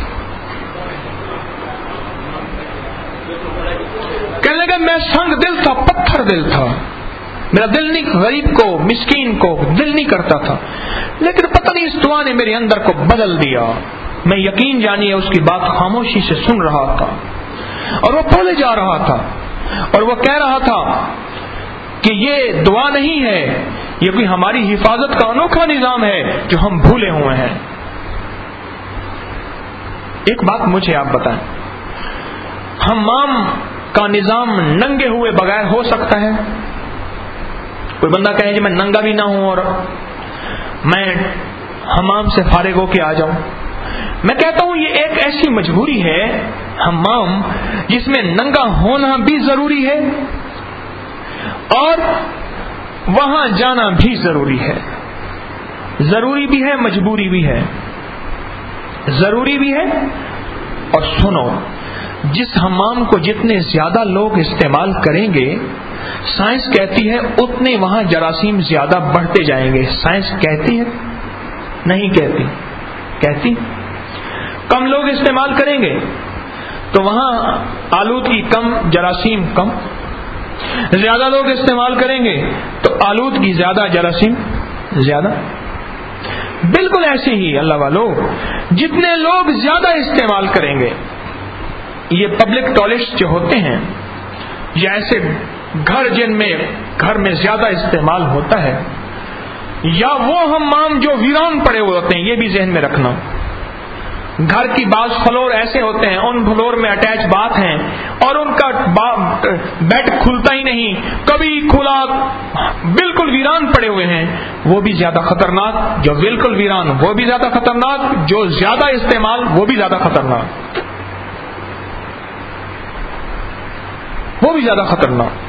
کہنے لگا میں سنگ دل تھا، پتھر دل تھا، میرا دل نہیں، غریب کو مسکین کو دل نہیں کرتا تھا، لیکن پتہ نہیں اس دعا نے میرے اندر کو بدل دیا۔ میں یقین جانیے اس کی بات خاموشی سے سن رہا تھا اور وہ بولے جا رہا تھا اور وہ کہہ رہا تھا کہ یہ دعا نہیں ہے، یہ بھی ہماری حفاظت کا انوکھا نظام ہے جو ہم بھولے ہوئے ہیں۔ ایک بات مجھے آپ بتائیں، حمام کا نظام ننگے ہوئے بغیر ہو سکتا ہے؟ کوئی بندہ کہے کہ میں ننگا بھی نہ ہوں اور میں حمام سے فارغ ہو کے آ جاؤں؟ میں کہتا ہوں یہ ایک ایسی مجبوری ہے حمام جس میں ننگا ہونا بھی ضروری ہے اور وہاں جانا بھی ضروری ہے، ضروری بھی ہے مجبوری بھی ہے، ضروری بھی ہے۔ اور سنو، جس حمام کو جتنے زیادہ لوگ استعمال کریں گے، سائنس کہتی ہے اتنے وہاں جراثیم زیادہ بڑھتے جائیں گے۔ سائنس کہتی ہے نہیں کہتی؟ کہتی۔ کم لوگ استعمال کریں گے تو وہاں آلودگی کم، جراثیم کم، زیادہ لوگ استعمال کریں گے تو آلودگی زیادہ، جراثیم زیادہ۔ بالکل ایسے ہی اللہ والو، جتنے لوگ زیادہ استعمال کریں گے، یہ پبلک ٹوائلٹس جو ہوتے ہیں یا ایسے گھر جن میں گھر میں زیادہ استعمال ہوتا ہے، یا وہ حمام جو ویران پڑے ہوئے ہوتے ہیں، یہ بھی ذہن میں رکھنا۔ گھر کی بعض فلور ایسے ہوتے ہیں، ان فلور میں اٹیچ باتھ ہیں اور ان کا بیڈ کھلتا ہی نہیں، کبھی کھلا، بالکل ویران پڑے ہوئے ہیں، وہ بھی زیادہ خطرناک۔ جو بالکل ویران وہ بھی زیادہ خطرناک، جو زیادہ استعمال وہ بھی زیادہ خطرناک، وہ بھی زیادہ خطرناک۔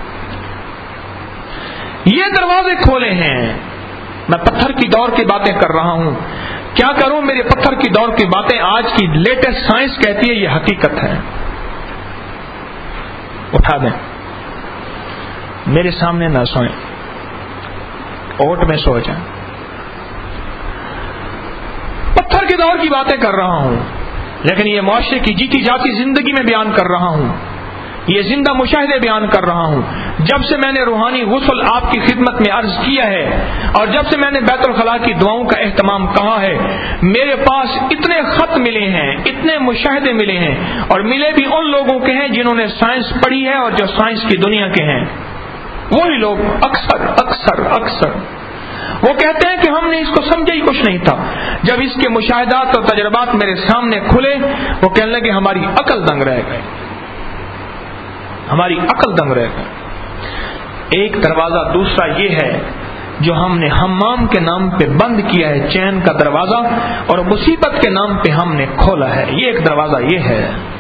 یہ دروازے کھولے ہیں۔ میں پتھر کی دور کی باتیں کر رہا ہوں، کیا کروں، میرے پتھر کی دور کی باتیں آج کی لیٹسٹ سائنس کہتی ہے یہ حقیقت ہے۔ اٹھا دیں، میرے سامنے نہ سوئیں، اوٹ میں سو جائیں۔ پتھر کے دور کی باتیں کر رہا ہوں، لیکن یہ معاشرے کی جیتی جاتی زندگی میں بیان کر رہا ہوں، یہ زندہ مشاہدے بیان کر رہا ہوں۔ جب سے میں نے روحانی غسل آپ کی خدمت میں عرض کیا ہے اور جب سے میں نے بیت الخلاء کی دعاؤں کا اہتمام کہا ہے، میرے پاس اتنے خط ملے ہیں، اتنے مشاہدے ملے ہیں، اور ملے بھی ان لوگوں کے ہیں جنہوں نے سائنس پڑھی ہے اور جو سائنس کی دنیا کے ہیں۔ وہی لوگ اکثر اکثر اکثر وہ کہتے ہیں کہ ہم نے اس کو سمجھا ہی کچھ نہیں تھا۔ جب اس کے مشاہدات اور تجربات میرے سامنے کھلے، وہ کہنے لگے ہماری عقل دنگ رہ گئی، ہماری عقل دنگ رہ گئی۔ ایک دروازہ دوسرا یہ ہے جو ہم نے حمام کے نام پہ بند کیا ہے، چین کا دروازہ، اور مصیبت کے نام پہ ہم نے کھولا ہے۔ یہ ایک دروازہ یہ ہے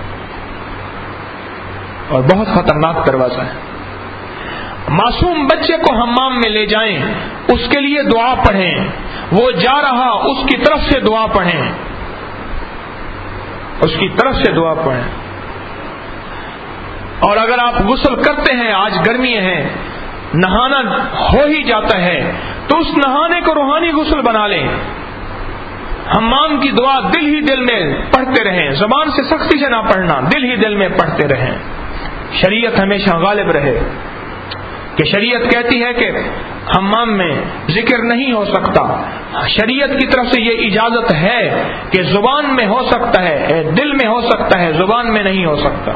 اور بہت خطرناک دروازہ ہے۔ معصوم بچے کو حمام میں لے جائیں، اس کے لیے دعا پڑھیں، وہ جا رہا اس کی طرف سے دعا پڑھیں، اس کی طرف سے دعا پڑھیں۔ اور اگر آپ غسل کرتے ہیں، آج گرمی ہے، نہانا ہو ہی جاتا ہے، تو اس نہانے کو روحانی غسل بنا لیں۔ حمام کی دعا دل ہی دل میں پڑھتے رہیں، زبان سے سختی سے نہ پڑھنا، دل ہی دل میں پڑھتے رہیں۔ شریعت ہمیشہ غالب رہے کہ شریعت کہتی ہے کہ حمام میں ذکر نہیں ہو سکتا. شریعت کی طرف سے یہ اجازت ہے کہ زبان میں ہو سکتا ہے، دل میں ہو سکتا ہے، زبان میں نہیں ہو سکتا.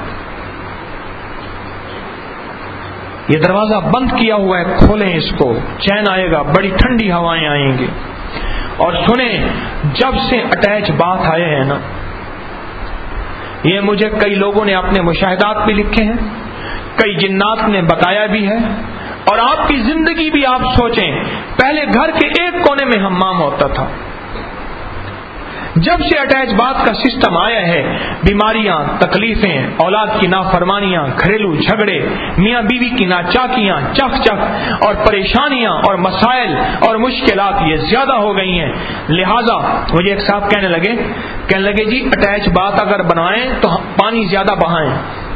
یہ دروازہ بند کیا ہوا ہے، کھولیں اس کو، چین آئے گا، بڑی ٹھنڈی ہوائیں آئیں گی. اور سنیں، جب سے اٹیچ بات آئے ہیں نا، یہ مجھے کئی لوگوں نے اپنے مشاہدات بھی لکھے ہیں، کئی جنات نے بتایا بھی ہے، اور آپ کی زندگی بھی آپ سوچیں، پہلے گھر کے ایک کونے میں حمام ہوتا تھا. جب سے اٹیچ بات کا سسٹم آیا ہے، بیماریاں، تکلیفیں، اولاد کی نافرمانیاں، گھریلو جھگڑے، میاں بیوی کی ناچاکیاں، چک چک اور پریشانیاں اور مسائل اور مشکلات یہ زیادہ ہو گئی ہیں. لہذا مجھے ایک صاحب کہنے لگے کہنے لگے جی اٹیچ بات اگر بنائیں تو پانی زیادہ بہائیں.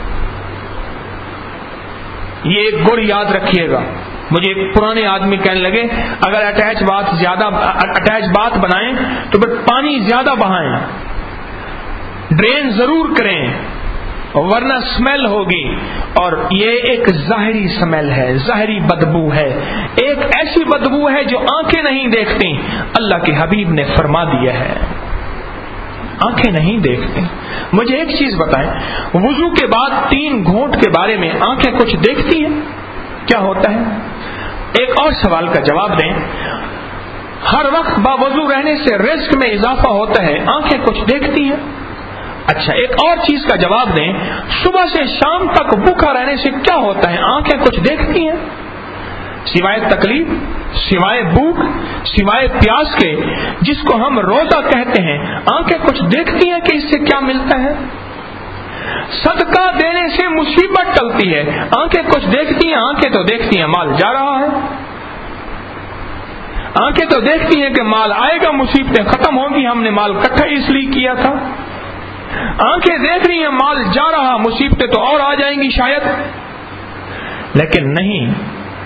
یہ ایک گر یاد رکھیے گا. مجھے ایک پرانے آدمی کہنے لگے اگر اٹیچ بات زیادہ اٹیچ بات بنائیں تو پھر پانی زیادہ بہائیں، ڈرین ضرور کریں ورنہ اسمیل ہوگی. اور یہ ایک ظاہری اسمیل ہے، ظاہری بدبو ہے، ایک ایسی بدبو ہے جو آنکھیں نہیں دیکھتی. اللہ کے حبیب نے فرما دیا ہے آنکھیں نہیں دیکھتی. مجھے ایک چیز بتائیں، وضو کے بعد تین گھونٹ کے بارے میں آنکھیں کچھ دیکھتی ہیں؟ کیا ہوتا ہے؟ ایک اور سوال کا جواب دیں. ہر وقت باوضو رہنے سے رزق میں اضافہ ہوتا ہے، آنکھیں کچھ دیکھتی ہیں؟ اچھا، ایک اور چیز کا جواب دیں، صبح سے شام تک بھوکا رہنے سے کیا ہوتا ہے؟ آنکھیں کچھ دیکھتی ہیں؟ سوائے تکلیف، سوائے بھوک، سوائے پیاس کے، جس کو ہم روزہ کہتے ہیں، آنکھیں کچھ دیکھتی ہیں کہ اس سے کیا ملتا ہے؟ صدقہ دینے سے مصیبت ٹلتی ہے، آنکھیں کچھ دیکھتی ہیں؟ آنکھیں تو دیکھتی ہیں مال جا رہا ہے، آنکھیں تو دیکھتی ہیں کہ مال آئے گا، مصیبتیں ختم ہوں گی، ہم نے مال اکٹھا اس لیے کیا تھا. آنکھیں دیکھ رہی ہیں مال جا رہا، مصیبتیں تو اور آ جائیں گی شاید. لیکن نہیں،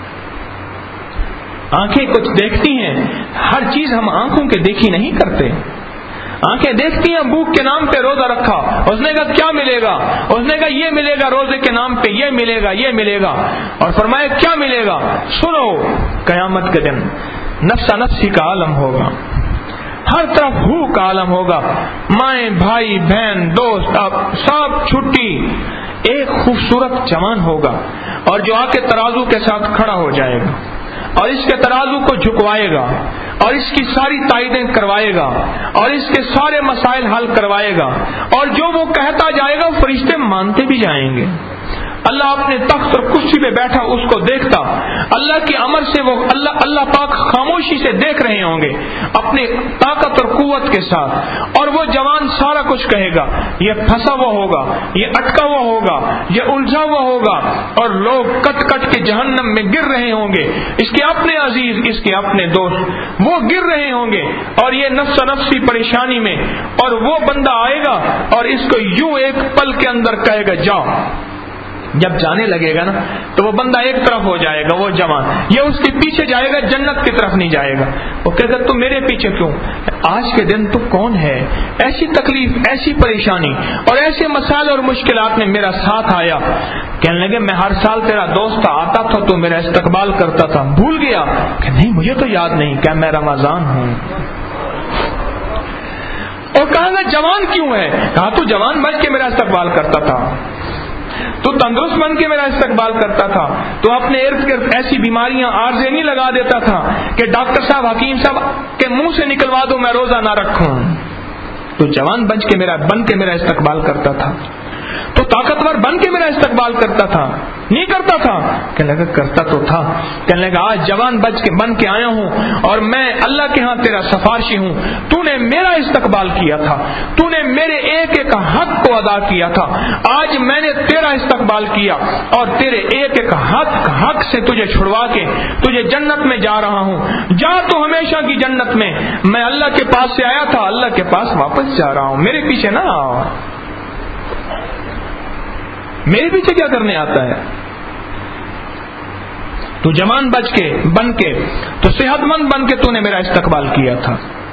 آنکھیں کچھ دیکھتی ہیں. ہر چیز ہم آنکھوں کے دیکھی نہیں کرتے. آنکھیں دیکھتی ہیں بھوک کے نام پہ روزہ رکھا، اس نے کہا کیا ملے گا؟ اس نے کہا یہ ملے گا، روزے کے نام پہ یہ ملے گا، یہ ملے گا. اور فرمایا کیا ملے گا؟ سنو، قیامت کے دن نفسا نفسی کا عالم ہوگا، ہر طرف ہو کا عالم ہوگا، مائیں بھائی بہن دوست اب سب چھٹی. ایک خوبصورت جوان ہوگا اور جو آ کے ترازو کے ساتھ کھڑا ہو جائے گا اور اس کے ترازو کو جھکوائے گا اور اس کی ساری تائیدیں کروائے گا اور اس کے سارے مسائل حل کروائے گا، اور جو وہ کہتا جائے گا فرشتے مانتے بھی جائیں گے. اللہ اپنے تخت اور کرسی پہ بیٹھا اس کو دیکھتا، اللہ کی امر سے وہ اللہ اللہ پاک خاموشی سے دیکھ رہے ہوں گے اپنے طاقت اور قوت کے ساتھ. اور وہ جوان سارا کچھ کہے گا، یہ پھنسا ہوا ہوگا، یہ اٹکا ہوا ہوگا، یہ الجھا ہوا ہوگا، اور لوگ کٹ کٹ کے جہنم میں گر رہے ہوں گے. اس کے اپنے عزیز، اس کے اپنے دوست وہ گر رہے ہوں گے اور یہ نفس نفسی پریشانی میں. اور وہ بندہ آئے گا اور اس کو یوں ایک پل کے اندر کہے گا جاؤ. جب جانے لگے گا نا تو وہ بندہ ایک طرف ہو جائے گا، وہ جوان یہ اس کے پیچھے جائے گا، جنت کی طرف نہیں جائے گا. وہ کہے گا تو میرے پیچھے کیوں؟ آج کے دن تو کون ہے ایسی تکلیف، ایسی پریشانی اور ایسے مسائل اور مشکلات میں میرا ساتھ آیا؟ کہنے لگے میں ہر سال تیرا دوست تھا، آتا تھا تو میرا استقبال کرتا تھا، بھول گیا؟ کہ نہیں مجھے تو یاد نہیں. کہ میں رمضان ہوں. اور کہا گا جوان کیوں ہے؟ کہا تو جوان بن کے میرا استقبال کرتا تھا، تو تندرست بن کے میرا استقبال کرتا تھا، تو اپنے ارد گرد ایسی بیماریاں عارضے نہیں لگا دیتا تھا کہ ڈاکٹر صاحب حکیم صاحب کے منہ سے نکلوا دو میں روزہ نہ رکھوں. تو جوان بن کے میرا بن کے میرا استقبال کرتا تھا، تو طاقتور بن کے میرا استقبال کرتا تھا، نہیں کرتا تھا؟ کہنے لگا کرتا تو تھا. کہنے لگا آج جوان بچ کے بن کے آیا ہوں اور میں اللہ کے ہاں تیرا سفارشی ہوں. تو نے میرا استقبال کیا تھا، تو نے میرے ایک ایک حق کو ادا کیا تھا، آج میں نے تیرا استقبال کیا اور تیرے ایک ایک حق حق سے تجھے چھڑوا کے تجھے جنت میں جا رہا ہوں. جا تو ہمیشہ کی جنت میں، میں اللہ کے پاس سے آیا تھا، اللہ کے پاس واپس جا رہا ہوں، میرے پیچھے نہ آؤ. میرے پیچھے کیا کرنے آتا ہے؟ تو جوان بچ کے بن کے تو صحت مند بن کے تو نے میرا استقبال کیا تھا.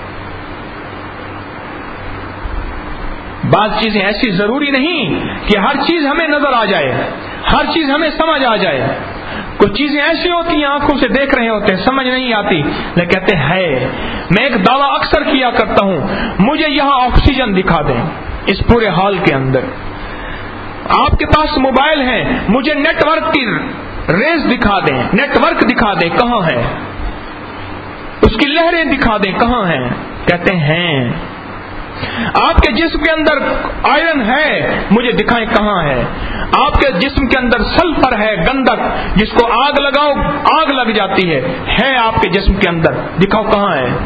بعض چیزیں ایسی ضروری نہیں کہ ہر چیز ہمیں نظر آ جائے، ہر چیز ہمیں سمجھ آ جائے. کچھ چیزیں ایسی ہوتی ہیں آنکھوں سے دیکھ رہے ہوتے ہیں, سمجھ نہیں آتی, لیکن کہتے ہیں ہے. میں ایک دعویٰ اکثر کیا کرتا ہوں, مجھے یہاں آکسیجن دکھا دیں اس پورے ہال کے اندر. آپ کے پاس موبائل ہے, مجھے نیٹ ورک کی ریز دکھا دیں, نیٹ ورک دکھا دیں کہاں ہے, اس کی لہریں دکھا دیں کہاں ہیں. کہتے ہیں آپ کے جسم کے اندر آئرن ہے, مجھے دکھائیں کہاں ہے. آپ کے جسم کے اندر سلفر ہے, گندک, جس کو آگ لگاؤ آگ لگ جاتی ہے, ہے آپ کے جسم کے اندر, دکھاؤ کہاں ہے.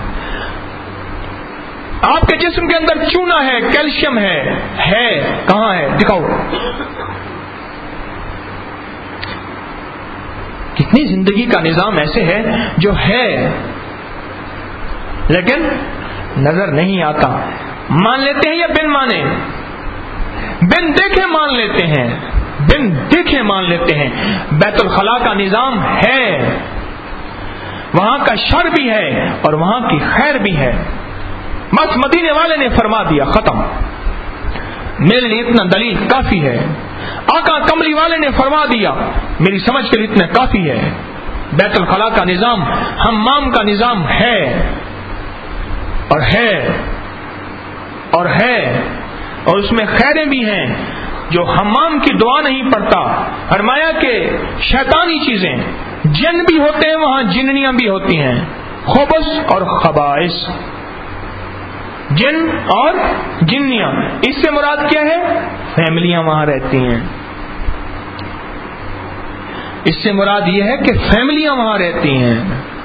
آپ کے جسم کے اندر چونا ہے, کیلشیم ہے, ہے کہاں ہے, دکھاؤ. کتنی زندگی کا نظام ایسے ہے جو ہے لیکن نظر نہیں آتا. مان لیتے ہیں یا بن مانے, بن دیکھے مان لیتے ہیں, بن دیکھے مان لیتے ہیں. بیت الخلاء کا نظام ہے, وہاں کا شر بھی ہے اور وہاں کی خیر بھی ہے. بس مدینے والے نے فرما دیا, ختم, میرے لیے اتنا دلیل کافی ہے. آقا کملی والے نے فرما دیا, میری سمجھ کے لیے اتنا کافی ہے. بیت الخلاء کا نظام حمام کا نظام ہے اور ہے اور ہے اور اس میں خیریں بھی ہیں. جو حمام کی دعا نہیں پڑھتا, فرمایا کہ شیطانی چیزیں, جن بھی ہوتے ہیں وہاں جننیاں بھی ہوتی ہیں, خبث اور خبائث, جن اور جنیاں. اس سے مراد کیا ہے؟ فیملیاں وہاں رہتی ہیں. اس سے مراد یہ ہے کہ فیملیاں وہاں رہتی ہیں,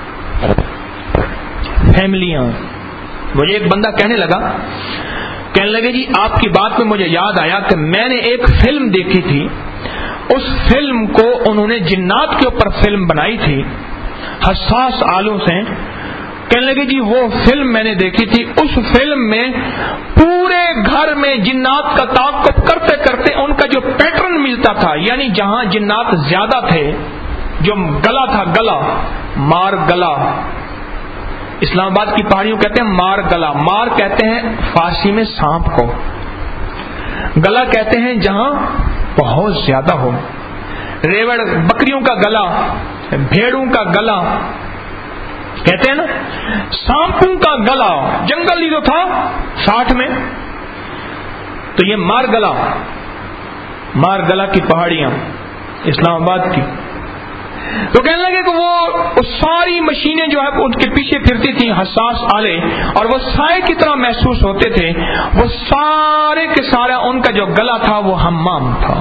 فیملیاں. مجھے ایک بندہ کہنے لگا, کہنے لگے جی آپ کی بات میں مجھے یاد آیا کہ میں نے ایک فلم دیکھی تھی, اس فلم کو انہوں نے جنات کے اوپر فلم بنائی تھی, حساس آلوں سے. کہنے لگے جی وہ فلم میں نے دیکھی تھی, اس فلم میں پورے گھر میں جنات کا تعاقب کرتے کرتے ان کا جو پیٹرن ملتا تھا, یعنی جہاں جنات زیادہ تھے, جو گلا تھا, گلا مار گلا, اسلام آباد کی پہاڑیوں کہتے ہیں مار گلا. مار کہتے ہیں فارسی میں سانپ کو, گلا کہتے ہیں جہاں بہت زیادہ ہو. ریوڑ بکریوں کا گلا, بھیڑوں کا گلا کہتے ہیں نا, سانپوں کا گلا. جنگل ہی تو تھا ساٹھ میں, تو یہ مار گلا, مار گلا کی پہاڑیاں اسلام آباد کی. تو کہنے لگے کہ وہ ساری مشینیں جو ہے ان کے پیچھے پھرتی تھیں, حساس آلے, اور وہ سائے کی طرح محسوس ہوتے تھے. وہ سارے کے سارا ان کا جو گلا تھا وہ حمام تھا.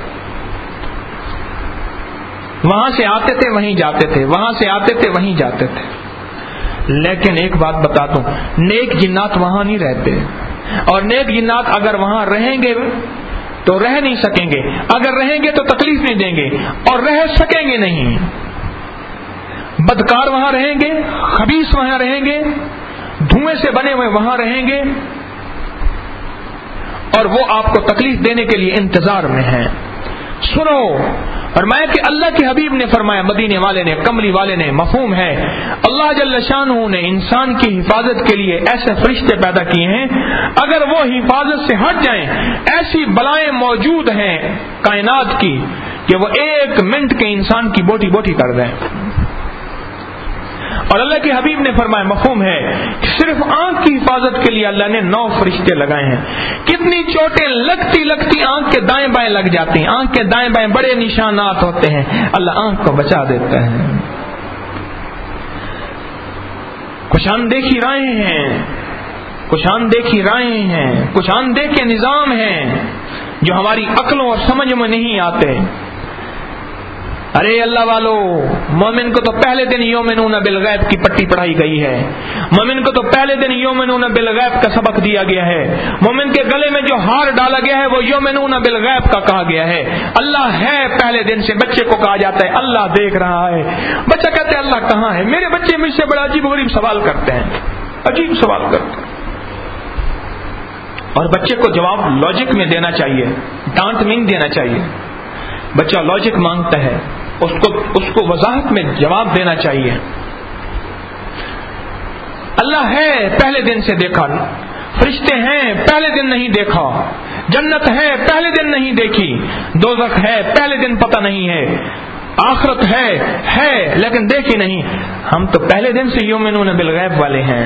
وہاں سے آتے تھے وہیں جاتے تھے, وہاں سے آتے تھے وہیں جاتے تھے. لیکن ایک بات بتا دوں, نیک جنات وہاں نہیں رہتے, اور نیک جنات اگر وہاں رہیں گے تو رہ نہیں سکیں گے, اگر رہیں گے تو تکلیف نہیں دیں گے, اور رہ سکیں گے نہیں. بدکار وہاں رہیں گے, خبیث وہاں رہیں گے, دھوئیں سے بنے ہوئے وہاں رہیں گے, اور وہ آپ کو تکلیف دینے کے لیے انتظار میں ہیں. سنو, فرمایا کہ اللہ کے حبیب نے فرمایا, مدینے والے نے, کملی والے نے, مفہوم ہے اللہ جل شانہ نے انسان کی حفاظت کے لیے ایسے فرشتے پیدا کیے ہیں, اگر وہ حفاظت سے ہٹ جائیں ایسی بلائیں موجود ہیں کائنات کی کہ وہ ایک منٹ کے انسان کی بوٹی بوٹی کر دیں. اور اللہ کے حبیب نے فرمایا, مفہوم ہے کہ صرف آنکھ کی حفاظت کے لیے اللہ نے نو فرشتے لگائے ہیں. کتنی چوٹیں لگتی لگتی آنکھ کے دائیں بائیں لگ جاتی ہیں, آنکھ کے دائیں بائیں بڑے نشانات ہوتے ہیں, اللہ آنکھ کو بچا دیتا ہے. کچھ اندیکھی رائے ہیں, کچھ اندیکھی رائے ہیں, کچھ اندیکھے نظام ہیں جو ہماری عقلوں اور سمجھ میں نہیں آتے. ارے اللہ والو, مومن کو تو پہلے دن یومنون بالغیب کی پٹی پڑھائی گئی ہے, مومن کو تو پہلے دن یومنون بالغیب کا سبق دیا گیا ہے, مومن کے گلے میں جو ہار ڈالا گیا ہے وہ یومنون بالغیب کا کہا گیا ہے. اللہ ہے پہلے دن سے, بچے کو کہا جاتا ہے اللہ دیکھ رہا ہے. بچہ کہتے ہیں اللہ کہاں ہے؟ میرے بچے مجھ سے بڑا عجیب غریب سوال کرتے ہیں, عجیب سوال کرتے ہیں, اور بچے کو جواب لاجک میں دینا چاہیے, ڈانٹ نہیں دینا چاہیے. بچہ لاجک مانگتا ہے, اس کو اس کو وضاحت میں جواب دینا چاہیے. اللہ ہے پہلے دن سے دیکھا, فرشتے ہیں پہلے دن نہیں دیکھا, جنت ہے پہلے دن نہیں دیکھی, دوزخ ہے پہلے دن پتہ نہیں ہے. آخرت ہے ہے لیکن دیکھی نہیں. ہم تو پہلے دن سے یؤمنون بالغیب والے ہیں،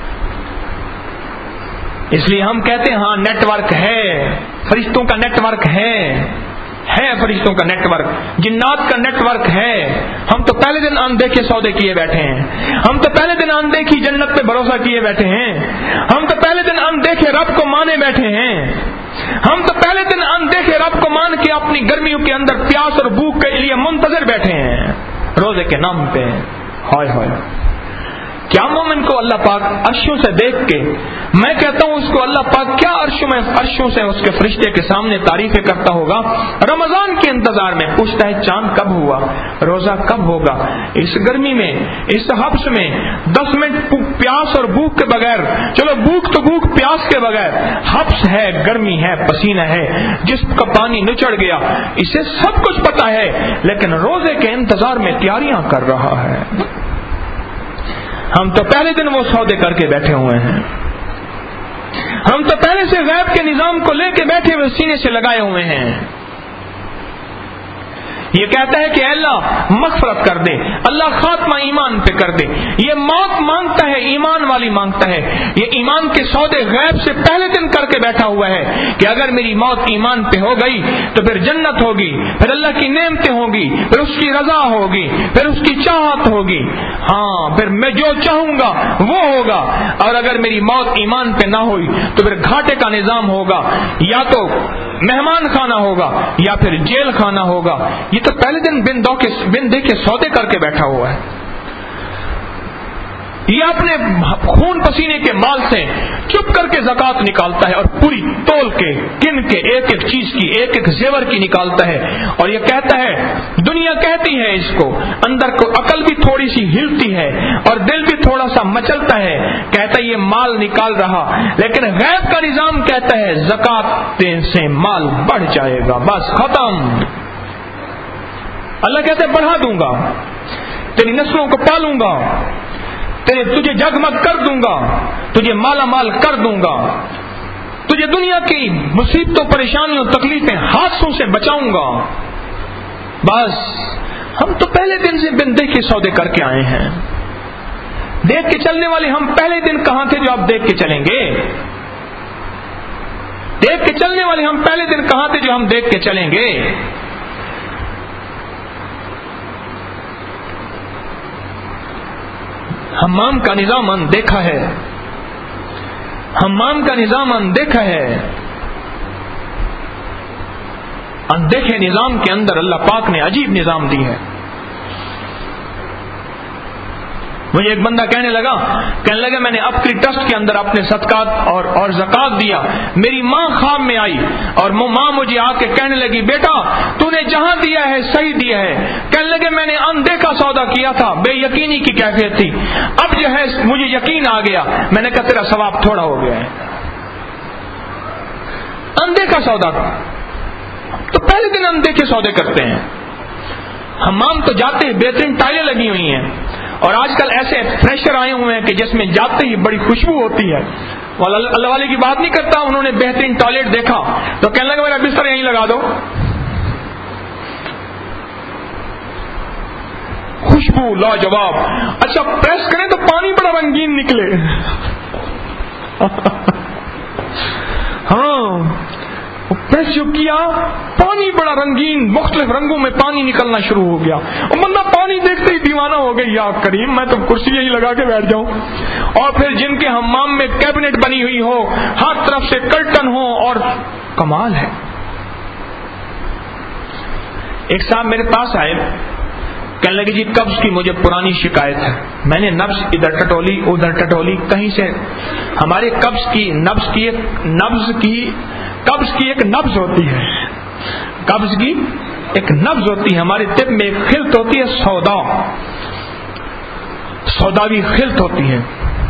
اس لیے ہم کہتے ہیں ہاں نیٹ ورک ہے، فرشتوں کا نیٹ ورک ہے ہے فرشتوں کا نیٹ ورک، جنات کا نیٹ ورک ہے. ہم تو پہلے دن اندیکھے سودے کیے بیٹھے ہیں، ہم تو پہلے دن اندیکھی جنت پہ بھروسہ کیے بیٹھے ہیں، ہم تو پہلے دن اندیکھے رب کو مانے بیٹھے ہیں، ہم تو پہلے دن اندیکھے رب کو مان کے اپنی گرمیوں کے اندر پیاس اور بھوک کے لیے منتظر بیٹھے ہیں روزے کے نام پہ. ہائے ہائے، کیا مومن کو اللہ پاک عرشوں سے دیکھ کے، میں کہتا ہوں اس کو اللہ پاک کیا عرشوں میں عرشوں سے اس کے فرشتے کے سامنے تعریفیں کرتا ہوگا. رمضان کے انتظار میں پوچھتا ہے چاند کب ہوا، روزہ کب ہوگا. اس گرمی میں، اس حبس میں دس منٹ پیاس اور بھوک کے بغیر، چلو بھوک تو بھوک پیاس کے بغیر، حبس ہے، گرمی ہے، پسینہ ہے، جسم کا پانی نچڑ گیا، اسے سب کچھ پتا ہے لیکن روزے کے انتظار میں تیاریاں کر رہا ہے. ہم تو پہلے دن وہ سودے کر کے بیٹھے ہوئے ہیں، ہم تو پہلے سے غیب کے نظام کو لے کے بیٹھے ہوئے سینے سے لگائے ہوئے ہیں. یہ کہتا ہے کہ اللہ مغفرت کر دے، اللہ خاتمہ ایمان پہ کر دے. یہ موت مانگتا ہے، ایمان والی مانگتا ہے. یہ ایمان کے سودے غیب سے پہلے دن کر کے بیٹھا ہوا ہے کہ اگر میری موت ایمان پہ ہو گئی تو پھر جنت ہوگی، پھر اللہ کی نعمتیں ہوگی، پھر اس کی رضا ہوگی، پھر اس کی چاہت ہوگی. ہاں پھر میں جو چاہوں گا وہ ہوگا. اور اگر میری موت ایمان پہ نہ ہوئی تو پھر گھاٹے کا نظام ہوگا، یا تو مہمان خانہ ہوگا یا پھر جیل خانہ ہوگا. یہ تو پہلے دن بن دو کے بن دے کے سودے کر کے بیٹھا ہوا ہے. یہ اپنے خون پسینے کے مال سے چپ کر کے زکات نکالتا ہے اور پوری تول کے گن کے ایک ایک چیز کی، ایک ایک زیور کی نکالتا ہے. اور یہ کہتا ہے، دنیا کہتی ہے اس کو، اندر کو عقل بھی تھوڑی سی ہلتی ہے اور دل بھی تھوڑا سا مچلتا ہے، کہتا ہے یہ مال نکال رہا، لیکن غیب کا نظام کہتا ہے زکات سے مال بڑھ جائے گا، بس ختم. اللہ کہتا ہے بڑھا دوں گا، تیری نسلوں کو پالوں گا، تیرے تجھے جگمگ کر دوں گا، تجھے مالا مال کر دوں گا، تجھے دنیا کی مصیبتوں، پریشانیوں، تکلیفیں، حادثوں سے بچاؤں گا. بس ہم تو پہلے دن سے بن دیکھ کے سودے کر کے آئے ہیں. دیکھ کے چلنے والے ہم پہلے دن کہاں تھے جو آپ دیکھ کے چلیں گے؟ دیکھ کے چلنے والے ہم پہلے دن کہاں تھے جو ہم دیکھ کے چلیں گے؟ حمام کا نظام اندیکھا ہے، حمام کا نظام اندیکھا ہے. اندیکھے نظام کے اندر اللہ پاک نے عجیب نظام دی ہے. مجھے ایک بندہ کہنے لگا کہنے لگا میں نے اپنی ٹرسٹ کے اندر اپنے صدقات اور اور زکات دیا. میری ماں خواب میں آئی اور ماں مجھے آ کے کہنے لگی بیٹا تو نے جہاں دیا ہے صحیح دیا ہے. کہنے لگے میں نے اندیکھا سودا کیا تھا، بے یقینی کی کیفیت تھی، اب جو ہے مجھے یقین آ گیا. میں نے کہا تیرا ثواب تھوڑا ہو گیا ہے. اندیکھا سودا تو پہلے دن اندیکھے سودے کرتے ہیں. حمام تو جاتے ہی بہترین ٹائلیں لگی ہوئی ہیں اور آج کل ایسے فریشر آئے ہوئے ہیں کہ جس میں جاتے ہی بڑی خوشبو ہوتی ہے. اللہ والے کی بات نہیں کرتا، انہوں نے بہترین ٹوائلٹ دیکھا تو کہنے لگا میرا بستر یہیں لگا دو. خوشبو لاجواب. اچھا پریس کریں تو پانی بڑا رنگین نکلے. ہاں پریس جو کیا پانی بڑا رنگین، مختلف رنگوں میں پانی نکلنا شروع ہو گیا. اور بندہ پانی دیکھتے ہی دیوانہ ہو گئی، یا کریم میں تو کرسی یہی لگا کے بیٹھ جاؤں. اور پھر جن کے حمام میں کیبنٹ بنی ہوئی ہو، ہر طرف سے کرٹن ہو، اور کمال ہے. ایک صاحب میرے پاس آئے، کہنے لگے جی قبض کی مجھے پرانی شکایت ہے. میں نے نبض ادھر ٹٹولی ادھر ٹٹولی، کہیں سے ہمارے قبض کی نبض کی ایک نبض کی قبض کی ایک نبض ہوتی ہے، قبض کی ایک نبض ہوتی ہے. ہمارے طب میں ایک خلط ہوتی ہے، سودا سوداوی خلط ہوتی ہے،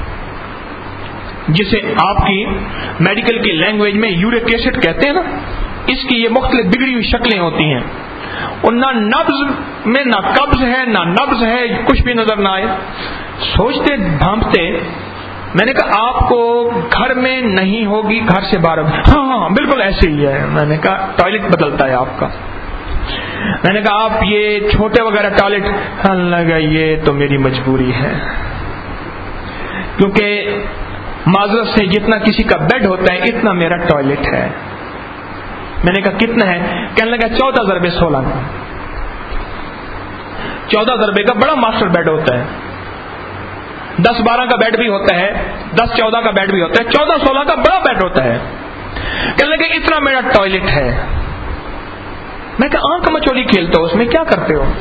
جسے آپ کی میڈیکل کی لینگویج میں یورک ایسڈ کہتے ہیں نا. اس کی یہ مختلف بگڑی ہوئی شکلیں ہوتی ہیں، اور نہ نبض میں نہ قبض ہے نہ نبض ہے، کچھ بھی نظر نہ آئے. سوچتے بھانپتے میں نے کہا آپ کو گھر میں نہیں ہوگی، گھر سے باہر. ہاں ہاں بالکل ایسے ہی ہے. میں نے کہا ٹوائلٹ بدلتا ہے آپ کا. میں نے کہا آپ یہ چھوٹے وغیرہ ٹوائلٹ؟ اللہ کا یہ تو میری مجبوری ہے، کیونکہ معذرت سے جتنا کسی کا بیڈ ہوتا ہے اتنا میرا ٹوائلٹ ہے۔ میں نے کہا کتنا ہے؟ کہنے لگا چودہ ضربے سولہ کا۔ چودہ ضربے کا بڑا ماسٹر بیڈ ہوتا ہے، دس بارہ کا بیڈ بھی ہوتا ہے، دس چودہ کا بیڈ بھی ہوتا ہے، چودہ سولہ کا بڑا بیڈ ہوتا ہے۔ کہنے لگے اتنا میرا ٹوائلٹ ہے۔ میں کہا آنکھ مچولی کھیلتے ہو، اس میں کیا کرتے ہو؟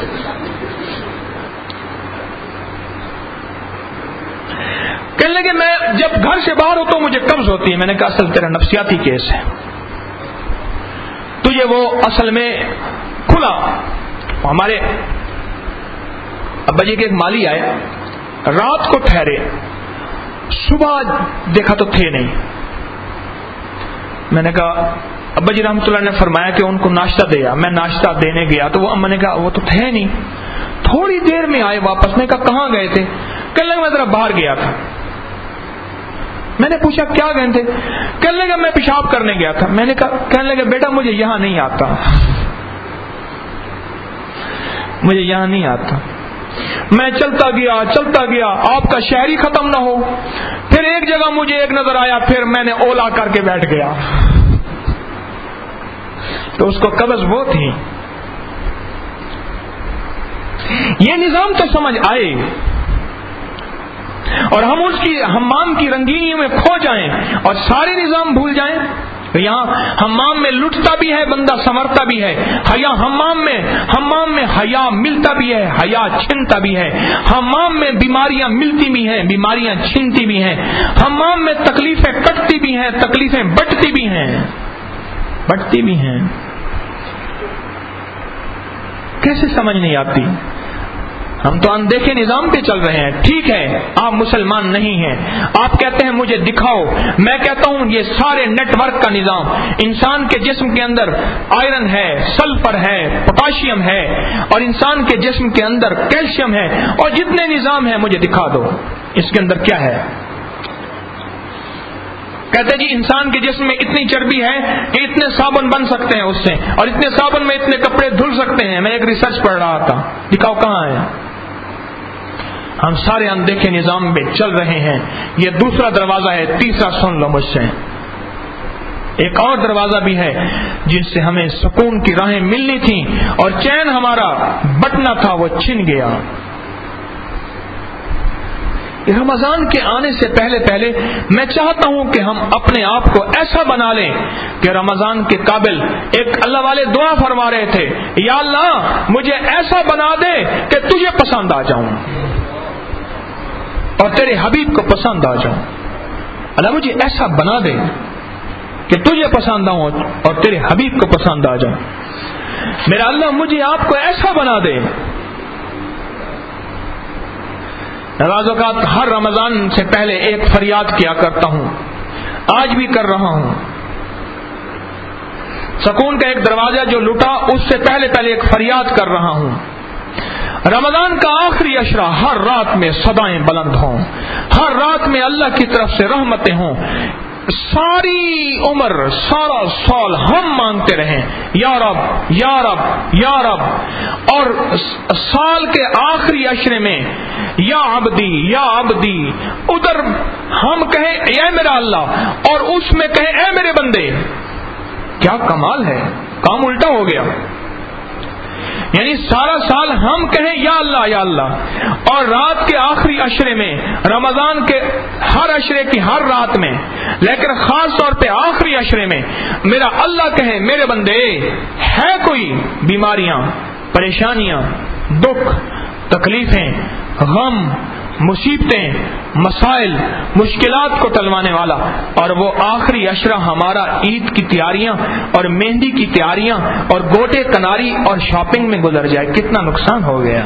کہنے لگے میں جب گھر سے باہر ہوتا ہوں مجھے قبض ہوتی ہے۔ میں نے کہا اصل تیرا نفسیاتی کیس ہے، تجھے وہ اصل میں کھلا۔ ہمارے ابا جی کے ایک مالی آئے، رات کو ٹھہرے، صبح دیکھا تو تھے نہیں۔ میں نے کہا ابا جی رحمۃ اللہ نے فرمایا کہ ان کو ناشتہ دیا۔ میں ناشتہ دینے گیا تو وہ اما نے کہا وہ تو تھے نہیں۔ تھوڑی دیر میں آئے واپس۔ میں کہا کہاں گئے تھے؟ کہنے لگا میں ذرا باہر گیا تھا۔ میں نے پوچھا کیا گئے تھے؟ کہنے لگا میں پیشاب کرنے گیا تھا۔ میں نے کہا کہنے لگا بیٹا مجھے یہاں نہیں آتا، مجھے یہاں نہیں آتا۔ میں چلتا گیا چلتا گیا، آپ کا شہری ختم نہ ہو، پھر ایک جگہ مجھے ایک نظر آیا، پھر میں نے اولا کر کے بیٹھ گیا۔ تو اس کو قبض وہ تھی۔ یہ نظام تو سمجھ آئے اور ہم اس کی حمام کی رنگینیوں میں کھو جائیں اور سارے نظام بھول جائیں۔ یہاں حمام میں لٹتا بھی ہے بندہ، سنورتا بھی ہے۔ حیا حمام میں حمام میں حیا ملتا بھی ہے، حیا چھنتا بھی ہے۔ حمام میں بیماریاں ملتی بھی ہیں، بیماریاں چھنتی بھی ہیں۔ حمام میں تکلیفیں کٹتی بھی ہیں، تکلیفیں بٹتی بھی ہیں، بٹتی بھی ہیں۔ کیسے سمجھ نہیں آتی؟ ہم تو اندیکھے نظام پہ چل رہے ہیں۔ ٹھیک ہے آپ مسلمان نہیں ہیں، آپ کہتے ہیں مجھے دکھاؤ، میں کہتا ہوں یہ سارے نیٹ ورک کا نظام، انسان کے جسم کے اندر آئرن ہے، سلفر ہے، پوٹاشیم ہے، اور انسان کے جسم کے اندر کیلشیم ہے، اور جتنے نظام ہیں مجھے دکھا دو، اس کے اندر کیا ہے؟ کہتے جی انسان کے جسم میں اتنی چربی ہے کہ اتنے صابن بن سکتے ہیں اس سے، اور اتنے صابن میں اتنے کپڑے دھل سکتے ہیں۔ میں ایک ریسرچ پڑھ رہا تھا، دکھاؤ کہاں ہے؟ ہم سارے اندیکھے نظام میں چل رہے ہیں۔ یہ دوسرا دروازہ ہے، تیسرا سن لو مجھ سے۔ ایک اور دروازہ بھی ہے جس سے ہمیں سکون کی راہیں ملنی تھیں اور چین ہمارا بٹنا تھا وہ چھن گیا۔ رمضان کے آنے سے پہلے پہلے میں چاہتا ہوں کہ ہم اپنے آپ کو ایسا بنا لیں کہ رمضان کے قابل، ایک اللہ والے دعا فرما رہے تھے، یا اللہ مجھے ایسا بنا دے کہ تجھے پسند آ جاؤں اور تیرے حبیب کو پسند آ جاؤں۔ اللہ مجھے ایسا بنا دے کہ تجھے پسند آؤں اور تیرے حبیب کو پسند آ جاؤں۔ میرا اللہ مجھے آپ کو ایسا بنا دے۔ بعض اوقات ہر رمضان سے پہلے ایک فریاد کیا کرتا ہوں، آج بھی کر رہا ہوں۔ سکون کا ایک دروازہ جو لٹا اس سے پہلے پہلے ایک فریاد کر رہا ہوں۔ رمضان کا آخری عشرہ ہر رات میں صدائیں بلند ہوں، ہر رات میں اللہ کی طرف سے رحمتیں ہوں، ساری عمر سارا سال ہم مانگتے رہیں یا رب یا رب یا رب، اور سال کے آخری عشرے میں یا عبدی یا عبدی، ادھر ہم کہیں اے میرا اللہ اور اس میں کہیں اے میرے بندے۔ کیا کمال ہے، کام الٹا ہو گیا۔ یعنی سارا سال ہم کہیں یا اللہ یا اللہ، اور رات کے آخری عشرے میں، رمضان کے ہر عشرے کی ہر رات میں، لیکن خاص طور پہ آخری عشرے میں میرا اللہ کہے میرے بندے ہے کوئی بیماریاں، پریشانیاں، دکھ، تکلیفیں، غم، مصیبتیں، مسائل، مشکلات کو ٹلوانے والا، اور وہ آخری عشرہ ہمارا عید کی تیاریاں اور مہندی کی تیاریاں اور گوٹے کناری اور شاپنگ میں گزر جائے، کتنا نقصان ہو گیا۔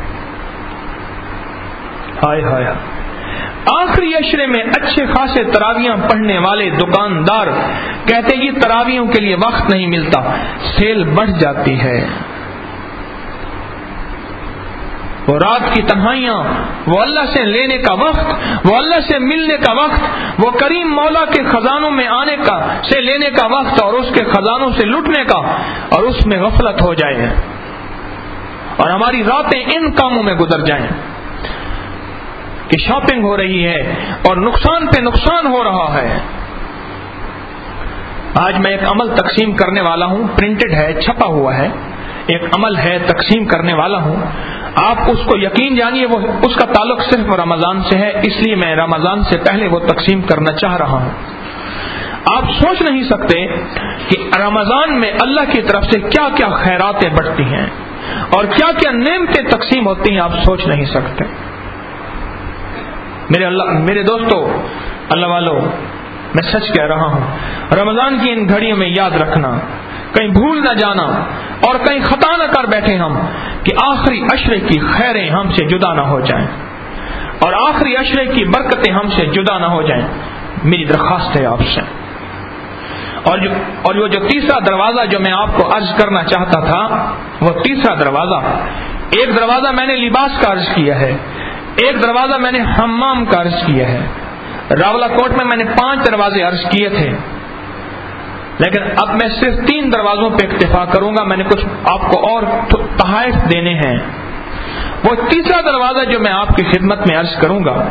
ہائے ہائے، آخری عشرے میں اچھے خاصے تراویاں پڑھنے والے دکاندار کہتے یہ تراویوں کے لیے وقت نہیں ملتا، سیل بڑھ جاتی ہے۔ وہ رات کی تنہائیاں، وہ اللہ سے لینے کا وقت، وہ اللہ سے ملنے کا وقت، وہ کریم مولا کے خزانوں میں آنے کا سے لینے کا وقت اور اس کے خزانوں سے لٹنے کا، اور اس میں غفلت ہو جائے اور ہماری راتیں ان کاموں میں گزر جائیں کہ شاپنگ ہو رہی ہے اور نقصان پہ نقصان ہو رہا ہے۔ آج میں ایک عمل تقسیم کرنے والا ہوں، پرنٹڈ ہے، چھپا ہوا ہے، ایک عمل ہے تقسیم کرنے والا ہوں۔ آپ اس کو یقین جانیے وہ اس کا تعلق صرف رمضان سے ہے، اس لیے میں رمضان سے پہلے وہ تقسیم کرنا چاہ رہا ہوں۔ آپ سوچ نہیں سکتے کہ رمضان میں اللہ کی طرف سے کیا کیا خیراتیں بڑھتی ہیں اور کیا کیا نعمتیں تقسیم ہوتی ہیں، آپ سوچ نہیں سکتے۔ میرے اللہ میرے دوستو، اللہ والو، میں سچ کہہ رہا ہوں، رمضان کی ان گھڑیوں میں یاد رکھنا، کہیں بھول نہ جانا اور کہیں خطا نہ کر بیٹھے ہم کہ آخری عشرے کی خیریں ہم سے جدا نہ ہو جائیں اور آخری عشرے کی برکتیں ہم سے جدا نہ ہو جائیں۔ میری درخواست ہے آپ سے۔ اور جو اور وہ جو تیسرا دروازہ جو میں آپ کو عرض کرنا چاہتا تھا، وہ تیسرا دروازہ، ایک دروازہ میں نے لباس کا عرض کیا ہے، ایک دروازہ میں نے حمام کا عرض کیا ہے۔ راولہ کوٹ میں میں نے پانچ دروازے عرض کیے تھے، لیکن اب میں صرف تین دروازوں پہ اکتفا کروں گا، میں نے کچھ آپ کو اور تحائف دینے ہیں۔ وہ تیسرا دروازہ جو میں آپ کی خدمت میں عرض کروں گا،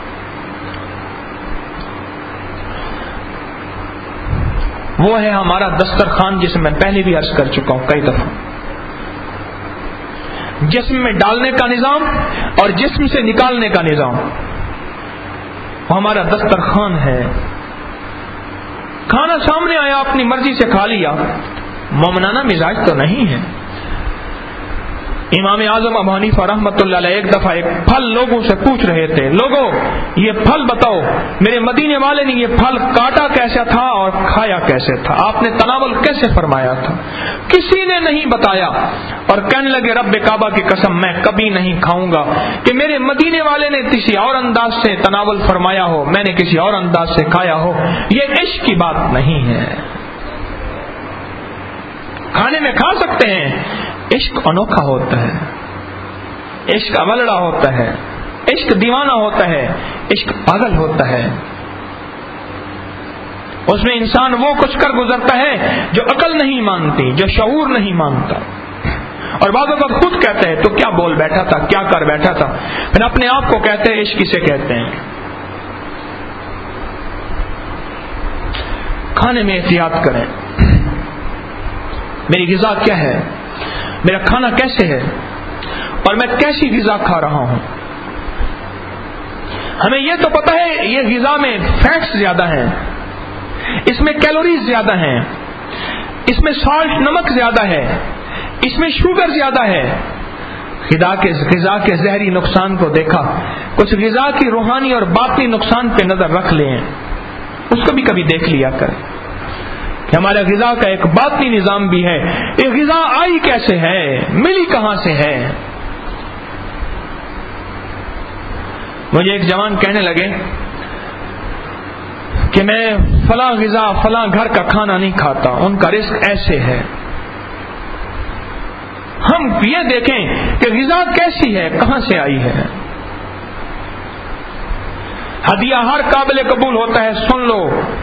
وہ ہے ہمارا دسترخوان، جسے میں پہلے بھی عرض کر چکا ہوں کئی دفعہ۔ جسم میں ڈالنے کا نظام اور جسم سے نکالنے کا نظام، وہ ہمارا دسترخوان ہے۔ کھانا سامنے آیا، اپنی مرضی سے کھا لیا، مومنانہ مزاج تو نہیں ہے۔ امام اعظم ابو حنیفہ رحمۃ اللہ علیہ ایک دفعہ ایک پھل لوگوں سے پوچھ رہے تھے، لوگوں یہ پھل بتاؤ، میرے مدینے والے نے یہ پھل کاٹا کیسا تھا اور کھایا کیسے تھا، آپ نے تناول کیسے فرمایا تھا؟ کسی نے نہیں بتایا، اور کہنے لگے رب کعبہ کی قسم میں کبھی نہیں کھاؤں گا کہ میرے مدینے والے نے کسی اور انداز سے تناول فرمایا ہو، میں نے کسی اور انداز سے کھایا ہو۔ یہ عشق کی بات نہیں ہے۔ کھانے میں کھا سکتے ہیں، عشق انوکھا ہوتا ہے، عشق اولڑا ہوتا ہے، عشق دیوانہ ہوتا ہے، عشق پاگل ہوتا ہے۔ اس میں انسان وہ کچھ کر گزرتا ہے جو عقل نہیں مانتی، جو شعور نہیں مانتا، اور بعض اوقات خود کہتا ہے تو کیا بول بیٹھا تھا، کیا کر بیٹھا تھا، پھر اپنے آپ کو کہتے ہیں عشق کسے کہتے ہیں۔ کھانے میں احتیاط کریں، میری غذا کیا ہے، میرا کھانا کیسے ہے، اور میں کیسی غذا کھا رہا ہوں۔ ہمیں یہ تو پتہ ہے یہ غذا میں فیٹس زیادہ ہیں، اس میں کیلوریز زیادہ ہیں، اس میں سالٹ نمک زیادہ ہے، اس میں شوگر زیادہ ہے۔ غذا کے غذا کے زہری نقصان کو دیکھا، کچھ غذا کی روحانی اور باطنی نقصان پہ نظر رکھ لیں، اس کو بھی کبھی دیکھ لیا کریں کہ ہمارا غذا کا ایک باطنی نظام بھی ہے۔ یہ غذا آئی کیسے ہے، ملی کہاں سے ہے۔ مجھے ایک جوان کہنے لگے کہ میں فلاں غذا فلاں گھر کا کھانا نہیں کھاتا، ان کا رزق ایسے ہے۔ ہم یہ دیکھیں کہ غذا کیسی ہے، کہاں سے آئی ہے۔ ہدیہ ہر قابل قبول ہوتا ہے، سن لو،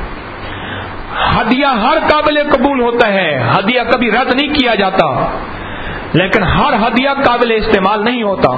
ہدیہ ہر قابل قبول ہوتا ہے، ہدیہ کبھی رد نہیں کیا جاتا، لیکن ہر ہدیہ قابل استعمال نہیں ہوتا۔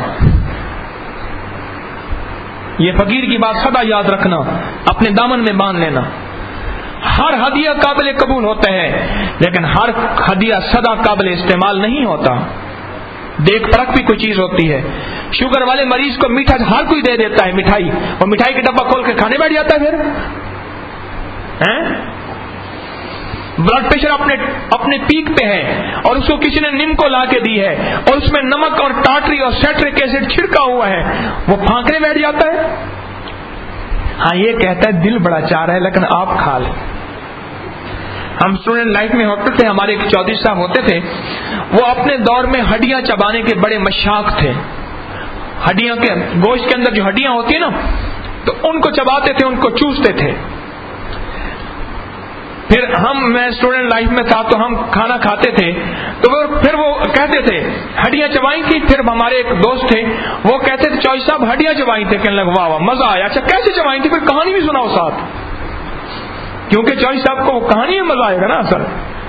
یہ فقیر کی بات سدا یاد رکھنا، اپنے دامن میں باندھ لینا۔ ہر ہدیہ قابل قبول ہوتا ہے، لیکن ہر ہدیہ سدا قابل استعمال نہیں ہوتا۔ دیکھ پرکھ بھی کوئی چیز ہوتی ہے۔ شوگر والے مریض کو میٹھا ہر کوئی دے دیتا ہے، مٹھائی، اور مٹھائی کا ڈبہ کھول کے کھانے بیٹھ جاتا ہے۔ پھر بلڈ پریشر اپنے اپنے پیک پہ ہے اور اس کو کسی نے نیم کو لا کے دی ہے اور اس میں نمک اور ٹاٹری اور سیٹرک ایسڈ چھڑکا ہوا ہے، وہ پھانکنے بیٹھ جاتا ہے۔ ہاں یہ کہتا ہے دل بڑا چاہ رہا ہے لیکن آپ کھا لیں۔ ہم اسٹوڈنٹ لائف میں ہوتے تھے، ہمارے ایک چودھری صاحب ہوتے تھے، وہ اپنے دور میں ہڈیاں چبانے کے بڑے مشاق تھے۔ ہڈیاں کے گوشت کے اندر جو ہڈیاں ہوتی ہیں نا، تو ان کو چباتے تھے، ان کو چوستے تھے۔ پھر ہم میں اسٹوڈنٹ لائف میں تھا تو ہم کھانا کھاتے تھے تو وہ پھر وہ کہتے تھے ہڈیاں چبائی تھی. پھر ہمارے ایک دوست تھے وہ کہتے تھے چوہدری صاحب ہڈیاں چبائی تھے. کہنے لگا واہ واہ مزہ آیا. اچھا کیسے چبائی تھی؟ پھر کہانی بھی سناؤ ساتھ, کیونکہ چوہدری صاحب کو وہ کہانی میں مزہ آئے گا نا سر.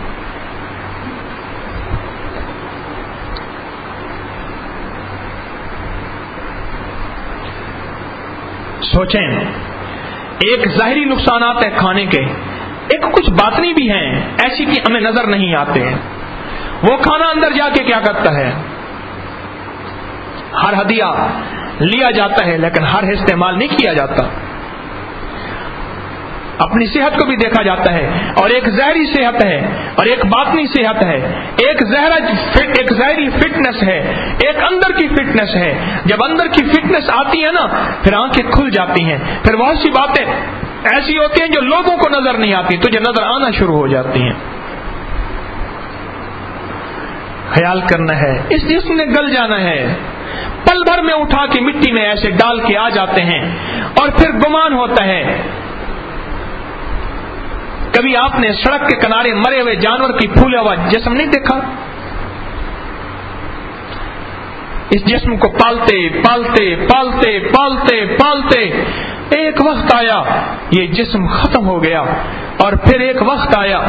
سوچیں, ایک ظاہری نقصانات ہے کھانے کے, ایک کچھ باطنی بھی ہیں ایسی کہ ہمیں نظر نہیں آتے ہیں. وہ کھانا اندر جا کے کیا کرتا ہے؟ ہر ہدیہ لیا جاتا ہے لیکن ہر استعمال نہیں کیا جاتا. اپنی صحت کو بھی دیکھا جاتا ہے, اور ایک ظاہری صحت ہے اور ایک باطنی صحت ہے. ایک ظاہر ایک ظاہری فٹنس ہے, ایک اندر کی فٹنس ہے. جب اندر کی فٹنس آتی ہے نا پھر آنکھیں کھل جاتی ہیں. پھر بہت سی باتیں ایسی ہوتی ہیں جو لوگوں کو نظر نہیں آتی, تجھے نظر آنا شروع ہو جاتی ہیں. خیال کرنا ہے, اس جسم نے گل جانا ہے. پل بھر میں اٹھا کے مٹی میں ایسے ڈال کے آ جاتے ہیں اور پھر گمان ہوتا ہے. کبھی آپ نے سڑک کے کنارے مرے ہوئے جانور کی پھولا ہوا جسم نہیں دیکھا؟ اس جسم کو پالتے پالتے پالتے پالتے پالتے ایک وقت آیا یہ جسم ختم ہو گیا. اور پھر ایک وقت آیا,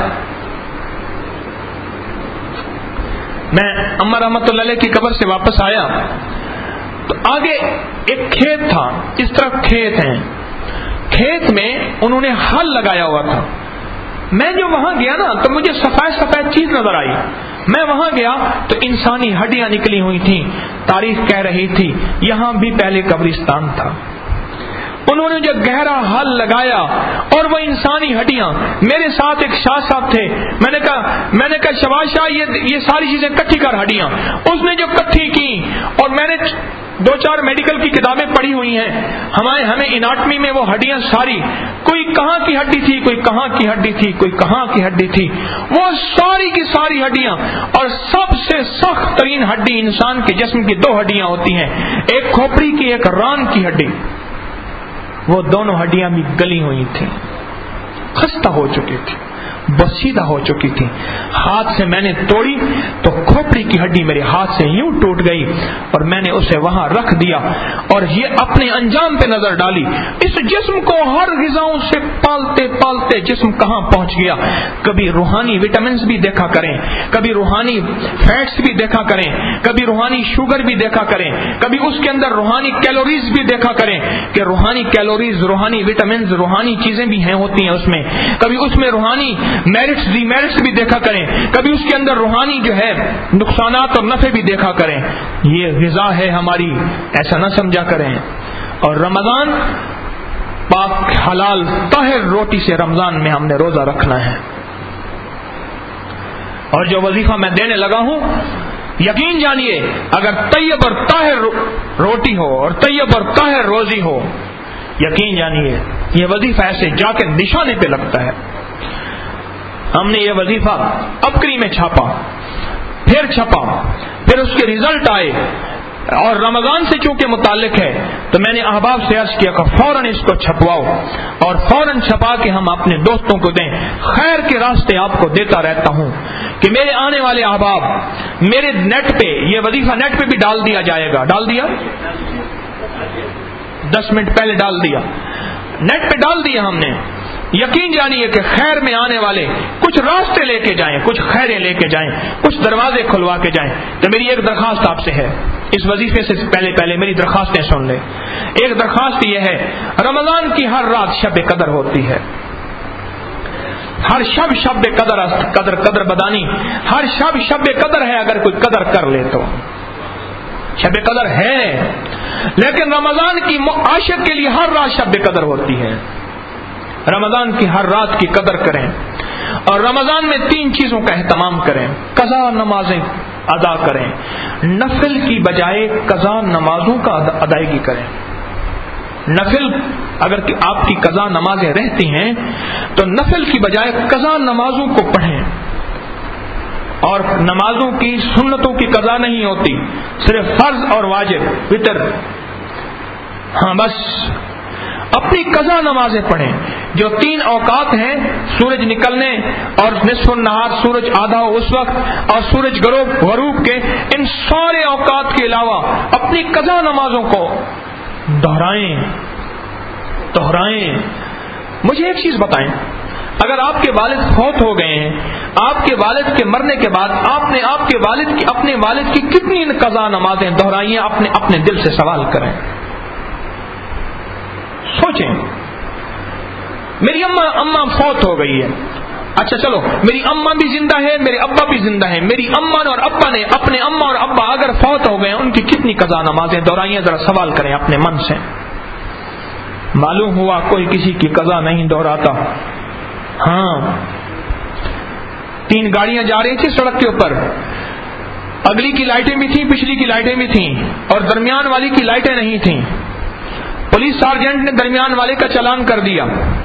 میں اما رحمت اللہ علیہ کی قبر سے واپس آیا تو آگے ایک کھیت تھا, اس طرف کھیت ہیں, کھیت میں انہوں نے ہل لگایا ہوا تھا. میں جو وہاں گیا نا تو مجھے سفید سفید چیز نظر آئی. میں وہاں گیا تو انسانی ہڈیاں نکلی ہوئی تھیں. تاریخ کہہ رہی تھی یہاں بھی پہلے قبرستان تھا. انہوں نے جو گہرا ہل لگایا اور وہ انسانی ہڈیاں, میرے ساتھ ایک شاہ صاحب تھے, میں نے کہا میں نے کہا شباز شاہ یہ یہ ساری چیزیں کٹھی کر ہڈیاں. اس نے جو کٹھی کی, اور میں نے دو چار میڈیکل کی کتابیں پڑھی ہوئی ہیں, ہمیں ہمیں اناٹمی میں وہ ہڈیاں ساری, کوئی کہاں کی ہڈی تھی, کوئی کہاں کی ہڈی تھی, کوئی کہاں کی ہڈی تھی, وہ ساری کی ساری ہڈیاں. اور سب سے سخت ترین ہڈی انسان کے جسم کی دو ہڈیاں ہوتی ہیں, ایک کھوپڑی کی, ایک ران کی ہڈی. وہ دونوں ہڈیاں بھی گلی ہوئی تھیں, خستہ ہو چکی تھی, بسیدہ ہو چکی تھی. ہاتھ سے میں نے توڑی تو کھوپڑی کی ہڈی میرے ہاتھ سے یوں ٹوٹ گئی اور میں نے اسے وہاں رکھ دیا اور یہ اپنے انجام پہ نظر ڈالی. اس جسم کو ہر غذاؤں سے پالتے پالتے جسم کہاں پہنچ گیا. کبھی روحانی وٹامنز بھی دیکھا کریں, کبھی روحانی فیٹس بھی دیکھا کریں, کبھی روحانی شوگر بھی دیکھا کریں, کبھی اس کے اندر روحانی کیلوریز بھی دیکھا کریں کہ روحانی کیلوریز, روحانی وٹامنز, روحانی چیزیں بھی ہیں ہوتی ہیں اس میں. کبھی اس میں روحانی میرٹس ڈی میرٹس بھی دیکھا کریں, کبھی اس کے اندر روحانی جو ہے نقصانات اور نفع بھی دیکھا کریں. یہ غذا ہے ہماری, ایسا نہ سمجھا کریں. اور رمضان پاک حلال طاہر روٹی سے رمضان میں ہم نے روزہ رکھنا ہے. اور جو وظیفہ میں دینے لگا ہوں یقین جانیے اگر طیب اور طاہر روٹی ہو اور طیب اور طاہر روزی ہو, یقین جانیے یہ وظیفہ ایسے جا کے نشانے پہ لگتا ہے. ہم نے یہ وظیفہ ابکری میں چھاپا, پھر چھپا, پھر اس کے ریزلٹ آئے, اور رمضان سے چونکہ متعلق ہے تو میں نے احباب سے عرض کیا کہ فوراً اس کو چھپواؤ اور فوراً چھپا کے ہم اپنے دوستوں کو دیں. خیر کے راستے آپ کو دیتا رہتا ہوں کہ میرے آنے والے احباب میرے نیٹ پہ یہ وظیفہ نیٹ پہ بھی ڈال دیا جائے گا. ڈال دیا, دس منٹ پہلے ڈال دیا, نیٹ پہ ڈال دیا ہم نے. یقین جانیے کہ خیر میں آنے والے کچھ راستے لے کے جائیں, کچھ خیریں لے کے جائیں, کچھ دروازے کھلوا کے جائیں. تو میری ایک درخواست آپ سے ہے, اس وظیفے سے پہلے پہلے میری درخواستیں سن لیں. ایک درخواست یہ ہے, رمضان کی ہر رات شب قدر ہوتی ہے, ہر شب شب قدر قدر قدر بدانی, ہر شب شب قدر ہے. اگر کوئی قدر کر لے تو شب قدر ہے, لیکن رمضان کی عاشق کے لیے ہر رات شب قدر ہوتی ہے. رمضان کی ہر رات کی قدر کریں اور رمضان میں تین چیزوں کا اہتمام کریں. قضا نمازیں ادا کریں, نفل کی بجائے قضا نمازوں کا ادائیگی کریں. نفل اگر آپ کی قضا نمازیں رہتی ہیں تو نفل کی بجائے قضا نمازوں کو پڑھیں. اور نمازوں کی سنتوں کی قضا نہیں ہوتی, صرف فرض اور واجب, وتر, ہاں بس. اپنی قضا نمازیں پڑھیں. جو تین اوقات ہیں، سورج نکلنے اور نصف النہار سورج آدھا ہو اس وقت، اور سورج غروب غروب کے، ان سارے اوقات کے علاوہ اپنی قضا نمازوں کو دہرائیں دہرائیں. مجھے ایک چیز بتائیں، اگر آپ کے والد فوت ہو گئے ہیں، آپ کے والد کے مرنے کے بعد آپ نے آپ کے والد کی اپنے والد کی کتنی قضا نمازیں دہرائی ہیں؟ اپنے اپنے دل سے سوال کریں، سوچیں. میری اماں اماں فوت ہو گئی ہے، اچھا چلو میری اماں بھی زندہ ہے، میرے ابا بھی زندہ ہے. میری اماں اور ابا نے اپنے اماں اور ابا اگر فوت ہو گئے، ان کی کتنی قضا نمازیں دہرائی ہیں؟ ذرا سوال کریں اپنے من سے. معلوم ہوا کوئی کسی کی قضا نہیں دہراتا. ہاں، تین گاڑیاں جا رہی تھی سڑک کے اوپر، اگلی کی لائٹیں بھی تھیں، پچھلی کی لائٹیں بھی تھیں، اور درمیان والی کی لائٹیں نہیں تھیں. پولیس سارجنٹ نے درمیان والے کا چلان کر دیا.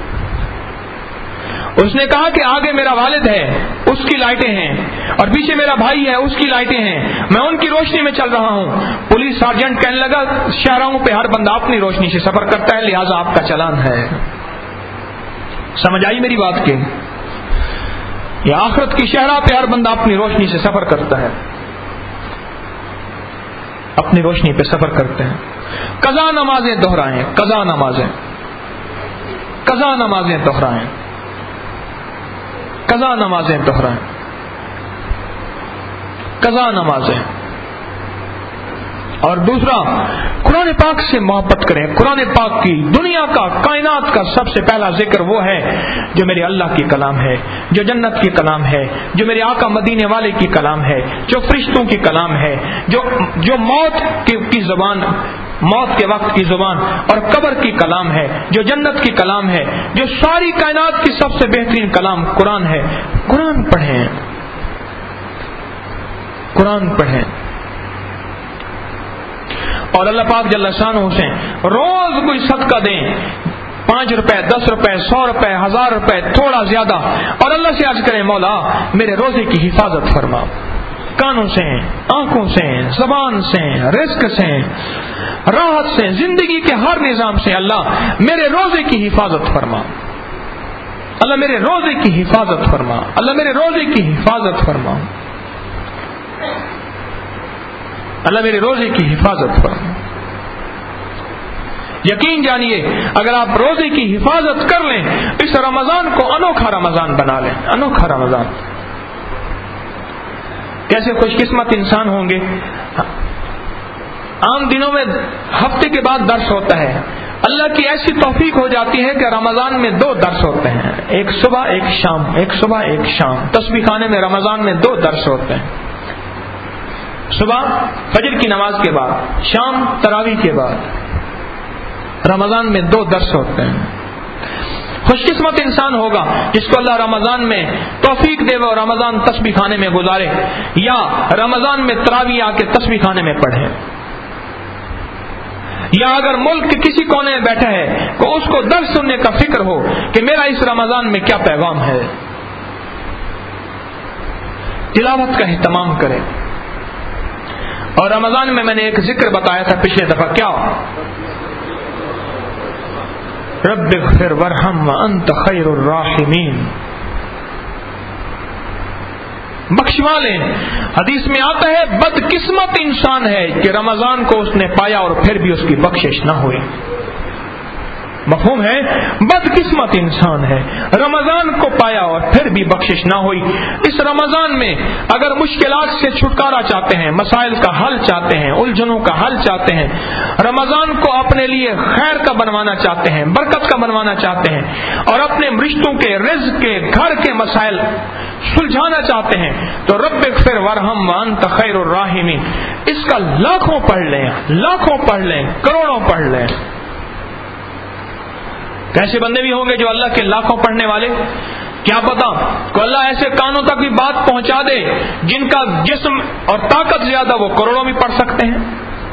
اس نے کہا کہ آگے میرا والد ہے، اس کی لائٹیں ہیں، اور پیچھے میرا بھائی ہے، اس کی لائٹیں ہیں، میں ان کی روشنی میں چل رہا ہوں. پولیس سارجنٹ کہنے لگا شاہراہوں پہ ہر بندہ اپنی روشنی سے سفر کرتا ہے، لہذا آپ کا چلان ہے. سمجھ آئی میری بات کے؟ یا آخرت کی شہراہ پہ ہر بندہ اپنی روشنی سے سفر کرتا ہے، اپنی روشنی پہ سفر کرتے ہیں. قضا نمازیں دہرائیں، قضا نمازیں قضا نمازیں دہرائیں قضا نمازیں دہرائیں قضا نمازیں. اور دوسرا، قرآن پاک سے محبت کریں. قرآن پاک کی دنیا کا، کائنات کا سب سے پہلا ذکر وہ ہے جو میرے اللہ کی کلام ہے، جو جنت کی کلام ہے، جو میرے آقا مدینے والے کی کلام ہے، جو فرشتوں کی کلام ہے، جو جو موت کی, کی زبان موت کے وقت کی زبان اور قبر کی کلام ہے، جو جنت کی کلام ہے، جو ساری کائنات کی سب سے بہترین کلام قرآن ہے. قرآن پڑھیں، قرآن پڑھیں. اور اللہ پاک جل شانہ سے روز کوئی صدقہ دیں، پانچ روپے، دس روپے، سو روپے، ہزار روپے، تھوڑا زیادہ، اور اللہ سے عرض کریں مولا میرے روزے کی حفاظت فرما، کانوں سے، آنکھوں سے، زبان سے، رزق سے، راحت سے، زندگی کے ہر نظام سے اللہ میرے روزے کی حفاظت فرما، اللہ میرے روزے کی حفاظت فرما، اللہ میرے روزے کی حفاظت فرما، اللہ میرے روزے کی حفاظت فرما. یقین جانیے اگر آپ روزے کی حفاظت کر لیں، اس رمضان کو انوکھا رمضان بنا لیں، انوکھا رمضان. کیسے خوش قسمت انسان ہوں گے. عام دنوں میں ہفتے کے بعد درس ہوتا ہے، اللہ کی ایسی توفیق ہو جاتی ہے کہ رمضان میں دو درس ہوتے ہیں، ایک صبح ایک شام، ایک صبح ایک شام. تسبیح خانے میں رمضان میں دو درس ہوتے ہیں، صبح فجر کی نماز کے بعد، شام تراویح کے بعد. رمضان میں دو درس ہوتے ہیں. خوش قسمت انسان ہوگا جس کو اللہ رمضان میں توفیق دے وہ رمضان تسبیح خانے میں گزارے، یا رمضان میں تراویح آ کے تسبیح خانے میں پڑھے، یا اگر ملک کے کسی کونے میں بیٹھا ہے تو اس کو درس سننے کا فکر ہو کہ میرا اس رمضان میں کیا پیغام ہے، تلاوت کا اہتمام کرے. اور رمضان میں میں نے ایک ذکر بتایا تھا پچھلے دفعہ، کیا؟ رب اغفر ورحم وانت خیر الراحمین، بخشوا لیں. حدیث میں آتا ہے بد قسمت انسان ہے کہ رمضان کو اس نے پایا اور پھر بھی اس کی بخشش نہ ہوئی. مفہوم ہے؟ بد قسمت انسان ہے، رمضان کو پایا اور پھر بھی بخشش نہ ہوئی. اس رمضان میں اگر مشکلات سے چھٹکارا چاہتے ہیں، مسائل کا حل چاہتے ہیں، الجھنوں کا حل چاہتے ہیں، رمضان کو اپنے لیے خیر کا بنوانا چاہتے ہیں، برکت کا بنوانا چاہتے ہیں، اور اپنے رشتوں کے، رزق کے، گھر کے مسائل سلجھانا چاہتے ہیں، تو رب اغفر ورحم وانت خیر الراحمین اس کا لاکھوں پڑھ لیں، لاکھوں پڑھ لیں، کروڑوں پڑھ لیں. کیسے بندے بھی ہوں گے جو اللہ کے لاکھوں پڑھنے والے، کیا پتا کو اللہ ایسے کانوں تک بھی بات پہنچا دے جن کا جسم اور طاقت زیادہ وہ کروڑوں بھی پڑھ سکتے ہیں.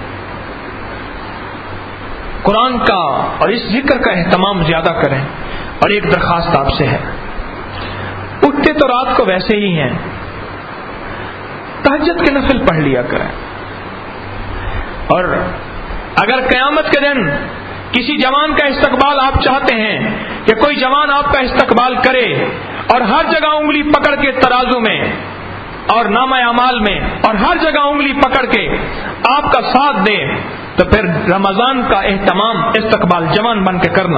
قرآن کا اور اس ذکر کا اہتمام زیادہ کریں. اور ایک درخواست آپ سے ہے، اٹھتے تو رات کو ویسے ہی ہیں، تہجد کے نفل پڑھ لیا کریں. اور اگر قیامت کے دن کسی جوان کا استقبال آپ چاہتے ہیں کہ کوئی جوان آپ کا استقبال کرے اور ہر جگہ انگلی پکڑ کے ترازو میں اور نامہ اعمال میں اور ہر جگہ انگلی پکڑ کے آپ کا ساتھ دے، تو پھر رمضان کا اہتمام استقبال جوان بن کے کرنا۔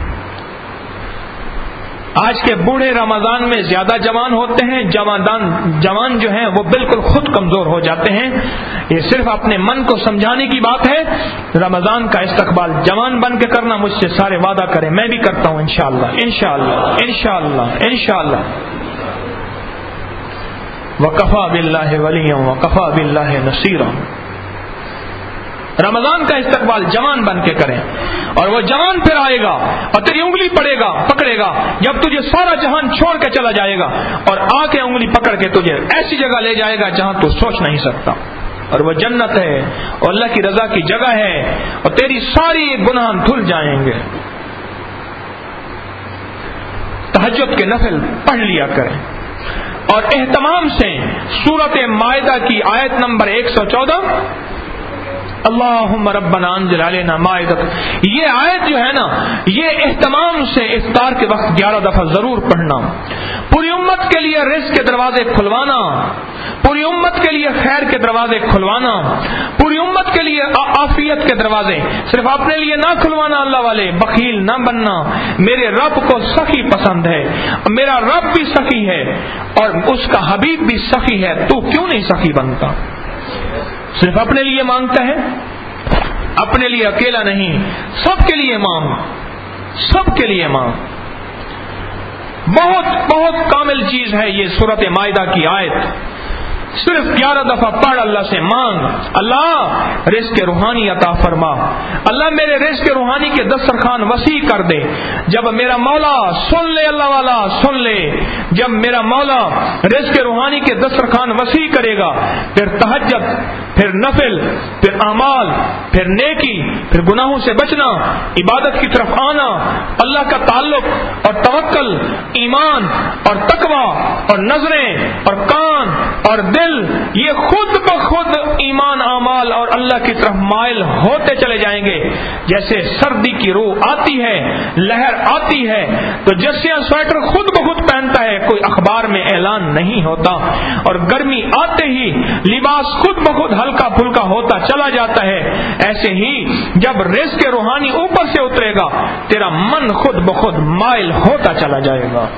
آج کے بوڑھے رمضان میں زیادہ جوان ہوتے ہیں، جوان جوان جو ہیں وہ بالکل خود کمزور ہو جاتے ہیں۔ یہ صرف اپنے من کو سمجھانے کی بات ہے۔ رمضان کا استقبال جوان بن کے کرنا، مجھ سے سارے وعدہ کریں، میں بھی کرتا ہوں انشاءاللہ انشاءاللہ انشاءاللہ انشاءاللہ۔ وکفا باللہ ولیا وکفا باللہ نصیرا۔ رمضان کا استقبال جوان بن کے کریں، اور وہ جوان پھر آئے گا اور تیری انگلی پڑے گا پکڑے گا جب تجھے سارا جہان چھوڑ کے چلا جائے گا، اور آ کے انگلی پکڑ کے تجھے ایسی جگہ لے جائے گا جہاں تو سوچ نہیں سکتا، اور وہ جنت ہے اور اللہ کی رضا کی جگہ ہے، اور تیری ساری گناہ دھل جائیں گے۔ تہجد کے نفل پڑھ لیا کریں، اور اہتمام سے سورۃ مائدہ کی آیت نمبر ایک سو چودہ، اللہم ربنا انزل علینا مائدۃ، یہ آیت جو ہے نا، یہ اہتمام سے افطار کے وقت گیارہ دفعہ ضرور پڑھنا، پوری امت کے لیے رزق کے دروازے کھلوانا، پوری امت کے لیے خیر کے دروازے کھلوانا، پوری امت کے لیے عافیت کے دروازے، صرف اپنے لیے نہ کھلوانا، اللہ والے بخیل نہ بننا۔ میرے رب کو سخی پسند ہے، میرا رب بھی سخی ہے اور اس کا حبیب بھی سخی ہے، تو کیوں نہیں سخی بنتا؟ صرف اپنے لیے مانگتا ہے، اپنے لیے اکیلا نہیں، سب کے لیے مانگ، سب کے لیے مانگ۔ بہت بہت کامل چیز ہے یہ سورۃ مائدہ کی آیت، صرف گیارہ دفعہ پڑھ، اللہ سے مانگ، اللہ رزق روحانی عطا فرما، اللہ میرے رزق روحانی کے دسترخوان وسیع کر دے۔ جب میرا مولا سن لے، اللہ والا سن لے، جب میرا مولا رزق روحانی کے دسترخوان وسیع کرے گا، پھر تہجد، پھر نفل، پھر اعمال، پھر نیکی، پھر گناہوں سے بچنا، عبادت کی طرف آنا، اللہ کا تعلق اور توکل، ایمان اور تقوی اور نظریں اور کان اور دل، یہ خود بخود ایمان، اعمال اور اللہ کی طرف مائل ہوتے چلے جائیں گے۔ جیسے سردی کی روح آتی ہے، لہر آتی ہے تو جسیاں سویٹر خود بخود پہنتا ہے، کوئی اخبار میں اعلان نہیں ہوتا، اور گرمی آتے ہی لباس خود بخود ہلکا پھلکا ہوتا چلا جاتا ہے۔ ایسے ہی جب رزق روحانی اوپر سے اترے گا، تیرا من خود بخود مائل ہوتا چلا جائے گا۔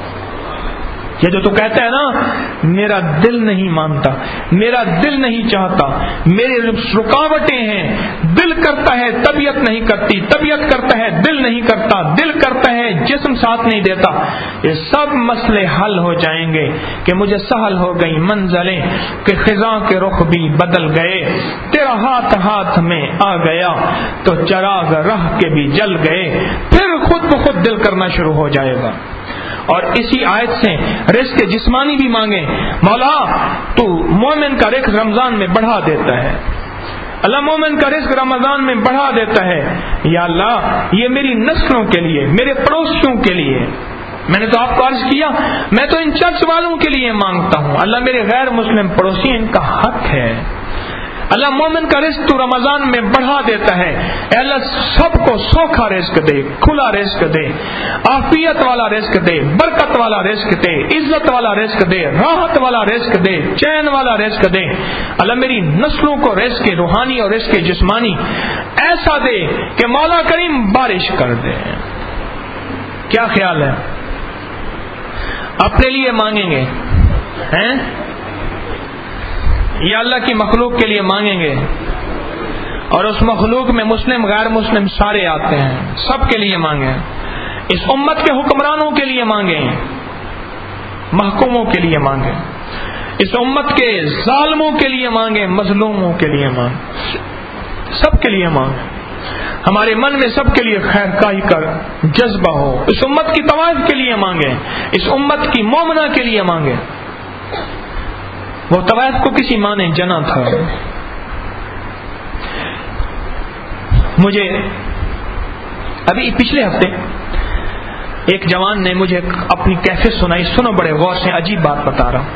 یہ جو تو کہتا ہے نا، میرا دل نہیں مانتا، میرا دل نہیں چاہتا، میرے رکاوٹیں ہیں، دل کرتا ہے طبیعت نہیں کرتی، طبیعت کرتا ہے دل نہیں کرتا، دل کرتا ہے جسم ساتھ نہیں دیتا، یہ سب مسئلے حل ہو جائیں گے کہ مجھے سہل ہو گئی منزلیں کہ خزاں کے رخ بھی بدل گئے، تیرا ہاتھ ہاتھ میں آ گیا تو چراغ راہ کے بھی جل گئے، پھر خود بخود دل کرنا شروع ہو جائے گا۔ اور اسی آیت سے رزق جسمانی بھی مانگیں، مولا تو مومن کا رزق رمضان میں بڑھا دیتا ہے، اللہ مومن کا رزق رمضان میں بڑھا دیتا ہے، یا اللہ یہ میری نسلوں کے لیے، میرے پڑوسیوں کے لیے، میں نے تو آپ کو عرض کیا میں تو ان چرچ والوں کے لیے مانگتا ہوں، اللہ میرے غیر مسلم پڑوسی ان کا حق ہے، اللہ مومن کا رزق تو رمضان میں بڑھا دیتا ہے، اے اللہ سب کو سوکھا رزق دے، کھلا رزق دے، عافیت والا رزق دے، برکت والا رزق دے، عزت والا رزق دے، راحت والا رزق دے، چین والا رزق دے، اللہ میری نسلوں کو رزق روحانی اور رزق جسمانی ایسا دے کہ مولا کریم بارش کر دے۔ کیا خیال ہے؟ اپنے لیے مانگیں گے ہیں یا اللہ کی مخلوق کے لیے مانگیں گے؟ اور اس مخلوق میں مسلم غیر مسلم سارے آتے ہیں، سب کے لیے مانگیں، اس امت کے حکمرانوں کے لیے مانگیں، محکوموں کے لیے مانگیں، اس امت کے ظالموں کے لیے مانگیں، مظلوموں کے لیے مانگیں، سب کے لیے مانگیں، ہمارے من میں سب کے لیے خیر خواہی کا جذبہ ہو، اس امت کی طوائف کے لیے مانگیں، اس امت کی مومنہ کے لیے مانگیں۔ وہ طوائف کو کسی ماں نے جنا تھا، مجھے ابھی پچھلے ہفتے ایک جوان نے مجھے اپنی کیفیت سنائی، سنو بڑے غور سے، عجیب بات بتا رہا ہوں۔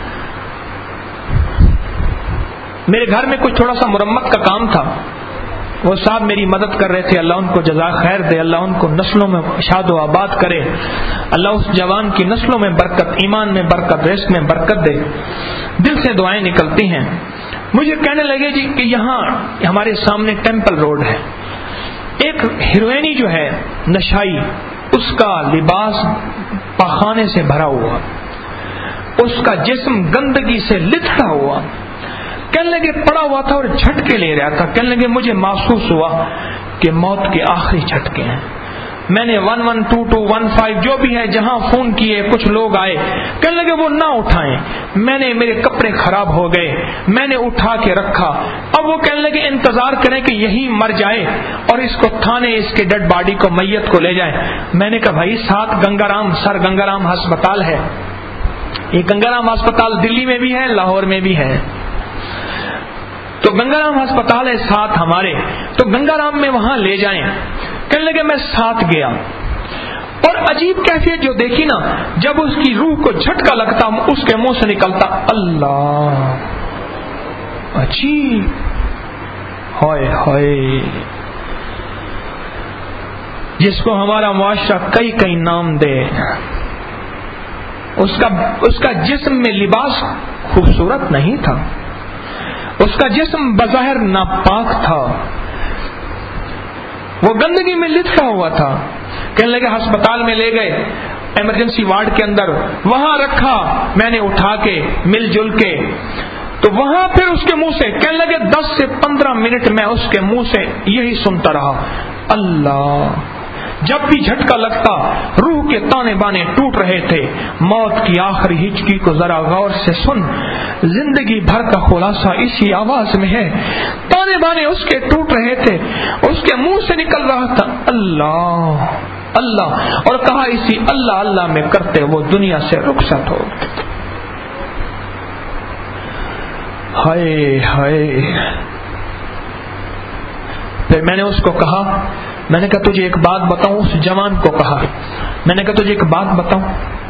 میرے گھر میں کچھ تھوڑا سا مرمت کا کام تھا، وہ صاحب میری مدد کر رہے تھے، اللہ ان کو جزا خیر دے، اللہ ان کو نسلوں میں شاد و آباد کرے، اللہ اس جوان کی نسلوں میں برکت، ایمان میں برکت، رزق میں برکت دے۔ دل سے دعائیں نکلتی ہیں۔ مجھے کہنے لگے جی کہ یہاں ہمارے سامنے ٹیمپل روڈ ہے، ایک ہیروئنی جو ہے نشائی، اس کا لباس پاخانے سے بھرا ہوا، اس کا جسم گندگی سے لتڑا ہوا، کہنے لگے پڑا ہوا تھا اور جھٹکے لے رہا تھا۔ کہنے لگے مجھے محسوس ہوا کہ موت کے آخری جھٹکے ہیں۔ میں نے one one two two one five جو بھی ہے جہاں فون کیے، کچھ لوگ آئے، کہنے لگے وہ نہ اٹھائیں۔ میں نے میرے کپڑے خراب ہو گئے، میں نے اٹھا کے رکھا۔ اب وہ کہنے لگے انتظار کریں کہ یہی مر جائے اور اس کو تھانے، اس کے ڈیڈ باڈی کو، میت کو لے جائیں۔ میں نے کہا بھائی ساتھ گنگا رام، سر گنگا رام ہسپتال ہے، یہ گنگا رام ہسپتال دلی میں بھی ہے، لاہور میں بھی ہے، تو گنگا رام ہسپتال ہے ساتھ ہمارے، تو گنگا رام میں وہاں لے جائیں۔ کہنے لگے میں ساتھ گیا، اور عجیب کیفیت جو دیکھی نا، جب اس کی روح کو جھٹکا لگتا اس کے منہ سے نکلتا اللہ، عجیب، ہائے ہائے، جس کو ہمارا معاشرہ کئی کئی نام دے، اس کا اس کا جسم میں لباس خوبصورت نہیں تھا، اس کا جسم بظاہر ناپاک تھا، وہ گندگی میں لٹکا ہوا تھا۔ کہنے لگے ہسپتال میں لے گئے، ایمرجنسی وارڈ کے اندر، وہاں رکھا، میں نے اٹھا کے مل جل کے، تو وہاں پھر اس کے منہ سے کہنے لگے دس سے پندرہ منٹ میں اس کے منہ سے یہی سنتا رہا اللہ۔ جب بھی جھٹکا لگتا روح کے تانے بانے ٹوٹ رہے تھے۔ موت کی آخری ہچکی کو ذرا غور سے سن، زندگی بھر کا خلاصہ اسی آواز میں ہے۔ تانے بانے اس کے ٹوٹ رہے تھے، اس کے منہ سے نکل رہا تھا اللہ اللہ، اور کہا اسی اللہ اللہ میں کرتے وہ دنیا سے رخصت ہو۔ ہائے ہائے۔ پھر میں نے اس کو کہا، میں نے کہا تجھے ایک بات بتاؤں، اس جوان کو کہا، میں نے کہا تجھے ایک بات بتاؤں،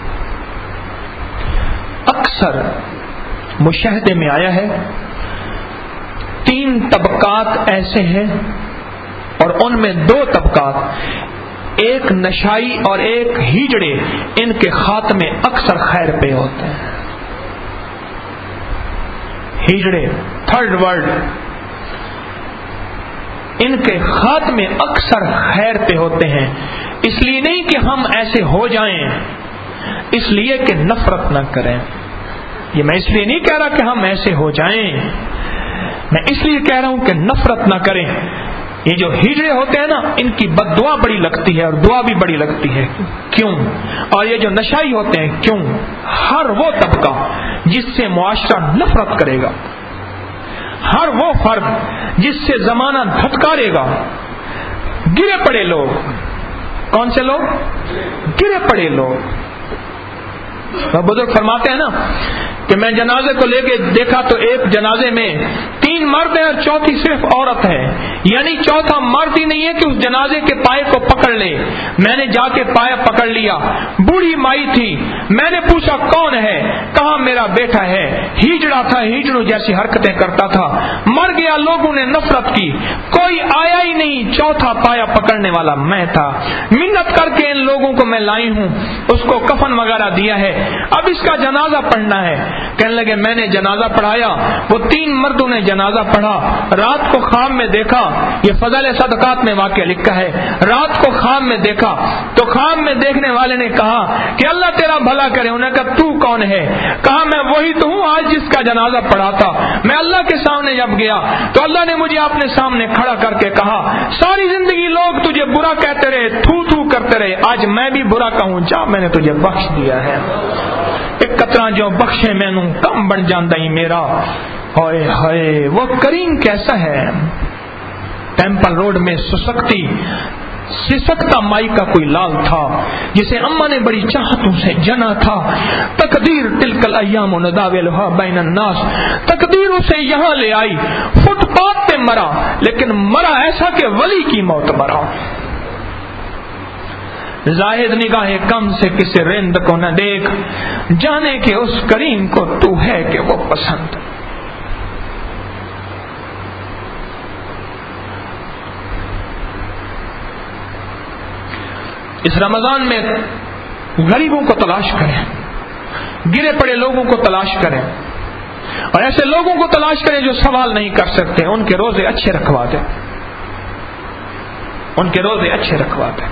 اکثر مشاہدے میں آیا ہے تین طبقات ایسے ہیں، اور ان میں دو طبقات، ایک نشائی اور ایک ہیجڑے، ان کے خاتمے اکثر خیر پہ ہوتے ہیں۔ ہیجڑے، تھرڈ ورلڈ، ان کے خاتمے اکثر خیر پہ ہوتے ہیں۔ اس لیے نہیں کہ ہم ایسے ہو جائیں، اس لیے کہ نفرت نہ کریں۔ یہ میں اس لیے نہیں کہہ رہا کہ ہم ایسے ہو جائیں، میں اس لیے کہہ رہا ہوں کہ نفرت نہ کریں۔ یہ جو ہجڑے ہوتے ہیں نا، ان کی بد دعا بڑی لگتی ہے اور دعا بھی بڑی لگتی ہے، کیوں؟ اور یہ جو نشائی ہوتے ہیں، کیوں؟ ہر وہ طبقہ جس سے معاشرہ نفرت کرے گا، ہر وہ فرد جس سے زمانہ دھتکارے گا، گرے پڑے لوگ، کون سے لوگ؟ گرے پڑے لوگ۔ بزرگ فرماتے ہیں نا کہ میں جنازے کو لے کے دیکھا تو ایک جنازے میں تین مرد ہیں اور چوتھی صرف عورت ہے، یعنی چوتھا مرد ہی نہیں ہے کہ اس جنازے کے پائے کو پکڑ لے۔ میں نے جا کے پایا پکڑ لیا، بوڑھی مائی تھی، میں نے پوچھا کون ہے؟ کہا میرا بیٹا ہے، ہیجڑا تھا، ہیجڑوں جیسی حرکتیں کرتا تھا، مر گیا، لوگوں نے نفرت کی، کوئی آیا ہی نہیں، چوتھا پایا پکڑنے والا میں تھا، منت کر کے ان لوگوں کو میں لائی ہوں، اس کو کفن وغیرہ دیا ہے، اب اس کا جنازہ پڑھنا ہے۔ کہنے لگے میں نے جنازہ پڑھایا، وہ تین مردوں نے جنازہ پڑھا، رات کو خواب میں دیکھا، یہ فضائل صدقات میں واقعہ لکھا ہے، رات کو خواب میں دیکھا تو خواب میں دیکھنے والے نے کہا کہ اللہ تیرا بھلا کرے، انہوں نے کہا تو کون ہے؟ کہا میں وہی تو ہوں آج جس کا جنازہ پڑھا تھا۔ میں اللہ کے سامنے جب گیا تو اللہ نے مجھے اپنے سامنے کھڑا کر کے کہا ساری زندگی لوگ تجھے برا کہتے رہے، تھو تھو کرتے رہے، آج میں بھی برا کہوں، جا میں نے تجھے بخش دیا ہے، ایک قطرہ جو بخشے میں نوں کم بن جاندہ ہی میرا۔ ہائے ہائے، وہ کریم کیسا ہے۔ ٹیمپل روڈ میں سسکتی سسکتا مائی کا کوئی لال تھا جسے اماں نے بڑی چاہتوں سے جنا تھا۔ تقدیر تلکل ایام نداولھا بین الناس، تقدیر اسے یہاں لے آئی، فٹ پاتھ پہ مرا، لیکن مرا ایسا کہ ولی کی موت مرا۔ زاہد نگاہ کم سے کسی رند کو نہ دیکھ، جانے کہ اس کریم کو تو ہے کہ وہ پسند۔ اس رمضان میں غریبوں کو تلاش کریں، گرے پڑے لوگوں کو تلاش کریں، اور ایسے لوگوں کو تلاش کریں جو سوال نہیں کر سکتے، ان کے روزے اچھے رکھوا دیں، ان کے روزے اچھے رکھوا دیں،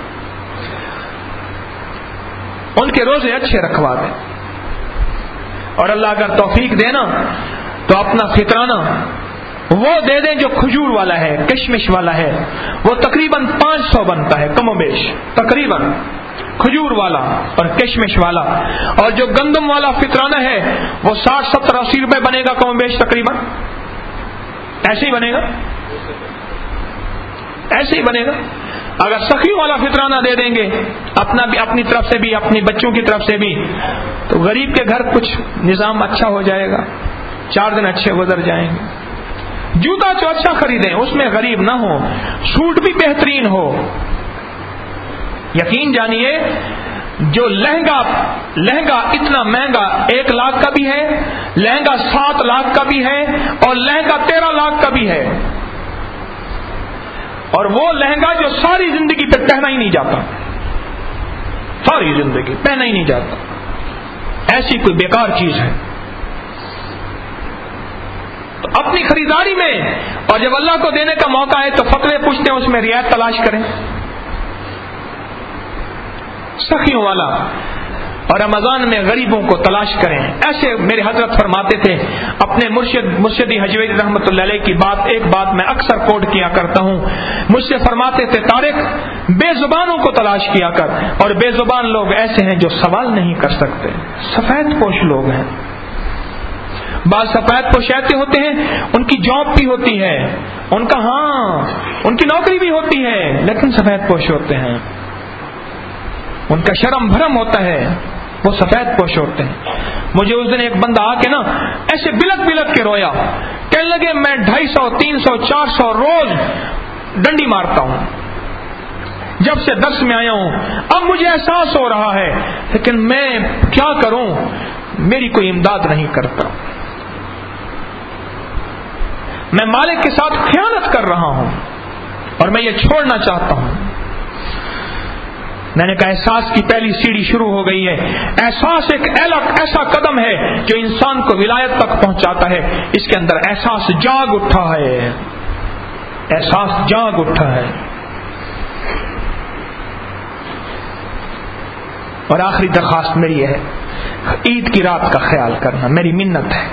ان کے روزے اچھے رکھوا دیں۔ اور اللہ اگر توفیق دینا تو اپنا فطرانہ وہ دے دیں جو کھجور والا ہے، کشمش والا ہے، وہ تقریباً پانچ سو بنتا ہے کم و بیش، تقریباً کھجور والا اور کشمش والا، اور جو گندم والا فطرانہ ہے وہ ساٹھ ستر اسی روپے بنے گا کم و بیش، تقریباً ایسے ہی بنے گا، ایسے ہی بنے گا۔ اگر سخی والا فطرانہ دے دیں گے اپنا بھی، اپنی طرف سے بھی، اپنی بچوں کی طرف سے بھی، تو غریب کے گھر کچھ نظام اچھا ہو جائے گا، چار دن اچھے گزر جائیں گے۔ جوتا جو اچھا خریدیں اس میں غریب نہ ہو، سوٹ بھی بہترین ہو۔ یقین جانیے جو لہنگا لہنگا اتنا مہنگا ایک لاکھ کا بھی ہے، لہنگا سات لاکھ کا بھی ہے، اور لہنگا تیرہ لاکھ کا بھی ہے، اور وہ لہنگا جو ساری زندگی پہ پہنا ہی نہیں جاتا، ساری زندگی پہنا ہی نہیں جاتا، ایسی کوئی بیکار چیز ہے۔ تو اپنی خریداری میں، اور جب اللہ کو دینے کا موقع ہے تو فتوے پوچھتے ہیں، اس میں رعایت تلاش کریں، سخیوں والا، اور رمضان میں غریبوں کو تلاش کریں۔ ایسے میرے حضرت فرماتے تھے، اپنے مرشد مرشدی حجویری رحمۃ اللہ علیہ کی بات، ایک بات میں اکثر کوٹ کیا کرتا ہوں، مجھ سے فرماتے تھے طارق بے زبانوں کو تلاش کیا کر، اور بے زبان لوگ ایسے ہیں جو سوال نہیں کر سکتے، سفید پوش لوگ ہیں، بعض سفید پوش ایسے ہوتے ہیں ان کی جاب بھی ہوتی ہے، ان کا ہاں ان کی نوکری بھی ہوتی ہے، لیکن سفید پوش ہوتے ہیں، ان کا شرم بھرم ہوتا ہے، وہ سفید پوش ہوتے ہیں۔ مجھے اس دن ایک بندہ آ کے نا ایسے بلک بلک کے رویا، کہنے لگے میں ڈھائی سو تین سو چار سو روز ڈنڈی مارتا ہوں جب سے درس میں آیا ہوں، اب مجھے احساس ہو رہا ہے، لیکن میں کیا کروں، میری کوئی امداد نہیں کرتا، میں مالک کے ساتھ خیانت کر رہا ہوں اور میں یہ چھوڑنا چاہتا ہوں۔ میں نے کہا احساس کی پہلی سیڑھی شروع ہو گئی ہے۔ احساس ایک ایسا قدم ہے جو انسان کو ولایت تک پہنچاتا ہے، اس کے اندر احساس جاگ اٹھا ہے، احساس جاگ اٹھا ہے۔ اور آخری درخواست میری ہے، عید کی رات کا خیال کرنا، میری منت ہے۔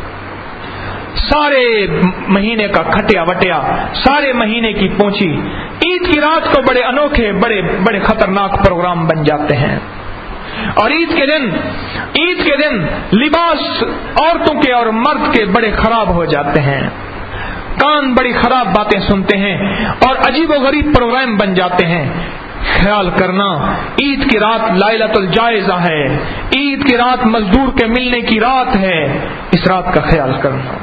سارے مہینے کا کھٹیا وٹیا، سارے مہینے کی پونچھی، عید کی رات کو بڑے انوکھے بڑے بڑے خطرناک پروگرام بن جاتے ہیں، اور عید کے دن عید کے دن لباس عورتوں کے اور مرد کے بڑے خراب ہو جاتے ہیں، کان بڑی خراب باتیں سنتے ہیں اور عجیب و غریب پروگرام بن جاتے ہیں۔ خیال کرنا، عید کی رات لائلۃ الجائزہ ہے، عید کی رات مزدور کے ملنے کی رات ہے، اس رات کا خیال کرنا،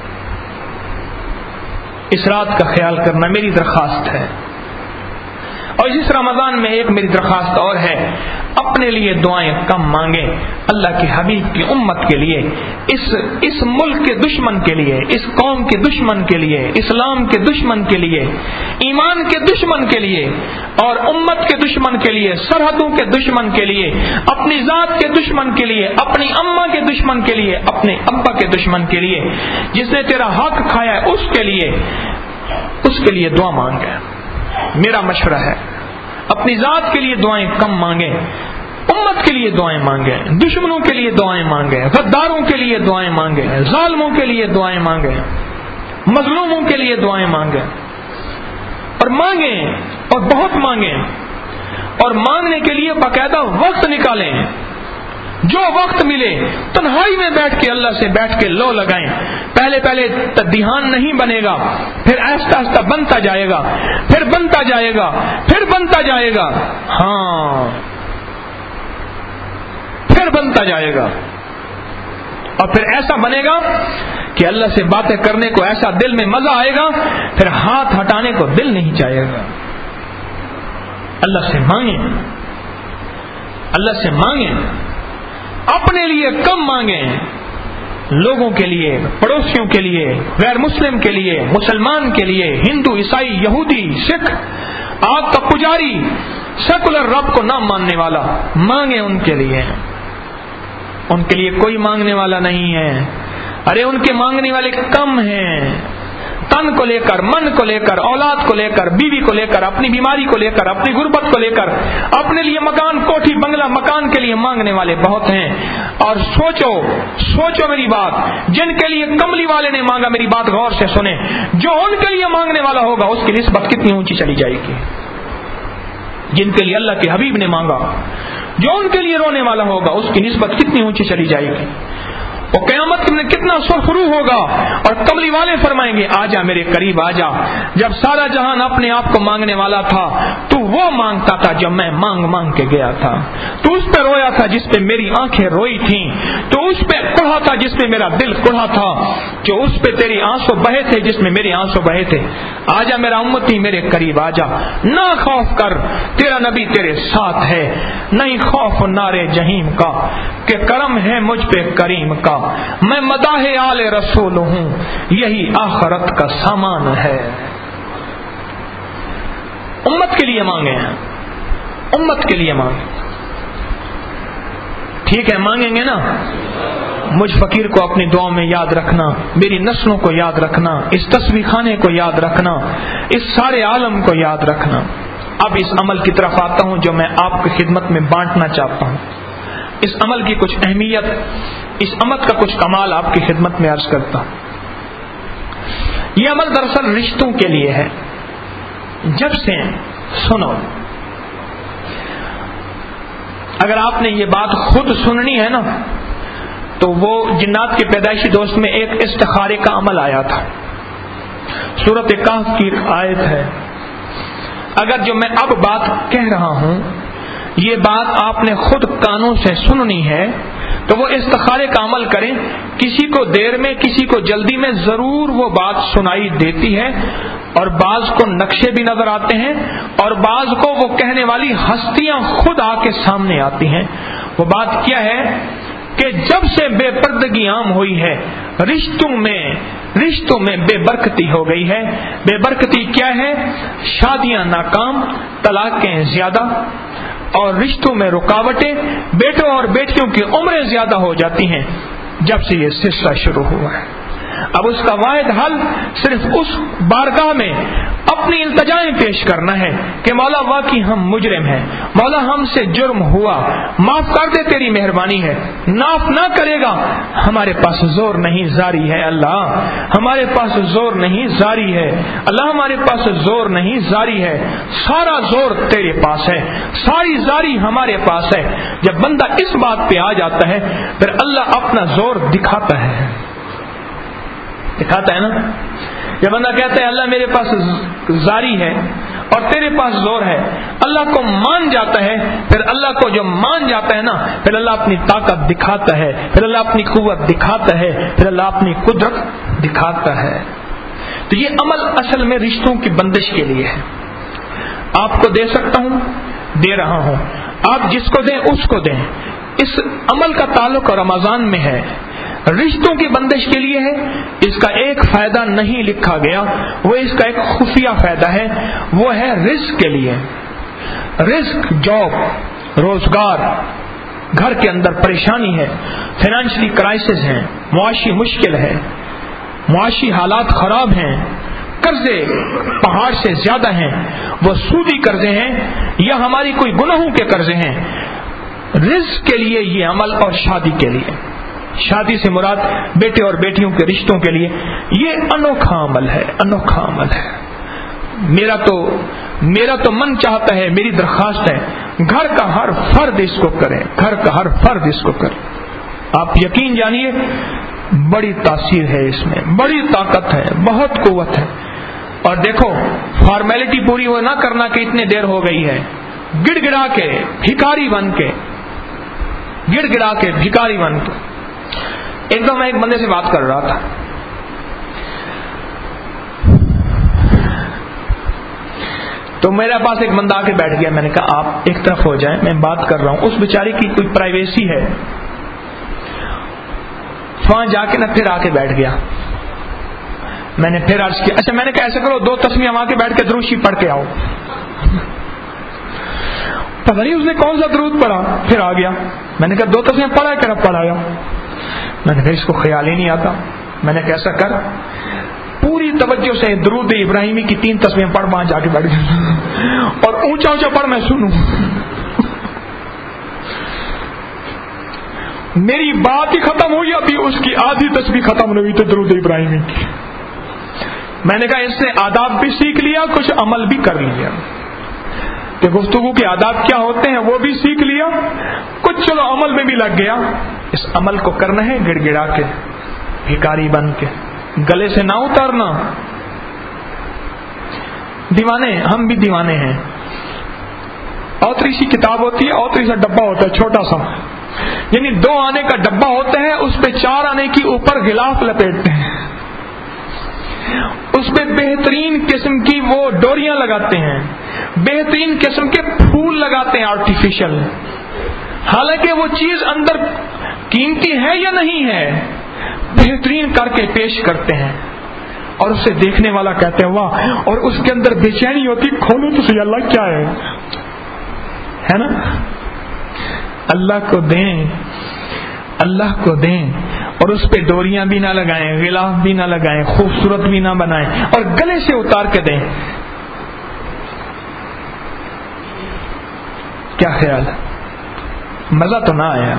اس رات کا خیال کرنا میری درخواست ہے۔ اور اس رمضان میں ایک میری درخواست اور ہے، اپنے لیے دعائیں کم مانگیں، اللہ کے حبیب کی امت کے لیے، اس اس ملک کے دشمن کے لیے، اس قوم کے دشمن کے لیے، اسلام کے دشمن کے لیے، ایمان کے دشمن کے لیے، اور امت کے دشمن کے لیے، سرحدوں کے دشمن کے لیے، اپنی ذات کے دشمن کے لیے، اپنی اماں کے دشمن کے لیے، اپنے ابا کے دشمن کے لیے، جس نے تیرا حق کھایا ہے اس کے لیے اس کے لیے دعا مانگے۔ میرا مشورہ ہے اپنی ذات کے لیے دعائیں کم مانگیں، امت کے لیے دعائیں مانگیں، دشمنوں کے لیے دعائیں مانگیں، غداروں کے لیے دعائیں مانگیں، ظالموں کے لیے دعائیں مانگیں، مظلوموں کے لیے دعائیں مانگیں، اور مانگیں اور بہت مانگیں، اور مانگنے کے لیے باقاعدہ وقت نکالیں، جو وقت ملے تنہائی میں بیٹھ کے اللہ سے بیٹھ کے لو لگائیں۔ پہلے پہلے دھیان نہیں بنے گا، پھر آہستہ آہستہ بنتا جائے گا، پھر بنتا جائے گا، پھر بنتا جائے گا، ہاں پھر بنتا جائے گا، اور پھر ایسا بنے گا کہ اللہ سے باتیں کرنے کو ایسا دل میں مزہ آئے گا، پھر ہاتھ ہٹانے کو دل نہیں چاہے گا۔ اللہ سے مانگیں، اللہ سے مانگیں، اپنے لیے کم مانگیں، لوگوں کے لیے، پڑوسیوں کے لیے، غیر مسلم کے لیے، مسلمان کے لیے، ہندو، عیسائی، یہودی، سکھ، آگ کا پجاری، سیکولر رب کو نہ ماننے والا، مانگے ان کے لیے. ان کے لیے کوئی مانگنے والا نہیں ہے. ارے ان کے مانگنے والے کم ہیں. تن کو لے کر، من کو لے کر، اولاد کو لے کر، بیوی کو لے کر، اپنی بیماری کو لے کر، اپنی غربت کو لے کر، اپنے لیے مکان، کوٹھی، بنگلہ، مکان کے لیے مانگنے والے بہت ہیں. اور سوچو سوچو میری بات، جن کے لیے کملی والے نے مانگا، میری بات غور سے سنیں، جو ان کے لیے مانگنے والا ہوگا اس کی نسبت کتنی اونچی چلی جائے گی. جن کے لیے اللہ کے حبیب نے مانگا، جو ان کے لیے رونے والا ہوگا اس کی نسبت کتنی اونچی چلی جائے گی. وہ قیامت میں کتنا سرخرو ہوگا. اور کملی والے فرمائیں گے آجا میرے قریب آجا. جب سارا جہان اپنے آپ کو مانگنے والا تھا تو وہ مانگتا تھا جب میں مانگ مانگ کے گیا تھا. تو اس پہ رویا تھا جس پہ میری آنکھیں روئی تھیں. تو اس پہ کڑھا تھا جس پہ میرا دل کڑھا تھا. جو اس پہ تیری آنسو بہے تھے جس میں میرے آنسو بہے تھے. آجا میرا امتی میرے قریب آجا. نہ خوف کر، تیرا نبی تیرے ساتھ ہے. نہیں خوف نارے جہیم کا کہ کرم ہے مجھ پہ کریم کا. میں مداح آل رسول ہوں، یہی آخرت کا سامان ہے. امت کے لیے مانگے ہیں، امت کے لیے مانگے. ٹھیک ہے مانگیں گے نا. مجھ فقیر کو اپنی دعاؤں میں یاد رکھنا، میری نسلوں کو یاد رکھنا، اس تصویر خانے کو یاد رکھنا، اس سارے عالم کو یاد رکھنا. اب اس عمل کی طرف آتا ہوں جو میں آپ کی خدمت میں بانٹنا چاہتا ہوں. اس عمل کی کچھ اہمیت، اس عمل کا کچھ کمال آپ کی خدمت میں عرض کرتا ہوں. یہ عمل دراصل رشتوں کے لیے ہے. جب سے سنو، اگر آپ نے یہ بات خود سننی ہے نا تو وہ جنات کے پیدائشی دوست میں ایک استخارے کا عمل آیا تھا. سورۃ کہف کی آیت ہے. اگر جو میں اب بات کہہ رہا ہوں یہ بات آپ نے خود کانوں سے سننی ہے تو وہ استخارے کا عمل کریں. کسی کو دیر میں، کسی کو جلدی میں ضرور وہ بات سنائی دیتی ہے. اور بعض کو نقشے بھی نظر آتے ہیں اور بعض کو وہ کہنے والی ہستیاں خود آ کے سامنے آتی ہیں. وہ بات کیا ہے کہ جب سے بے پردگی عام ہوئی ہے، رشتوں میں رشتوں میں بے برکتی ہو گئی ہے. بے برکتی کیا ہے؟ شادیاں ناکام، طلاقیں زیادہ، اور رشتوں میں رکاوٹیں، بیٹوں اور بیٹیوں کی عمریں زیادہ ہو جاتی ہیں جب سے یہ سلسلہ شروع ہوا ہے. اب اس کا واحد حل صرف اس بارگاہ میں اپنی التجائیں پیش کرنا ہے کہ مولا واقعی ہم مجرم ہیں، مولا ہم سے جرم ہوا، معاف کر دے، تیری مہربانی ہے. معاف نہ کرے گا ہمارے پاس زور نہیں زاری ہے. اللہ ہمارے پاس زور نہیں زاری ہے. اللہ ہمارے پاس زور نہیں زاری ہے. سارا زور تیرے پاس ہے، ساری زاری ہمارے پاس ہے. جب بندہ اس بات پہ آ جاتا ہے پھر اللہ اپنا زور دکھاتا ہے دکھاتا ہے نا. جب بندہ کہتا ہے اللہ میرے پاس زاری ہے اور تیرے پاس زور ہے، اللہ کو مان جاتا ہے. پھر اللہ کو جو مان جاتا ہے نا پھر اللہ اپنی طاقت دکھاتا ہے، پھر اللہ اپنی قوت دکھاتا ہے، پھر اللہ اپنی قدرت دکھاتا ہے. تو یہ عمل اصل میں رشتوں کی بندش کے لیے ہے. آپ کو دے سکتا ہوں، دے رہا ہوں. آپ جس کو دیں اس کو دیں. اس عمل کا تعلق رمضان میں ہے، رشتوں کی بندش کے لیے ہے. اس کا ایک فائدہ نہیں لکھا گیا، وہ اس کا ایک خفیہ فائدہ ہے، وہ ہے رزق کے لیے. رزق، جاب، روزگار، گھر کے اندر پریشانی ہے، فائنینشلی کرائسس ہے، معاشی مشکل ہے، معاشی حالات خراب ہیں، قرضے پہاڑ سے زیادہ ہیں، وہ سودی قرضے ہیں یا ہماری کوئی گناہوں کے قرضے ہیں. رزق کے لیے یہ عمل. اور شادی کے لیے، شادی سے مراد بیٹے اور بیٹیوں کے رشتوں کے لیے یہ انوکھا عمل ہے، انوکھا عمل ہے. میرا تو میرا تو من چاہتا ہے، میری درخواست ہے گھر کا ہر فرد اس کو کرے، گھر کا ہر فرد اس کو کرے. آپ یقین جانیے بڑی تاثیر ہے اس میں، بڑی طاقت ہے، بہت قوت ہے. اور دیکھو فارمیلٹی پوری وہ نہ کرنا کہ اتنے دیر ہو گئی ہے، گڑ گڑا کے بھکاری بن کے گڑ گڑا کے بھکاری بن کے. ایک دم میں ایک بندے سے بات کر رہا تھا، تو میرے پاس ایک بندہ آ کے بیٹھ گیا. میں نے کہا آپ ایک طرف ہو جائیں، میں بات کر رہا ہوں. اس بیچاری کی کوئی پرائیویسی ہے. وہاں جا کے نا پھر آ کے بیٹھ گیا. میں نے پھر عرض کیا, اچھا میں نے کہا ایسا کرو دو تسمیہ وہاں کے بیٹھ کے درود شریف پڑھ کے آؤ. پتہ نہیں اس نے کون سا درود پڑھا, پھر آ گیا. میں نے کہا دو تسمیہ پڑھا ہے, کہ پڑھایا. میں نے کہا اس کو خیال ہی نہیں آتا. میں نے کیسا کر, پوری توجہ سے درود ابراہیمی کی تین تسمیہ پڑھ, وہاں جا کے بیٹھ گیا اور اونچا اونچا پڑھ میں سنوں. میری بات ہی ختم ہوئی, ابھی اس کی آدھی تسبیح ختم نہیں ہوئی تھی درود ابراہیمی کی. میں نے کہا اس سے آداب بھی سیکھ لیا, کچھ عمل بھی کر لیا, کہ گفتگو کے آداب کیا ہوتے ہیں وہ بھی سیکھ لیا, کچھ چلو عمل میں بھی لگ گیا. اس عمل کو کرنا ہے گڑ گڑا کے, بھکاری بن کے, گلے سے نہ اتارنا. دیوانے, ہم بھی دیوانے ہیں. اوتری سی کتاب ہوتی ہے, اوتری سا ڈبہ ہوتا ہے چھوٹا سا, یعنی دو آنے کا ڈبہ ہوتا ہے, اس پہ چار آنے کی اوپر غلاف لپیٹتے ہیں, اس پہ بہترین قسم کی وہ ڈوریاں لگاتے ہیں, بہترین قسم کے پھول لگاتے ہیں آرٹیفیشل, حالانکہ وہ چیز اندر قیمتی ہے یا نہیں ہے, بہترین کر کے پیش کرتے ہیں. اور اسے دیکھنے والا کہتے ہیں واہ, اور اس کے اندر بے چینی ہوتی, کھولو تو صحیح اللہ کیا ہے, ہے نا. اللہ کو دیں, اللہ کو دیں, اور اس پہ ڈوریاں بھی نہ لگائیں, غلاف بھی نہ لگائیں, خوبصورت بھی نہ بنائیں, اور گلے سے اتار کے دیں. کیا خیال ہے, مزہ تو نہ آیا.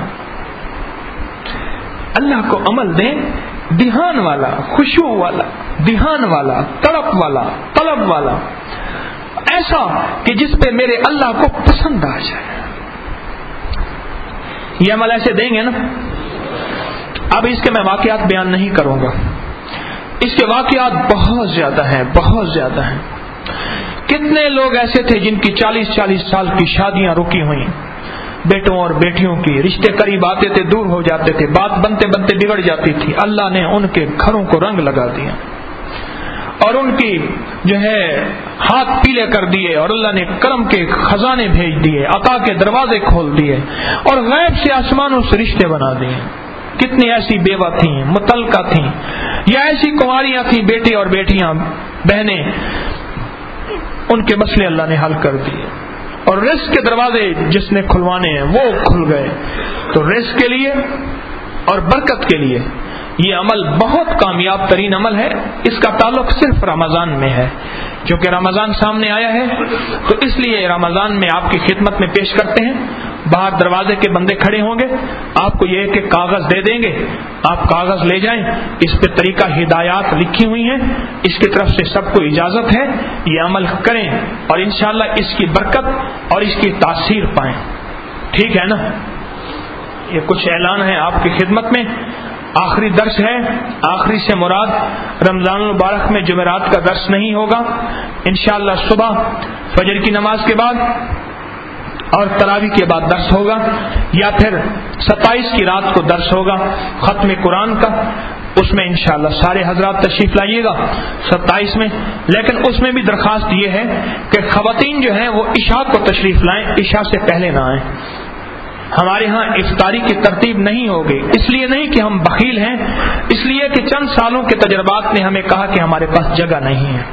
اللہ کو عمل دیں دھیان والا, خشوع والا, دھیان والا, تڑپ والا, طلب والا, ایسا کہ جس پہ میرے اللہ کو پسند آ جائے. یہ عمل ایسے دیں گے نا. اب اس کے میں واقعات بیان نہیں کروں گا, اس کے واقعات بہت زیادہ ہیں, بہت زیادہ ہیں. کتنے لوگ ایسے تھے جن کی چالیس چالیس سال کی شادیاں رکی ہوئی, بیٹوں اور بیٹیوں کی رشتے قریب آتے تھے, دور ہو جاتے تھے, بات بنتے بنتے بگڑ جاتی تھی. اللہ نے ان کے گھروں کو رنگ لگا دیا اور ان کی جو ہے ہاتھ پیلے کر دیے, اور اللہ نے کرم کے خزانے بھیج دیے, عطا کے دروازے کھول دیے, اور غیب سے آسمانوں سے رشتے بنا دیے. کتنی ایسی بیوہ تھیں, متعلقہ تھیں, یا ایسی کنواریاں تھیں, بیٹے اور بیٹیاں, بہنیں, ان کے مسئلے اللہ نے حل کر دیے. اور رزق کے دروازے جس نے کھلوانے ہیں وہ کھل گئے. تو رزق کے لیے اور برکت کے لیے یہ عمل بہت کامیاب ترین عمل ہے. اس کا تعلق صرف رمضان میں ہے, کیونکہ رمضان سامنے آیا ہے, تو اس لیے رمضان میں آپ کی خدمت میں پیش کرتے ہیں. باہر دروازے کے بندے کھڑے ہوں گے, آپ کو یہ کہ کاغذ دے دیں گے, آپ کاغذ لے جائیں, اس پہ طریقہ ہدایات لکھی ہوئی ہیں, اس کی طرف سے سب کو اجازت ہے, یہ عمل کریں اور انشاءاللہ اس کی برکت اور اس کی تاثیر پائیں. ٹھیک ہے نا. یہ کچھ اعلان ہے آپ کی خدمت میں. آخری درس ہے, آخری سے مراد رمضان المبارک میں جمعرات کا درس نہیں ہوگا. انشاءاللہ صبح فجر کی نماز کے بعد اور تراویح کے بعد درس ہوگا, یا پھر ستائیس کی رات کو درس ہوگا ختم قرآن کا. اس میں انشاءاللہ سارے حضرات تشریف لائیے گا ستائیس میں. لیکن اس میں بھی درخواست یہ ہے کہ خواتین جو ہیں وہ عشاء کو تشریف لائیں, عشاء سے پہلے نہ آئیں. ہمارے ہاں افطاری کی ترتیب نہیں ہوگی, اس لیے نہیں کہ ہم بخیل ہیں, اس لیے کہ چند سالوں کے تجربات نے ہمیں کہا کہ ہمارے پاس جگہ نہیں ہے.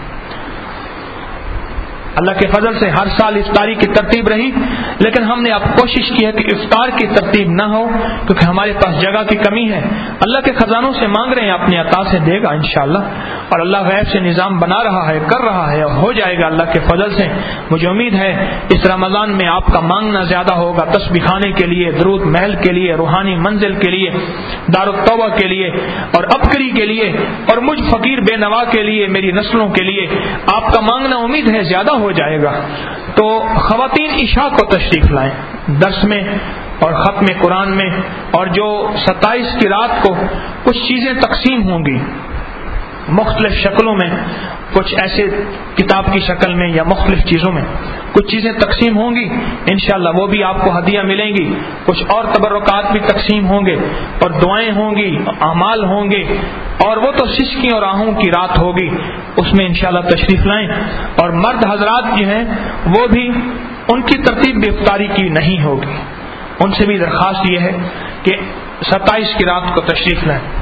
اللہ کے فضل سے ہر سال افطاری کی ترتیب رہی, لیکن ہم نے اب کوشش کی ہے کہ افطار کی ترتیب نہ ہو, کیونکہ ہمارے پاس جگہ کی کمی ہے. اللہ کے خزانوں سے مانگ رہے ہیں, اپنے عطا سے دے گا انشاءاللہ, اور اللہ غیب سے نظام بنا رہا ہے, کر رہا ہے, اور ہو جائے گا اللہ کے فضل سے. مجھے امید ہے اس رمضان میں آپ کا مانگنا زیادہ ہوگا, تسبیح خانے کے لیے, درود محل کے لیے, روحانی منزل کے لیے, دار التوبہ کے لیے, اور ابکری کے لیے, اور مجھ فقیر بے نوا کے لیے, میری نسلوں کے لیے آپ کا مانگنا امید ہے زیادہ ہو جائے گا. تو خواتین عشاء کو تشریف لائیں درس میں اور ختم قرآن میں. اور جو ستائیس کی رات کو کچھ چیزیں تقسیم ہوں گی مختلف شکلوں میں, کچھ ایسے کتاب کی شکل میں یا مختلف چیزوں میں کچھ چیزیں تقسیم ہوں گی انشاءاللہ, وہ بھی آپ کو ہدیہ ملیں گی. کچھ اور تبرکات بھی تقسیم ہوں گے, اور دعائیں ہوں گی, اعمال ہوں گے, اور وہ تو سسکی اور آہوں کی رات ہوگی, اس میں انشاءاللہ تشریف لائیں. اور مرد حضرات جو ہیں وہ بھی, ان کی ترتیب بھی افطاری کی نہیں ہوگی, ان سے بھی درخواست یہ ہے کہ ستائیس کی رات کو تشریف لائیں.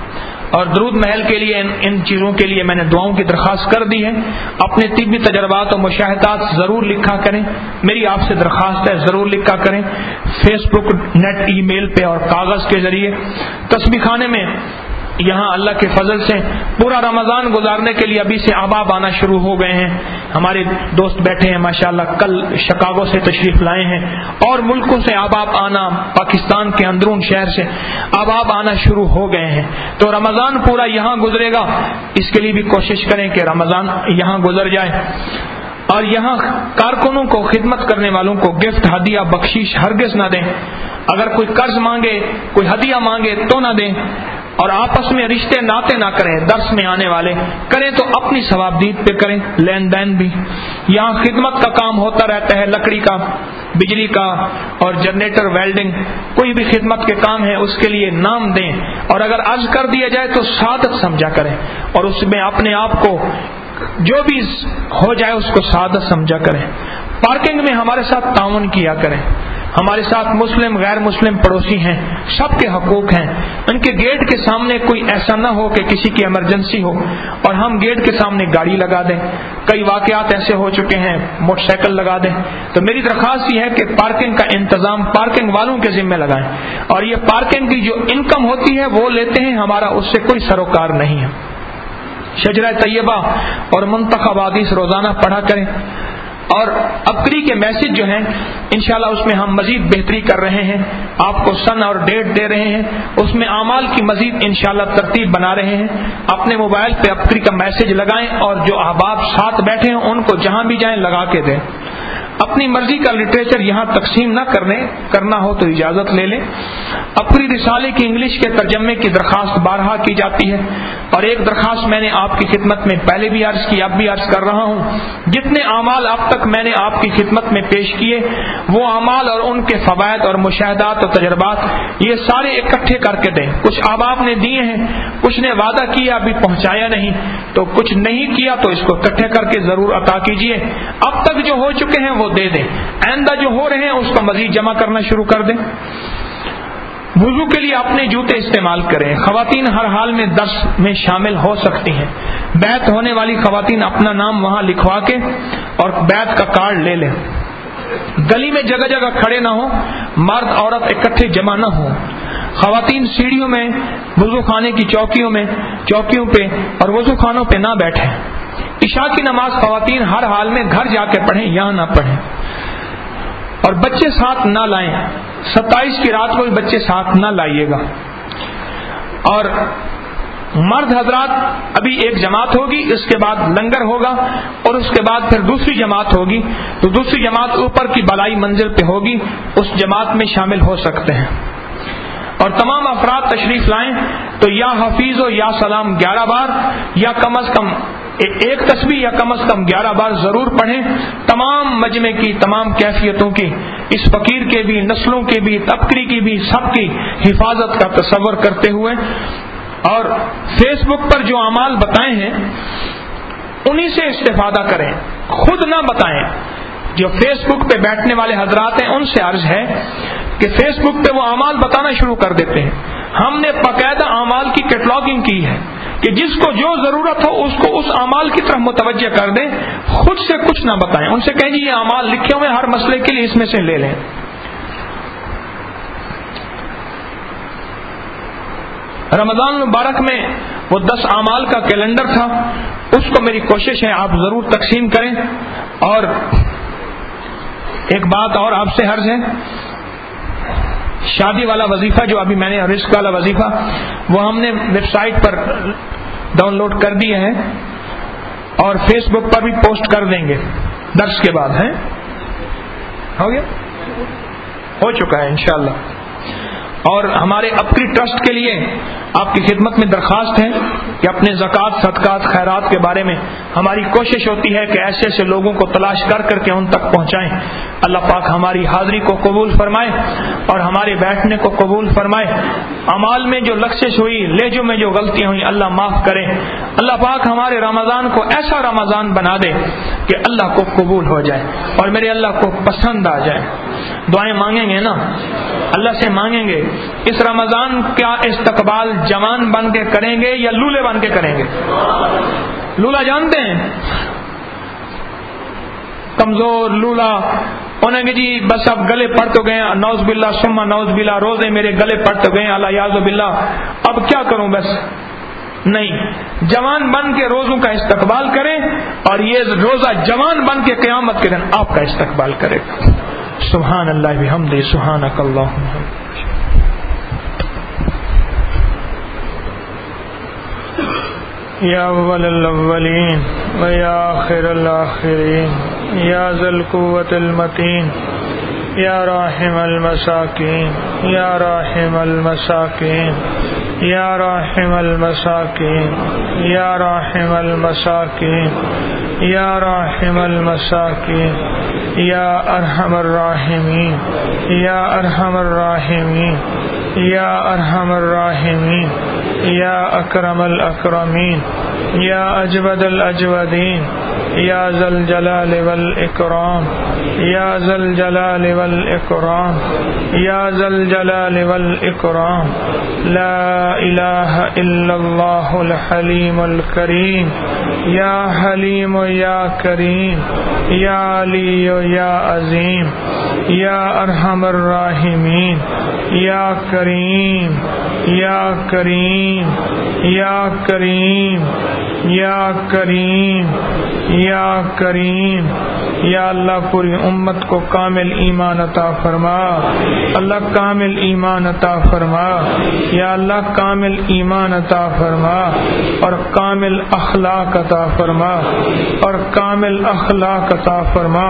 اور درود محل کے لیے ان, ان چیزوں کے لیے میں نے دعاؤں کی درخواست کر دی ہے. اپنے طبی تجربات اور مشاہدات ضرور لکھا کریں. میری آپ سے درخواست ہے ضرور لکھا کریں فیس بک, نیٹ, ای میل پہ اور کاغذ کے ذریعے. تسبیح خانے میں یہاں اللہ کے فضل سے پورا رمضان گزارنے کے لیے ابھی سے احباب آنا شروع ہو گئے ہیں. ہمارے دوست بیٹھے ہیں ماشاءاللہ, کل شکاگو سے تشریف لائے ہیں اور ملکوں سے احباب آنا, پاکستان کے اندرون شہر سے احباب آنا شروع ہو گئے ہیں. تو رمضان پورا یہاں گزرے گا, اس کے لیے بھی کوشش کریں کہ رمضان یہاں گزر جائے. اور یہاں کارکنوں کو, خدمت کرنے والوں کو گفٹ, ہدیہ, بخشش ہرگز نہ دیں. اگر کوئی قرض مانگے, کوئی ہدیہ مانگے تو نہ دیں. اور آپس میں رشتے ناطے نہ کریں. درس میں آنے والے کریں تو اپنی ثوابدید پہ کریں, لین دین بھی. یہاں خدمت کا کام ہوتا رہتا ہے, لکڑی کا, بجلی کا اور جنریٹر, ویلڈنگ, کوئی بھی خدمت کے کام ہے اس کے لیے نام دیں. اور اگر عرض کر دیا جائے تو سعادت سمجھا کریں اور اس میں اپنے آپ کو جو بھی ہو جائے اس کو سعادت سمجھا کریں. پارکنگ میں ہمارے ساتھ تعاون کیا کریں. ہمارے ساتھ مسلم غیر مسلم پڑوسی ہیں, سب کے حقوق ہیں. ان کے گیٹ کے سامنے کوئی ایسا نہ ہو کہ کسی کی ایمرجنسی ہو اور ہم گیٹ کے سامنے گاڑی لگا دیں. کئی واقعات ایسے ہو چکے ہیں, موٹر سائیکل لگا دیں. تو میری درخواست یہ ہے کہ پارکنگ کا انتظام پارکنگ والوں کے ذمہ لگائیں. اور یہ پارکنگ کی جو انکم ہوتی ہے وہ لیتے ہیں, ہمارا اس سے کوئی سروکار نہیں ہے. شجرہ طیبہ اور منتخب حدیث روزانہ پڑھا کریں. اور ابکری کے میسج جو ہیں انشاءاللہ اس میں ہم مزید بہتری کر رہے ہیں, آپ کو سن اور ڈیٹ دے رہے ہیں, اس میں اعمال کی مزید انشاءاللہ ترتیب بنا رہے ہیں. اپنے موبائل پہ ابکری کا میسج لگائیں اور جو احباب ساتھ بیٹھے ہیں ان کو جہاں بھی جائیں لگا کے دیں. اپنی مرضی کا لٹریچر یہاں تقسیم نہ کرنے, کرنا ہو تو اجازت لے لیں. ابکری رسالے کی انگلش کے ترجمے کی درخواست بارہا کی جاتی ہے اور ایک درخواست میں نے آپ کی خدمت میں پہلے بھی عرض کی, اب بھی عرض کر رہا ہوں. جتنے اعمال اب تک میں نے آپ کی خدمت میں پیش کیے وہ اعمال اور ان کے فوائد اور مشاہدات اور تجربات یہ سارے اکٹھے کر کے دیں. کچھ احباب نے دیے ہیں, کچھ نے وعدہ کیا ابھی پہنچایا نہیں, تو کچھ نہیں کیا تو اس کو اکٹھے کر کے ضرور عطا کیجیے. اب تک جو ہو چکے ہیں وہ دے دیں, آئندہ جو ہو رہے ہیں اس کو مزید جمع کرنا شروع کر دیں. وضو کے لیے اپنے جوتے استعمال کریں. خواتین ہر حال میں درس میں شامل ہو سکتی ہیں. بیعت ہونے والی خواتین اپنا نام وہاں لکھوا کے اور بیعت کا کارڈ لے لیں. گلی میں جگہ جگہ کھڑے نہ ہوں, مرد عورت اکٹھے جمع نہ ہوں. خواتین سیڑھیوں میں, وضو خانے کی چوکیوں میں, چوکیوں پہ اور وضو خانوں پہ نہ بیٹھیں. عشاء کی نماز خواتین ہر حال میں گھر جا کے پڑھیں, یہاں نہ پڑھیں. اور بچے ساتھ نہ لائیں, ستائیس کی رات کو بھی بچے ساتھ نہ لائیے گا. اور مرد حضرات ابھی ایک جماعت ہوگی, اس کے بعد لنگر ہوگا اور اس کے بعد پھر دوسری جماعت ہوگی, تو دوسری جماعت اوپر کی بالائی منزل پہ ہوگی, اس جماعت میں شامل ہو سکتے ہیں. اور تمام افراد تشریف لائیں تو یا حفیظ و یا سلام گیارہ بار یا کم از کم ایک تسبیح یا کم از کم گیارہ بار ضرور پڑھیں. تمام مجمع کی, تمام کیفیتوں کی, اس فقیر کے بھی, نسلوں کے بھی, تبکری کی بھی, سب کی حفاظت کا تصور کرتے ہوئے. اور فیس بک پر جو اعمال بتائے ہیں انہی سے استفادہ کریں, خود نہ بتائیں. جو فیس بک پہ بیٹھنے والے حضرات ہیں ان سے عرض ہے کہ فیس بک پہ وہ اعمال بتانا شروع کر دیتے ہیں. ہم نے باقاعدہ اعمال کی کیٹلاگنگ کی ہے کہ جس کو جو ضرورت ہو اس کو اس اعمال کی طرف متوجہ کر دیں, خود سے کچھ نہ بتائیں. ان سے کہیں جی یہ اعمال لکھے ہوئے ہر مسئلے کے لیے اس میں سے لے لیں. رمضان المبارک میں وہ دس اعمال کا کیلنڈر تھا, اس کو میری کوشش ہے آپ ضرور تقسیم کریں. اور ایک بات اور آپ سے عرض ہے, شادی والا وظیفہ جو ابھی میں نے, رزق والا وظیفہ, وہ ہم نے ویب سائٹ پر ڈاؤن لوڈ کر دیے ہیں اور فیس بک پر بھی پوسٹ کر دیں گے درس کے بعد. ہے ہو گیا, ہو چکا ہے انشاءاللہ. اور ہمارے ابکری ٹرسٹ کے لیے آپ کی خدمت میں درخواست ہے کہ اپنے زکوٰۃ, صدقات, خیرات کے بارے میں ہماری کوشش ہوتی ہے کہ ایسے ایسے لوگوں کو تلاش کر کر کے ان تک پہنچائیں. اللہ پاک ہماری حاضری کو قبول فرمائے اور ہمارے بیٹھنے کو قبول فرمائے. اعمال میں جو لغزش ہوئی, لہجوں میں جو غلطیاں ہوئی, اللہ معاف کرے. اللہ پاک ہمارے رمضان کو ایسا رمضان بنا دے کہ اللہ کو قبول ہو جائے اور میرے اللہ کو پسند آ جائے. دعائیں مانگیں گے نا، اللہ سے مانگیں گے اس رمضان کا استقبال جوان بن کے کریں گے یا لولے بن کے کریں گے؟ لولا جانتے ہیں، کمزور لولا، انہیں کہ جی بس اب گلے پڑ تو گئے، نوز باللہ سما نوز باللہ، روزے میرے گلے پڑ تو گئے اللہ یاذ باللہ، اب کیا کروں بس؟ نہیں، جوان بن کے روزوں کا استقبال کریں، اور یہ روزہ جوان بن کے قیامت کے دن آپ کا استقبال کرے گا۔ سبحان اللہ بحمدہ، سبحانک اللہم۔ یا اول الاولین و یا آخر الاخرین، یا ذا القوة المتین، یا راحم المساکین، یا راحم المساکین، یا راحم المساکین، یا راحم المساکین، یا راحم المساکین، یا ارحم الراحمین، یا ارحم الراحمین، یا ارحم الراحمین، یا اکرم الاکرمین، یا اجود الاجودین، یا ذا الجلال والاکرام، یا ذا الجلال والاکرام، یا ذا الجلال والاکرام، لا الہ الا اللہ الحلیم الکریم، یا حلیم یا کریم، یا علی یا عظیم، یا ارحم الراحمین، یا کریم، یا کریم، یا کریم، یا کریم، یا کریم۔ یا اللہ پوری امت کو کامل ایمان عطا فرما، اللہ کامل ایمان عطا فرما، یا اللہ کامل ایمان عطا فرما، اور کامل اخلاق عطا فرما، اور کامل اخلاق عطا فرما،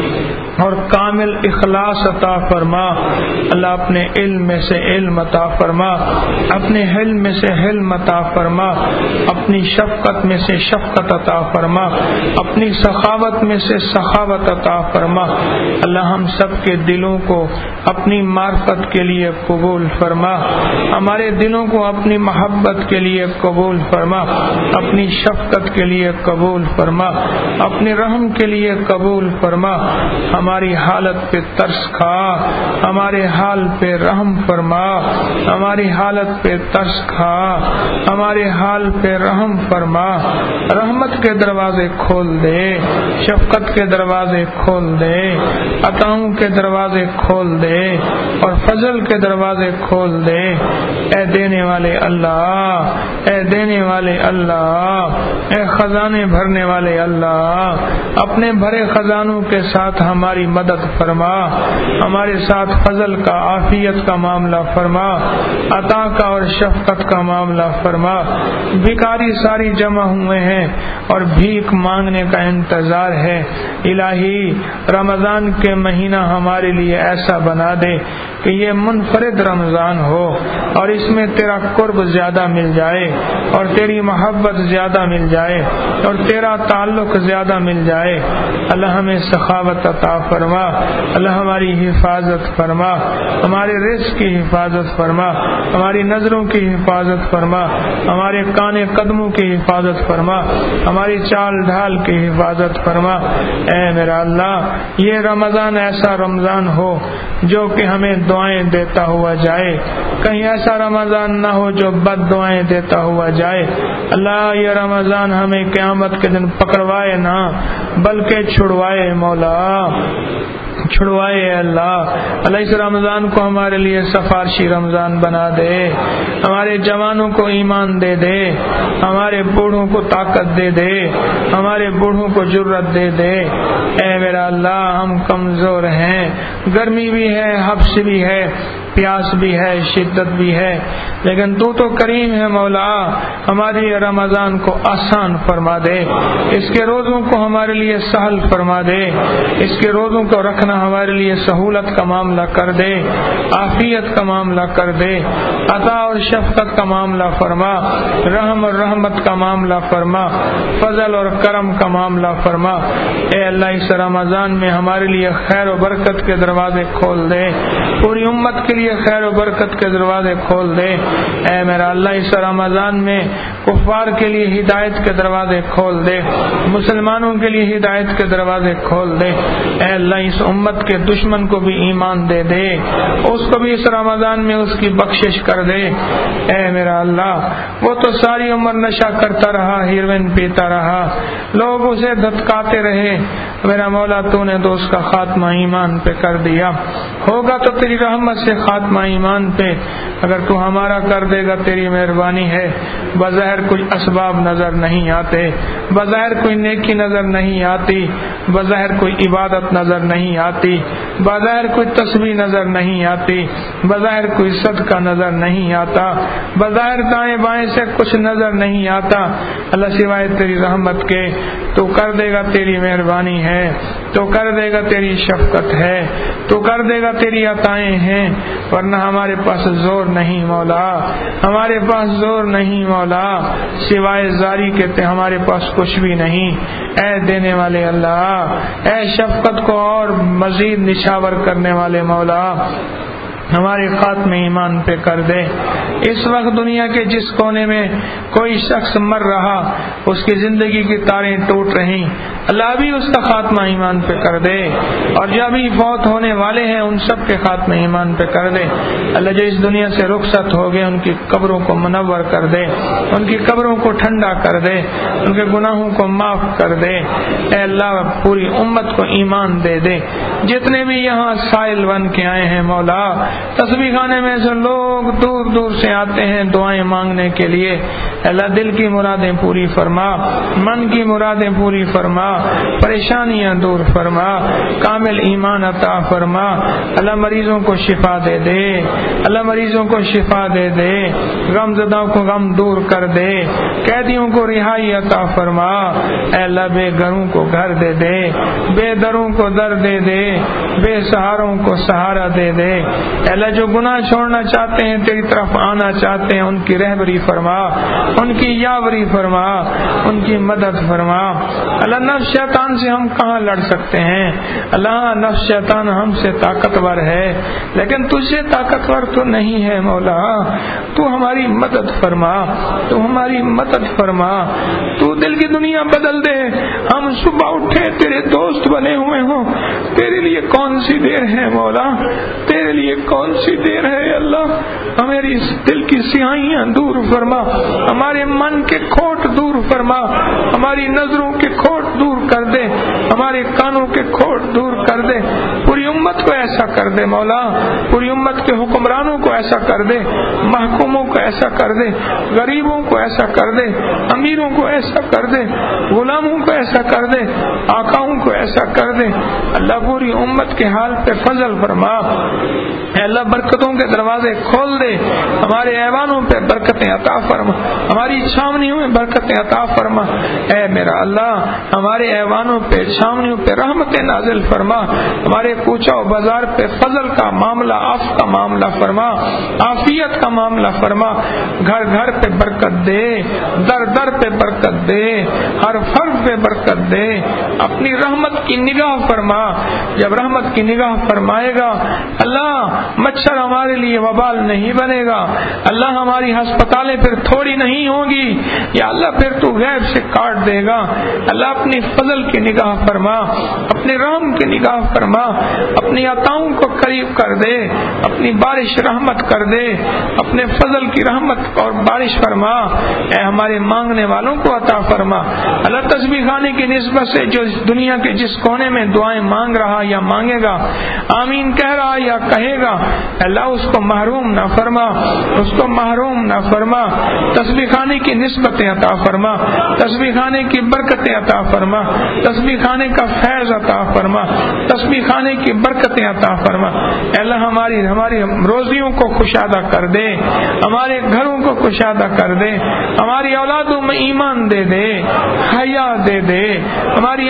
اور کامل اخلاص عطا فرما۔ اللہ اپنے علم میں سے علم عطا فرما، اپنے حلم میں سے حلم عطا فرما، اپنی شفقت میں سے شفقت عطا فرما، اپنی سخاوت میں سے سخاوت عطا فرما۔ اللہ ہم سب کے دلوں کو اپنی معرفت کے لیے قبول فرما، ہمارے دلوں کو اپنی محبت کے لیے قبول فرما، اپنی شفقت کے لیے قبول فرما، اپنے رحم کے لیے قبول فرما۔ ہماری حالت پہ ترس کھا، ہمارے حال پہ رحم فرما، ہماری حالت پہ ترس کھا، ہمارے حال پہ رحم فرما۔ رحمت کے دروازے کھول دے، شفقت کے دروازے کھول دے، عطاؤں کے دروازے کھول دے، اور فضل کے دروازے کھول دے۔ اے دینے والے اللہ، اے دینے والے اللہ، اے خزانے بھرنے والے اللہ، اپنے بھرے خزانوں کے ساتھ ہماری مدد فرما، ہمارے ساتھ فضل کا، عافیت کا معاملہ فرما، عطا کا اور شفقت کا معاملہ فرما۔ بھکاری ساری جمع ہوئے ہیں اور بھیک مانگنے کا انتظار ہے، الہی رمضان کے مہینہ ہمارے لیے ایسا بنا دے کہ یہ منفرد رمضان ہو، اور اس میں تیرا قرب زیادہ مل جائے، اور تیری محبت زیادہ مل جائے، اور تیرا تعلق زیادہ مل جائے۔ اللہ ہمیں سخاوت عطا فرما، اللہ ہماری حفاظت فرما، ہمارے رزق کی حفاظت فرما، ہماری نظروں کی حفاظت فرما، ہمارے کانے قدموں کی حفاظت فرما، ہماری چال ڈھال کی حفاظت فرما۔ اے میرا اللہ، یہ رمضان ایسا رمضان ہو جو کہ ہمیں دعائیں دیتا ہوا جائے، کہیں ایسا رمضان نہ ہو جو بد دعائیں دیتا ہوا جائے۔ اللہ یہ رمضان ہمیں قیامت کے دن پکڑوائے نہ بلکہ چھڑوائے، مولا چھڑوائے اللہ۔ اللہ اس رمضان کو ہمارے لیے سفارشی رمضان بنا دے، ہمارے جوانوں کو ایمان دے دے، ہمارے بوڑھوں کو طاقت دے دے، ہمارے بوڑھوں کو جرت دے دے۔ اے میرا اللہ، ہم کمزور ہیں، گرمی بھی ہے، حبس بھی ہے، پیاس بھی ہے، شدت بھی ہے، لیکن تو تو کریم ہے مولا، ہماری رمضان کو آسان فرما دے، اس کے روزوں کو ہمارے لیے سہل فرما دے، اس کے روزوں کو رکھنا ہمارے لیے سہولت کا معاملہ کر دے، عافیت کا معاملہ کر دے، عطا اور شفقت کا معاملہ فرما، رحم اور رحمت کا معاملہ فرما، فضل اور کرم کا معاملہ فرما۔ اے اللہ، اس رمضان میں ہمارے لیے خیر و برکت کے دروازے کھول دے، پوری امت کے لیے لیے خیر و برکت کے دروازے کھول دے۔ اے میرا اللہ اس رمضان میں کفار کے لیے ہدایت کے دروازے کھول دے، مسلمانوں کے لیے ہدایت کے دروازے کھول دے۔ اے اللہ اس امت کے دشمن کو بھی ایمان دے دے، اس کو بھی اس رمضان میں اس کی بخشش کر دے۔ اے میرا اللہ وہ تو ساری عمر نشہ کرتا رہا، ہیروئن پیتا رہا، لوگ اسے دھتکاتے رہے، میرا مولا تو نے تو اس کا خاتمہ ایمان پہ کر دیا۔ ہوگا تو تیری رحمت سے خاتمہ ایمان پہ، اگر تو ہمارا کر دے گا تیری مہربانی ہے۔ بظاہر کچھ اسباب نظر نہیں آتے، بظاہر کوئی نیکی نظر نہیں آتی، بظاہر کوئی عبادت نظر نہیں آتی، بظاہر کوئی تسبیح نظر نہیں آتی، بظاہر کوئی صدقہ نظر نہیں آتا، بظاہر دائیں بائیں سے کچھ نظر نہیں آتا۔ اللہ سوائے تیری رحمت کے تو کر دے گا، تیری مہربانی ہے تو کر دے گا، تیری شفقت ہے تو کر دے گا، تیری عطائیں ہیں، ورنہ ہمارے پاس زور نہیں مولا، ہمارے پاس زور نہیں مولا، سوائے زاری کے تے ہمارے پاس کچھ بھی نہیں۔ اے دینے والے اللہ، اے شفقت کو اور مزید نچھاور کرنے والے مولا، ہمارے خاتمے ایمان پہ کر دے۔ اس وقت دنیا کے جس کونے میں کوئی شخص مر رہا، اس کی زندگی کی تاریں ٹوٹ رہی، اللہ بھی اس کا خاتمہ ایمان پہ کر دے، اور جو ابھی فوت ہونے والے ہیں ان سب کے خاتمے ایمان پہ کر دے۔ اللہ جو اس دنیا سے رخصت ہو گئے ان کی قبروں کو منور کر دے، ان کی قبروں کو ٹھنڈا کر دے، ان کے گناہوں کو معاف کر دے۔ اے اللہ پوری امت کو ایمان دے دے۔ جتنے بھی یہاں سائل بن کے آئے ہیں مولا، تسبیح خانے میں سے لوگ دور دور سے آتے ہیں دعائیں مانگنے کے لیے، اللہ دل کی مرادیں پوری فرما، من کی مرادیں پوری فرما، پریشانیاں دور فرما، کامل ایمان عطا فرما۔ اللہ مریضوں کو شفا دے دے، اللہ مریضوں کو شفا دے دے، غم زدوں کو غم دور کر دے، قیدیوں کو رہائی عطا فرما۔ اے اللہ بے گھروں کو گھر دے دے، بے دروں کو در دے دے، بے سہاروں کو سہارا دے دے۔ اے اللہ جو گناہ چھوڑنا چاہتے ہیں، تیری طرف آنا چاہتے ہیں، ان کی رہبری فرما، ان کی یاوری فرما، ان کی مدد فرما۔ اللہ نفس شیطان سے ہم کہاں لڑ سکتے ہیں؟ اللہ نفس شیطان ہم سے طاقتور ہے، لیکن تجھ سے طاقتور تو نہیں ہے مولا، تو ہماری مدد فرما، تو ہماری مدد فرما، تو دل کی دنیا بدل دے۔ ہم صبح اٹھے تیرے دوست بنے ہوئے ہوں، تیرے لیے کون سی دیر ہے مولا، تیرے لیے کون سی دیر ہے اللہ۔ ہماری اس دل کی سیاہیاں دور فرما، ہمارے من کے کھوٹ دور فرما، ہماری نظروں کے کھوٹ دور کر دے، ہمارے کانوں کے کھوٹ دور کر دے۔ پوری امت کو ایسا کر دے مولا، پوری امت کے حکمرانوں کو ایسا کر دے، محکوموں کو ایسا کر دے، غریبوں کو ایسا کر دے، امیروں کو ایسا کر دے، غلاموں کو ایسا کر دے، آقاؤں کو ایسا کر دے۔ اللہ پوری امت کے حال پہ فضل فرما۔ اے اللہ برکتوں کے دروازے کھول دے، ہمارے ایوانوں پہ برکتیں عطا فرما، ہماری چھاونیوں میں برکتیں عطا فرما۔ اے میرا اللہ ہمارے ایوانوں پہ چھاونیوں پہ رحمتیں نازل فرما، ہمارے کوچہ و بازار پہ فضل کا معاملہ، عفو کا معاملہ فرما، عافیت کا معاملہ فرما، گھر گھر پہ برکت دے، در در پہ برکت دے، ہر فرد پہ برکت دے، اپنی رحمت کی نگاہ فرما۔ جب رحمت کی نگاہ فرمائے گا اللہ، مچھر ہمارے لیے وبال نہیں بنے گا اللہ، ہماری ہسپتالیں پھر تھوڑی نہیں ہوں گی یا اللہ، پھر تو غیب سے کاٹ دے گا اللہ۔ اپنی فضل کی نگاہ فرما، اپنی رحم کی نگاہ فرما، اپنی عطاؤں کو قریب کر دے، اپنی بارش رحمت کر دے، اپنے فضل کی رحمت اور بارش فرما۔ اے ہمارے مانگنے والوں کو عطا فرما اللہ۔ تسبیح خانے کی نسبت سے جو دنیا کے جس کونے میں دعائیں مانگ رہا یا مانگے گا، آمین کہہ رہا یا کہے گا، اللہ اس کو محروم نہ فرما، اس کو محروم نہ فرما۔ تسبیح خانے کی نسبتیں عطا فرما، تسبیح خانے کی برکتیں عطا فرما، تسبیح خانے کا فیض عطا فرما، تسبیح خانے کی برکتیں عطا فرما۔ اللہ ہماری ہماری روزیوں کو کشادہ کر دے، ہمارے گھروں کو کشادہ کر دے، ہماری اولادوں میں ایمان دے دے، حیا دے دے، ہماری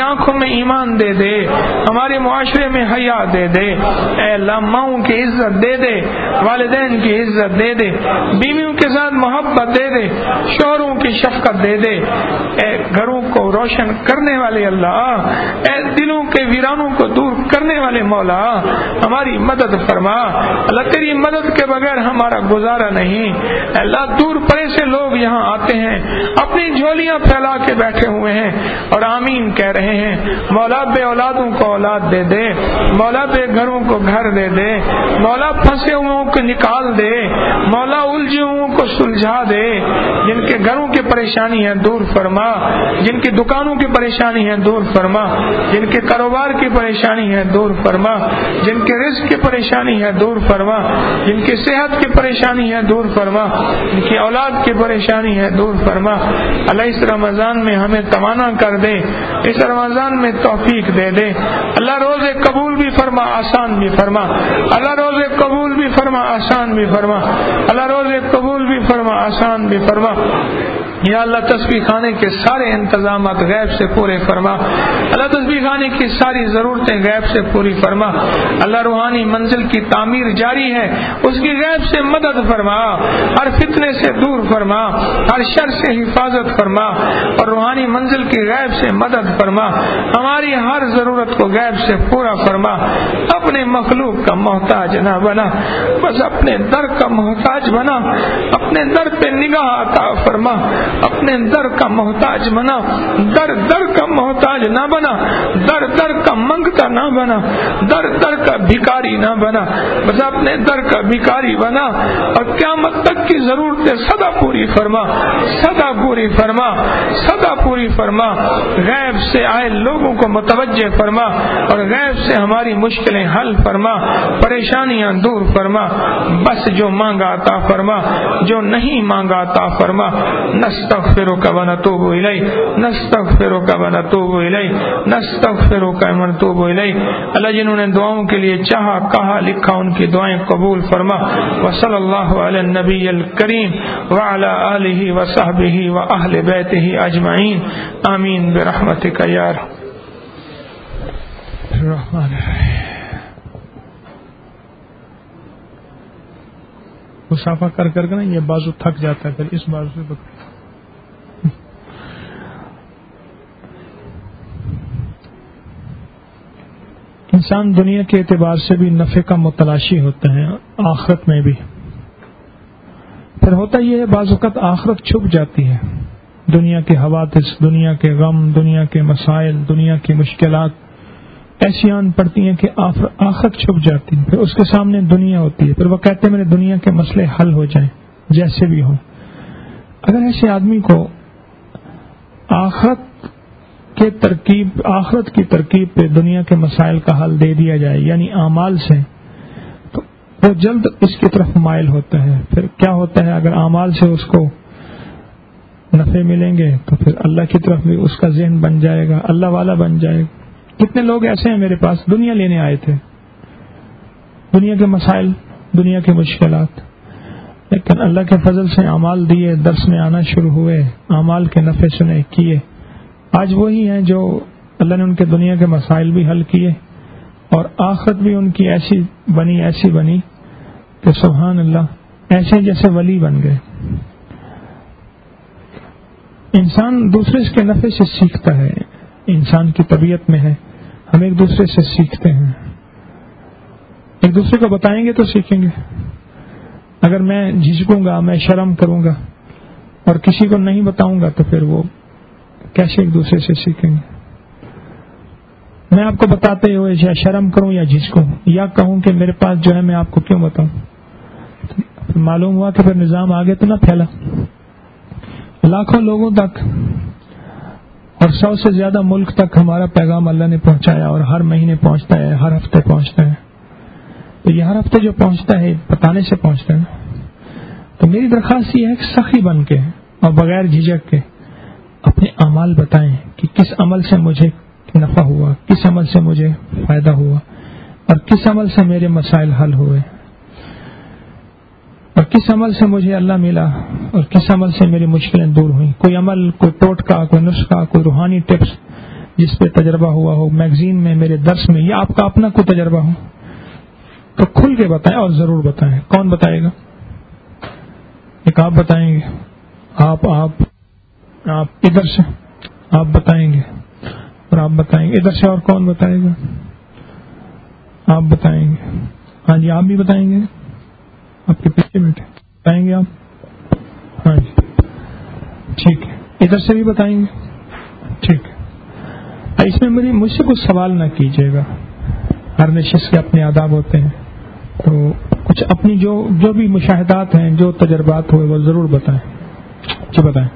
آنکھوں میں ایمان دے دے, ہمارے معاشرے میں حیا دے دے. اے اللہ ماؤں کی عزت دے دے, والدین کی عزت دے دے, بیویوں کے ساتھ محبت دے دے, شوہروں کی شفقت دے دے. اے گھروں کو روشن کرنے والے اللہ, اے دلوں کے ویرانوں کو دور کرنے والے مولا, ہماری مدد فرما. اللہ تیری مدد کے بغیر ہمارا گزارا نہیں. اللہ دور پرے سے لوگ یہاں آتے ہیں, اپنی جھولیاں پھیلا کے بیٹھے ہوئے ہیں اور آمین کہہ رہے ہیں. مولا بے اولادوں کو اولاد دے دے, مولا بے گھروں کو گھر دے دے, مولا پھنسے ہوئوں کو نکال دے, مولا الجھے ہوئوں کو سلجھا دے. جن کے گھروں کی پریشانی ہے دور فرما, جن کی دکانوں کی پریشانی ہے دور فرما, جن کے کاروبار کی پریشانی ہے دور فرما, جن کے رزق کی پریشانی ہے دور فرما, جن کی صحت کی پریشانی ہے دور فرما, جن کی اولاد کی پریشانی ہے دور فرما. اللہ اس رمضان میں ہمیں توانا کر دے, اس رمضان میں توفیق دے دے. اللہ روزے قبول بھی فرما, آسان بھی فرما. اللہ روزے قبول بھی فرما, آسان بھی فرما. اللہ روزے قبول بھی فرما, آسان بھی فرما. یا اللہ تسبیح خانے کے سارے انتظامات غیب سے پورے فرما. اللہ تسبیح خانے کی ساری ضرورتیں غیب سے پوری فرما. اللہ روحانی منزل کی تعمیر جاری ہے, اس کی غیب سے مدد فرما. ہر فتنے سے دور فرما, ہر شر سے حفاظت فرما, اور روحانی منزل کی غیب سے مدد فرما. ہماری ہر ضرورت کو غیب سے پورا فرما. اپنے مخلوق کا محتاج نہ بنا, بس اپنے در کا محتاج بنا. اپنے در پہ نگاہ عطا فرما, اپنے در کا محتاج بنا. در در کا محتاج نہ بنا, در در کا منگتا نہ بنا, در در کا بھکاری نہ بنا, بس اپنے در کا بھکاری بنا. اور قیامت تک کی ضرورتیں سدا پوری فرما, سدا پوری فرما, سدا پوری فرما. غیب سے آئے لوگوں کو متوجہ فرما, اور غیب سے ہماری مشکلیں حل فرما, پریشانیاں دور فرما. بس جو مانگا عطا فرما, جو نہیں مانگا عطا فرما. نستغفرک ونتوب الیک, نستغفرک ونتوب الیک, نستغفرک ونتوب الیک. اللہ جنہوں نے دعاؤں کے لیے چاہا, کہا, لکھا, ان کی دعائیں قبول فرما. وصلی اللہ علی النبی الکریم وعلی آلہ وصحبہ واہل بیتہ اجمعین, آمین برحمتک یا الرحمن الرحیم. مسافہ کر کر کے نا یہ بازو تھک جاتا ہے, پھر اس بازو سے بک... انسان دنیا کے اعتبار سے بھی نفع کا متلاشی ہوتا ہے, آخرت میں بھی. پھر ہوتا یہ ہے بعض اوقات آخرت چھپ جاتی ہے. دنیا کے حوادث, دنیا کے غم, دنیا کے مسائل, دنیا کی مشکلات ایسی آن پڑتی ہیں کہ آخرت چھپ جاتی ہے. پھر اس کے سامنے دنیا ہوتی ہے. پھر وہ کہتے ہیں میرے دنیا کے مسئلے حل ہو جائیں جیسے بھی ہوں. اگر ایسے آدمی کو آخرت کے ترکیب آخرت کی ترکیب پہ دنیا کے مسائل کا حل دے دیا جائے, یعنی اعمال سے, تو وہ جلد اس کی طرف مائل ہوتا ہے. پھر کیا ہوتا ہے, اگر اعمال سے اس کو نفع ملیں گے تو پھر اللہ کی طرف بھی اس کا ذہن بن جائے گا, اللہ والا بن جائے گا. کتنے لوگ ایسے ہیں میرے پاس, دنیا لینے آئے تھے, دنیا کے مسائل, دنیا کی مشکلات, لیکن اللہ کے فضل سے اعمال دیے, درس میں آنا شروع ہوئے, اعمال کے نفع سنے کیے. آج وہی ہیں جو اللہ نے ان کے دنیا کے مسائل بھی حل کیے, اور آخرت بھی ان کی ایسی بنی ایسی بنی کہ سبحان اللہ, ایسے جیسے ولی بن گئے. انسان دوسرے کے نفع سے سیکھتا ہے, انسان کی طبیعت میں ہے. ہم ایک دوسرے سے سیکھتے ہیں, ایک دوسرے کو بتائیں گے تو سیکھیں گے. اگر میں جھجکوں گا, میں شرم کروں گا اور کسی کو نہیں بتاؤں گا تو پھر وہ کیسے ایک دوسرے سے سیکھیں گے. میں آپ کو بتاتے ہوئے یا شرم کروں یا جھجکوں, یا کہوں کہ میرے پاس جو ہے میں آپ کو کیوں بتاؤں, معلوم ہوا کہ پھر نظام آگے تو نہ پھیلا. لاکھوں لوگوں تک اور سو سے زیادہ ملک تک ہمارا پیغام اللہ نے پہنچایا, اور ہر مہینے پہنچتا ہے, ہر ہفتے پہنچتا ہے. تو یہ ہر ہفتے جو پہنچتا ہے بتانے سے پہنچتا ہے نا. تو میری درخواست یہ ہے کہ سخی بن کے اور بغیر جھجک کے اپنے اعمال بتائیں کہ کس عمل سے مجھے نفع ہوا, کس عمل سے مجھے فائدہ ہوا, اور کس عمل سے میرے مسائل حل ہوئے, اور کس عمل سے مجھے اللہ ملا, اور کس عمل سے میری مشکلیں دور ہوئیں. کوئی عمل, کوئی ٹوٹکا, کوئی نسخہ, کوئی روحانی ٹپس جس پہ تجربہ ہوا ہو میگزین میں, میرے درس میں, یا آپ کا اپنا کوئی تجربہ ہو تو کھل کے بتائیں اور ضرور بتائیں. کون بتائے گا؟ ایک آپ بتائیں گے, آپ آپ آپ ادھر سے آپ بتائیں گے, اور آپ بتائیں گے ادھر سے, اور کون بتائے گا؟ آپ بتائیں گے. ہاں جی, آپ بھی بتائیں گے, آپ کے پیچھے بیٹھے بتائیں گے آپ. ہاں جی ٹھیک ہے, ادھر سے بھی بتائیں گے. ٹھیک ہے, اس میں میری مجھ سے کچھ سوال نہ کیجیے گا, ہر نشست کے اپنے آداب ہوتے ہیں, تو کچھ اپنی جو جو بھی مشاہدات ہیں, جو تجربات ہوئے وہ ضرور بتائیں. جی بتائیں.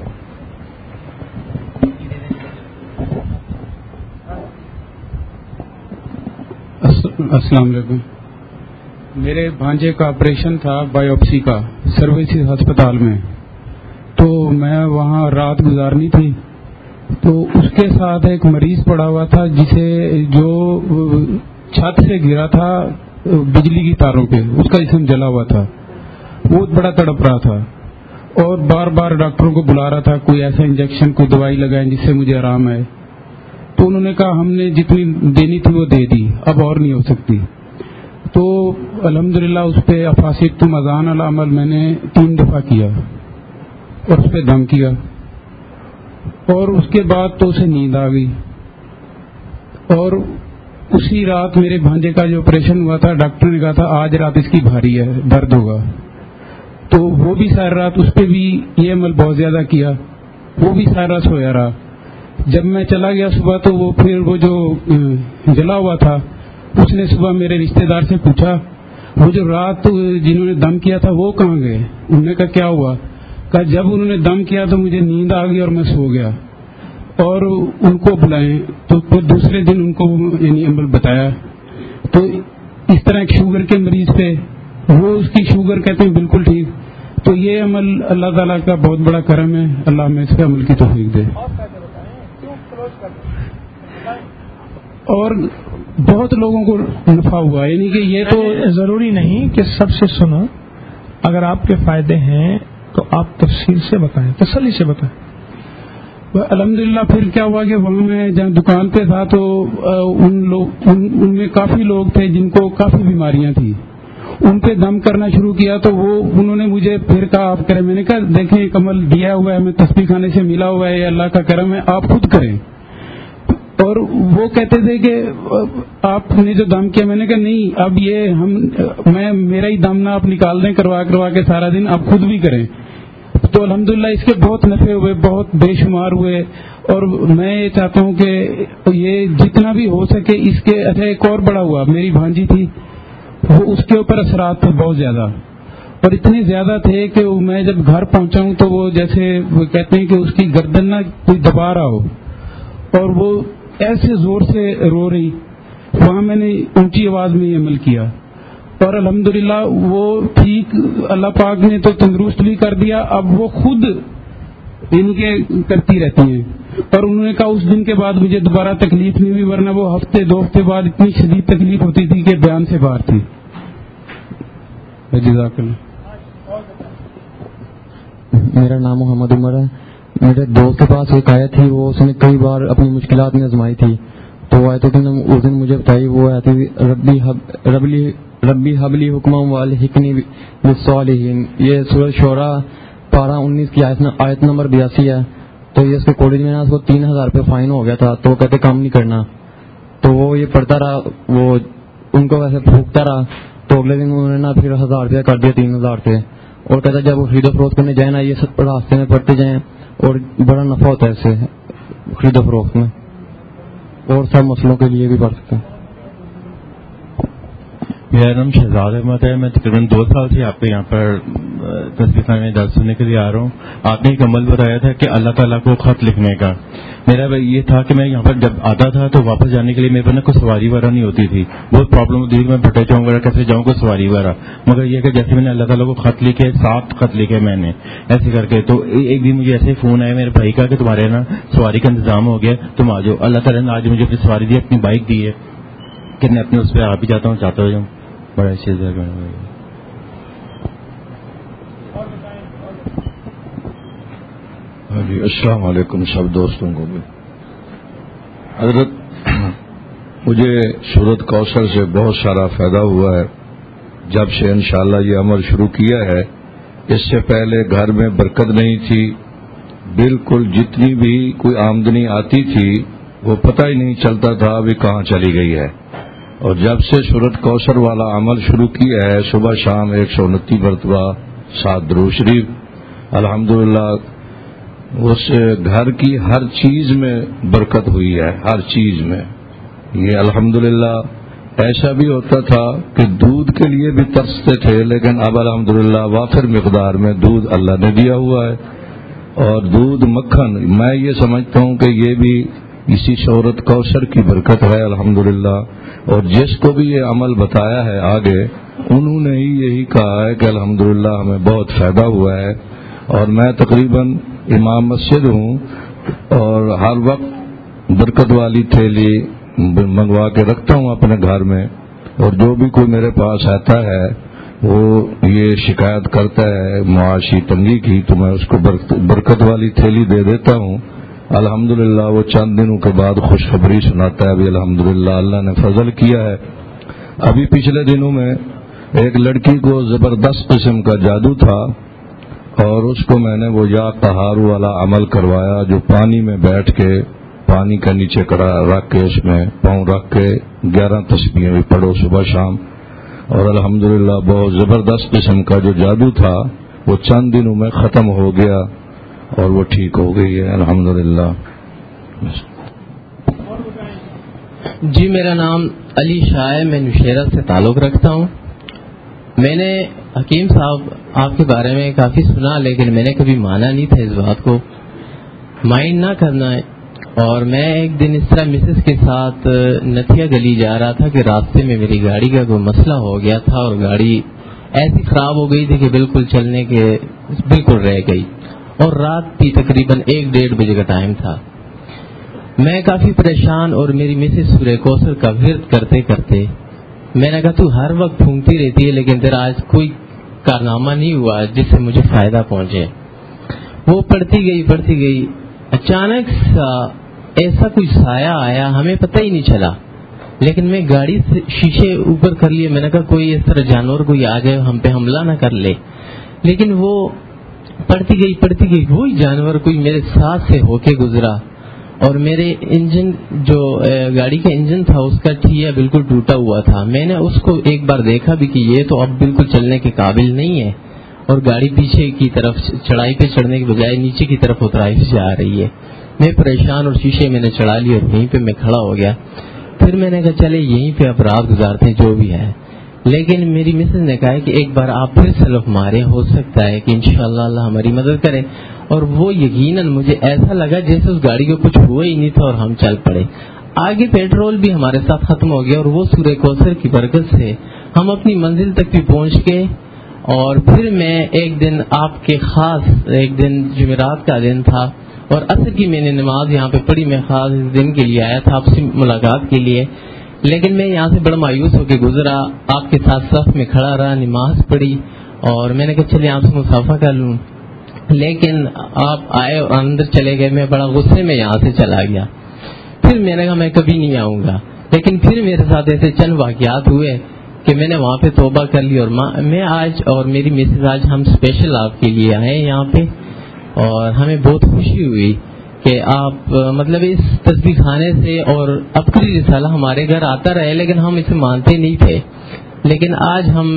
السلام علیکم. میرے بھانجے کا آپریشن تھا بایوپسی کا سروسز ہسپتال میں, تو میں وہاں رات گزارنی تھی. تو اس کے ساتھ ایک مریض پڑا ہوا تھا جسے جو چھت سے گرا تھا بجلی کی تاروں پہ, اس کا جسم جلا ہوا تھا, بہت بڑا تڑپ رہا تھا, اور بار بار ڈاکٹروں کو بلا رہا تھا کوئی ایسا انجیکشن, کوئی دوائی لگائیں جس سے مجھے آرام آئے. تو انہوں نے کہا ہم نے جتنی دینی تھی وہ دے دی, اب اور نہیں ہو سکتی. تو الحمدللہ اس پہ افاسق تم اذان العمل میں نے تین دفعہ کیا اور اس پہ دم کیا, اور اس کے بعد تو اسے نیند آ گئی. اور اسی رات میرے بھانجے کا جو آپریشن ہوا تھا, ڈاکٹر نے کہا تھا آج رات اس کی بھاری ہے, درد ہوگا. تو وہ بھی ساری رات اس پہ بھی یہ عمل بہت زیادہ کیا, وہ بھی ساری رات سویا رہا. جب میں چلا گیا صبح تو وہ پھر وہ جو جلا ہوا تھا, اس نے صبح میرے رشتہ دار سے پوچھا وہ جو رات جنہوں نے دم کیا تھا وہ کہاں گئے؟ انہوں نے کہا کیا ہوا؟ کہا جب انہوں نے دم کیا تو مجھے نیند آ گئی اور میں سو گیا, اور ان کو بلائیں. تو پھر دوسرے دن ان کو یعنی عمل بتایا. تو اس طرح ایک شوگر کے مریض پہ وہ اس کی شوگر کہتے ہیں بالکل ٹھیک. تو یہ عمل اللہ تعالیٰ کا بہت بڑا کرم ہے, اللہ ہمیں اس کے عمل کی توفیق دے. اور بہت لوگوں کو نفع ہوا, یعنی کہ یہ تو ضروری نہیں کہ سب سے سنو, اگر آپ کے فائدے ہیں تو آپ تفصیل سے بتائیں, تسلی سے بتائیں. الحمدللہ پھر کیا ہوا کہ وہاں میں جب دکان پہ تھا تو ان لوگ ان, ان میں کافی لوگ تھے جن کو کافی بیماریاں تھیں, ان پہ دم کرنا شروع کیا. تو وہ انہوں نے مجھے پھر کہا آپ کریں. میں نے کہا دیکھیں ایک عمل دیا ہوا ہے, ہمیں تسبیح خانے سے ملا ہوا ہے, یہ اللہ کا کرم ہے, آپ خود کریں. اور وہ کہتے تھے کہ آپ نے جو دم کیا, میں نے کہا نہیں, اب یہ ہم میں میرا ہی دم نہ آپ نکال دیں کروا کروا کے سارا دن, آپ خود بھی کریں. تو الحمدللہ اس کے بہت نفع ہوئے, بہت بے شمار ہوئے. اور میں یہ چاہتا ہوں کہ یہ جتنا بھی ہو سکے اس کے. اچھا ایک اور بڑا ہوا, میری بھانجی تھی, وہ اس کے اوپر اثرات تھے بہت زیادہ, اور اتنے زیادہ تھے کہ میں جب گھر پہنچا ہوں تو وہ جیسے وہ کہتے ہیں کہ اس کی گردن نہ کوئی دبا رہا ہو, اور وہ ایسے زور سے رو رہی. وہاں میں نے اونچی آواز میں یہ عمل کیا, اور الحمدللہ وہ ٹھیک, اللہ پاک نے تو تندرست بھی کر دیا. اب وہ خود ان کے کرتی رہتی ہیں. اور انہوں نے کہا اس دن کے بعد مجھے دوبارہ تکلیف نہیں ہوئی, ورنہ وہ ہفتے دو ہفتے بعد اتنی شدید تکلیف ہوتی تھی کہ بیان سے باہر تھی. جزاک اللہ. میرا نام محمد عمر ہے. میرے دوست کے پاس ایک آیا تھی, وہ اس نے کئی بار اپنی مشکلات میں آزمائی تھی. تو وہ آئے تھے کہ اس دن مجھے بتائی, وہ آئی تھی ربی حب ربلی ربی حبلی حکمم والحقنی بالصالحین. یہ سورۃ شعراء پارہ انیس کی آیت نمبر بیاسی ہے. تو یہ اس کے کالج میں نا اس کو تین ہزار روپے فائن ہو گیا تھا, تو وہ کہتے کام نہیں کرنا. تو وہ یہ پڑھتا رہا, وہ ان کو ویسے پھونکتا رہا. تو اگلے دن انہوں نے نا پھر ہزار روپیہ کر دیا تین ہزار سے. اور کہتا جب وہ خرید و فروخت کرنے جائیں نا, یہ سب راستے میں پڑھتے جائیں, اور بڑا نفع ہوتا ہے اس سے خرید و فروخت میں, اور سب مسئلوں کے لیے بھی پڑھ سکتے ہیں. میرا نام شہزاد احمد ہے. میں تقریباً دو سال سے آپ کے یہاں پر تسبیح خانے میں درس سننے کے لیے آ رہا ہوں. آپ نے ایک عمل بتایا تھا کہ اللہ تعالیٰ کو خط لکھنے کا. میرا یہ تھا کہ میں یہاں پر جب آتا تھا تو واپس جانے کے لیے میرے پاس نا کوئی سواری وغیرہ نہیں ہوتی تھی, بہت پرابلم ہوتی تھی, میں بھٹے جاؤں وغیرہ کیسے جاؤں کوئی سواری وغیرہ. مگر یہ کہ جیسے میں نے اللہ تعالیٰ کو خط لکھے, سات خط لکھے میں نے ایسے کر کے, تو ایک دن مجھے ایسے فون آیا میرے بھائی کا کہ تمہارے نا سواری کا انتظام ہو گیا, تم آ جاؤ. اللہ تعالیٰ نے آج مجھے اپنی سواری دی, اپنی بائک دی ہے کہ میں اپنے اس پہ آ بھی جاتا ہوں, چاہتا ہوں بڑا اچھے سے. جی السلام علیکم سب دوستوں کو بھی. حضرت مجھے سورت کوثر سے بہت سارا فائدہ ہوا ہے جب سے انشاءاللہ یہ عمل شروع کیا ہے. اس سے پہلے گھر میں برکت نہیں تھی، بالکل جتنی بھی کوئی آمدنی آتی تھی وہ پتہ ہی نہیں چلتا تھا ابھی کہاں چلی گئی ہے. اور جب سے سورت کوثر والا عمل شروع کیا ہے صبح شام ایک سو انتیس مرتبہ سات درود شریف، الحمدللہ اس گھر کی ہر چیز میں برکت ہوئی ہے، ہر چیز میں. یہ الحمدللہ ایسا بھی ہوتا تھا کہ دودھ کے لیے بھی ترستے تھے، لیکن اب الحمدللہ وافر مقدار میں دودھ اللہ نے دیا ہوا ہے. اور دودھ مکھن میں یہ سمجھتا ہوں کہ یہ بھی اسی سورت کوثر کی برکت ہے الحمدللہ. اور جس کو بھی یہ عمل بتایا ہے آگے انہوں نے ہی یہی کہا ہے کہ الحمدللہ ہمیں بہت فائدہ ہوا ہے. اور میں تقریباً امام مسجد ہوں اور ہر وقت برکت والی تھیلی منگوا کے رکھتا ہوں اپنے گھر میں. اور جو بھی کوئی میرے پاس آتا ہے وہ یہ شکایت کرتا ہے معاشی تنگی کی تو میں اس کو برکت والی تھیلی دے دیتا ہوں. الحمدللہ وہ چند دنوں کے بعد خوشخبری سناتا ہے ابھی الحمدللہ اللہ نے فضل کیا ہے. ابھی پچھلے دنوں میں ایک لڑکی کو زبردست قسم کا جادو تھا اور اس کو میں نے وہ یا قہار والا عمل کروایا جو پانی میں بیٹھ کے پانی کا نیچے کڑا رکھ کے اس میں پاؤں رکھ کے گیارہ تسبیحیں بھی پڑھو صبح شام. اور الحمدللہ بہت زبردست قسم کا جو جادو تھا وہ چند دنوں میں ختم ہو گیا اور وہ ٹھیک ہو گئی ہے الحمدللہ. جی میرا نام علی شاہ ہے، میں نوشہرہ سے تعلق رکھتا ہوں. میں نے حکیم صاحب آپ کے بارے میں کافی سنا لیکن میں نے کبھی مانا نہیں تھا اس بات کو، مائنڈ نہ کرنا ہے. اور میں ایک دن اس طرح مسز کے ساتھ نتھیا گلی جا رہا تھا کہ راستے میں میری گاڑی کا کوئی مسئلہ ہو گیا تھا اور گاڑی ایسی خراب ہو گئی تھی کہ بالکل چلنے کے بالکل رہ گئی. اور رات تھی تقریباً ایک ڈیڑھ بجے کا ٹائم تھا. میں کافی پریشان اور میری مسز سورہ کوثر کا ورد کرتے کرتے میں نے کہا تو ہر وقت پھونکتی رہتی ہے لیکن تیرا آج کوئی کارنامہ نہیں ہوا جس سے مجھے فائدہ پہنچے. وہ پڑھتی گئی پڑھتی گئی اچانک سا ایسا کوئی سایہ آیا، ہمیں پتہ ہی نہیں چلا لیکن میں گاڑی سے شیشے اوپر کر لیے. میں نے کہا کوئی اس طرح جانور کوئی آ جائے ہم پہ حملہ نہ کر لے. لیکن وہ پڑھتی گئی پڑھتی گئی وہی جانور کوئی میرے ساتھ سے ہو کے گزرا اور میرے انجن جو گاڑی کا انجن تھا اس کا ٹھیا بالکل ٹوٹا ہوا تھا. میں نے اس کو ایک بار دیکھا بھی کہ یہ تو اب بالکل چلنے کے قابل نہیں ہے اور گاڑی پیچھے کی طرف چڑھائی پہ چڑھنے کے بجائے نیچے کی طرف اترائی سے جا رہی ہے. میں پریشان اور شیشے میں نے چڑھا لی اور وہیں پہ میں کھڑا ہو گیا. پھر میں نے کہا چلے یہیں پہ اب رات گزارتے جو بھی ہے. لیکن میری مسز نے کہا کہ ایک بار آپ پھر سلف مارے، ہو سکتا ہے کہ انشاءاللہ اللہ ہماری مدد کرے. اور وہ یقیناً مجھے ایسا لگا جیسے اس گاڑی کو کچھ ہوا ہی نہیں تھا اور ہم چل پڑے. آگے پیٹرول بھی ہمارے ساتھ ختم ہو گیا اور وہ سورہ کوثر کی برکت سے ہم اپنی منزل تک بھی پہنچ گئے. اور پھر میں ایک دن آپ کے خاص ایک دن جمعرات کا دن تھا اور عصر کی میں نے نماز یہاں پہ پڑھی. میں خاص اس دن کے لیے آیا تھا آپ سے ملاقات کے لیے، لیکن میں یہاں سے بڑا مایوس ہو کے گزرا، آپ کے ساتھ صف میں کھڑا رہا، نماز پڑھی اور میں نے کہا چلے آپ سے مصافحہ کر لوں. لیکن آپ آئے اور اندر چلے گئے، میں بڑا غصے میں یہاں سے چلا گیا. پھر میں نے کہا میں کبھی نہیں آؤں گا. لیکن پھر میرے ساتھ ایسے چند واقعات ہوئے کہ میں نے وہاں پہ توبہ کر لی اور میں آج اور میری مسز آج ہم اسپیشل آپ کے لیے آئے یہاں پہ اور ہمیں بہت خوشی ہوئی کہ آپ مطلب اس تسبیح خانے سے اور ابکری رسالہ ہمارے گھر آتا رہے لیکن ہم اسے مانتے نہیں تھے. لیکن آج ہم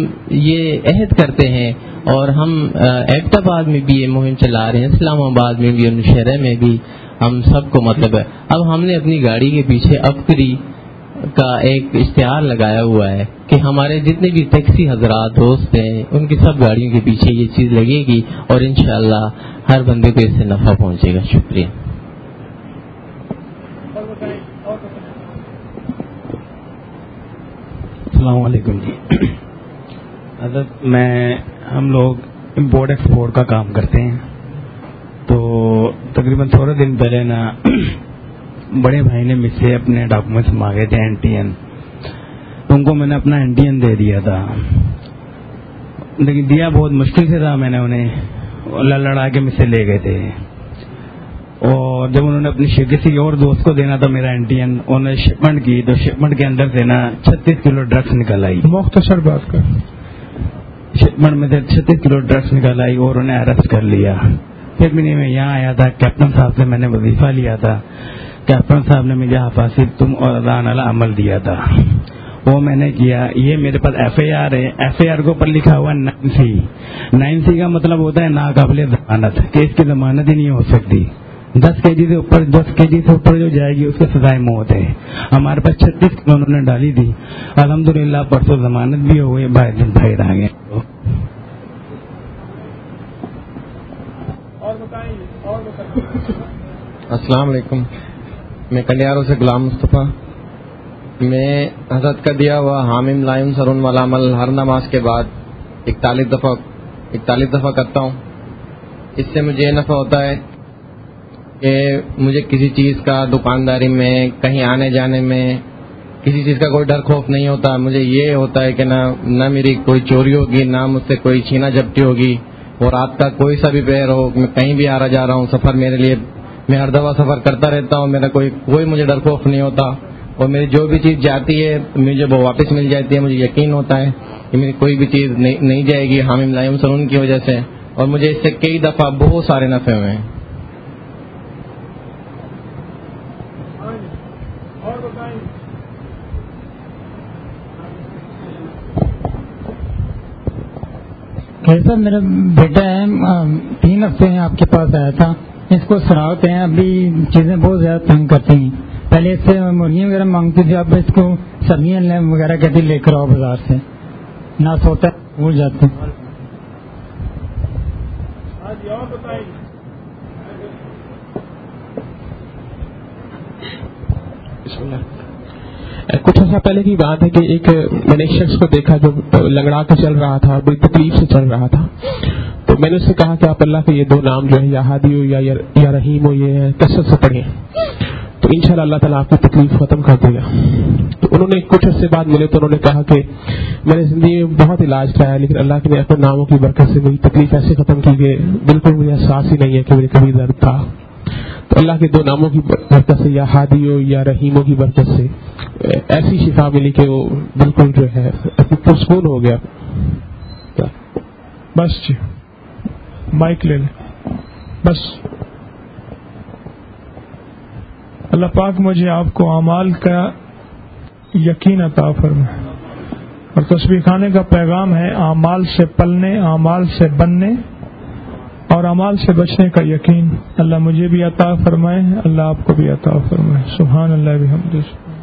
یہ عہد کرتے ہیں اور ہم ایبٹ آباد میں بھی یہ مہم چلا رہے ہیں، اسلام آباد میں بھی اور نوشہرہ میں بھی ہم سب کو مطلب ہے. اب ہم نے اپنی گاڑی کے پیچھے ابکری کا ایک اشتہار لگایا ہوا ہے کہ ہمارے جتنے بھی ٹیکسی حضرات دوست ہیں ان کی سب گاڑیوں کے پیچھے یہ چیز لگے گی اور انشاءاللہ ہر بندے کو اس سے نفع پہنچے گا. شکریہ. السلام علیکم جی. حضرت میں ہم لوگ امپورٹ ایکسپورٹ کا کام کرتے ہیں تو تقریباً تھوڑے دن پہلے نا بڑے بھائی نے مجھ سے اپنے ڈاکومنٹس مانگے تھے این ٹی این. ان کو میں نے اپنا این ٹی این دے دیا تھا لیکن دیا بہت مشکل سے تھا. میں نے انہیں لڑ لڑا کے مجھ سے لے گئے تھے اور اور جب انہوں نے اپنی کسی اور دوست کو دینا تھا میرا انڈین، انہوں نے شپمنٹ کی تو شپمنٹ کے اندر سے نا چھتیس کلو ڈرگس نکل آئی. مختصر بات کر، شپمنٹ میں سے چھتیس کلو ڈرگس نکل آئی اور انہیں اریسٹ کر لیا. پھر بھی میں یہاں آیا تھا، کیپٹن صاحب سے میں نے وظیفہ لیا تھا. کیپٹن صاحب نے مجھے حفاظت تم اور اذان علی عمل دیا تھا، وہ میں نے کیا. یہ میرے پاس ایف اے آر ہے، ایف اے آر کے اوپر لکھا ہوا نائن سی. نائن سی کا مطلب ہوتا ہے ناقابل ضمانت، کہ اس کی ضمانت ہی نہیں ہو سکتی. دس کے جی سے اوپر دس کے جی سے اوپر جو جائے گی اس کی سزائے موت ہے. ہمارے پاس چھتیس کلو انہوں نے ڈالی تھی. الحمدللہ پرسوں ضمانت بھی ہو گئی، باہر دن باہر آ گئے. السلام علیکم، میں کلیاروں سے غلام مصطفیٰ. میں حضرت کا دیا ہوا حامم لائم سرون والا عمل ہر نماز کے بعد اکتالیس دفعہ اکتالیس دفعہ کرتا ہوں. اس سے مجھے یہ نفع ہوتا ہے کہ مجھے کسی چیز کا دکانداری میں، کہیں آنے جانے میں کسی چیز کا کوئی ڈر خوف نہیں ہوتا. مجھے یہ ہوتا ہے کہ نہ نہ میری کوئی چوری ہوگی، نہ مجھ سے کوئی چھینا جھپٹی ہوگی. اور رات کا کوئی سا بھی پہر ہو، میں کہیں بھی آ رہا جا رہا ہوں، سفر میرے لیے میں ہر دفعہ سفر کرتا رہتا ہوں. میرا کوئی کوئی مجھے ڈر خوف نہیں ہوتا. اور میری جو بھی چیز جاتی ہے مجھے وہ واپس مل جاتی ہے. مجھے یقین ہوتا ہے کہ میری کوئی بھی چیز نہیں جائے گی حامم لائم سنون کی وجہ سے. اور مجھے اس سے کئی دفعہ بہت سارے نفع ہوئے ہیں. ایسا میرا بیٹا ہے، تین ہفتے ہیں آپ کے پاس آیا تھا. اس کو سراہتے ہیں، ابھی چیزیں بہت زیادہ تنگ کرتی ہیں. پہلے اس سے مرغیاں وغیرہ مانگتی تھی، اب اس کو سبزیاں وغیرہ کہتی لے کر آؤ بازار سے، نہ سوتا ہے بھول جاتے ہیں. کچھ عرصہ پہلے کی بات ہے کہ ایک میں نے ایک شخص کو دیکھا جو لنگڑا کے چل رہا تھا، بڑی تکلیف سے چل رہا تھا. تو میں نے اس سے کہا کہ آپ اللہ کے یہ دو نام جو ہے یا ہادی ہو یا یا رحیم ہو یہ کثرت سے پڑھیں تو انشاءاللہ اللہ تعالیٰ آپ کی تکلیف ختم کر دے گا. تو انہوں نے کچھ عرصے بعد ملے تو انہوں نے کہا کہ میں نے زندگی میں بہت علاج کرایا لیکن اللہ کے اپنے ناموں کی برکت سے میری تکلیف ایسے ختم کی کہ بالکل مجھے احساس ہی نہیں ہے کہ مجھے کبھی درد تھا. تو اللہ کے دو ناموں کی برکت سے یا ہادی ہو یا رحیموں کی برکت سے ایسی شفا ملی کہ وہ بالکل جو ہے پرسکون ہو گیا. بس جی مائک لے لیں بس. اللہ پاک مجھے آپ کو اعمال کا یقین عطا فرمائے. اور تسبیح خانے کا پیغام ہے اعمال سے پلنے، اعمال سے بننے اور اعمال سے بچنے کا یقین. اللہ مجھے بھی عطا فرمائے، اللہ آپ کو بھی عطا فرمائے. سبحان اللہ بحمدہ.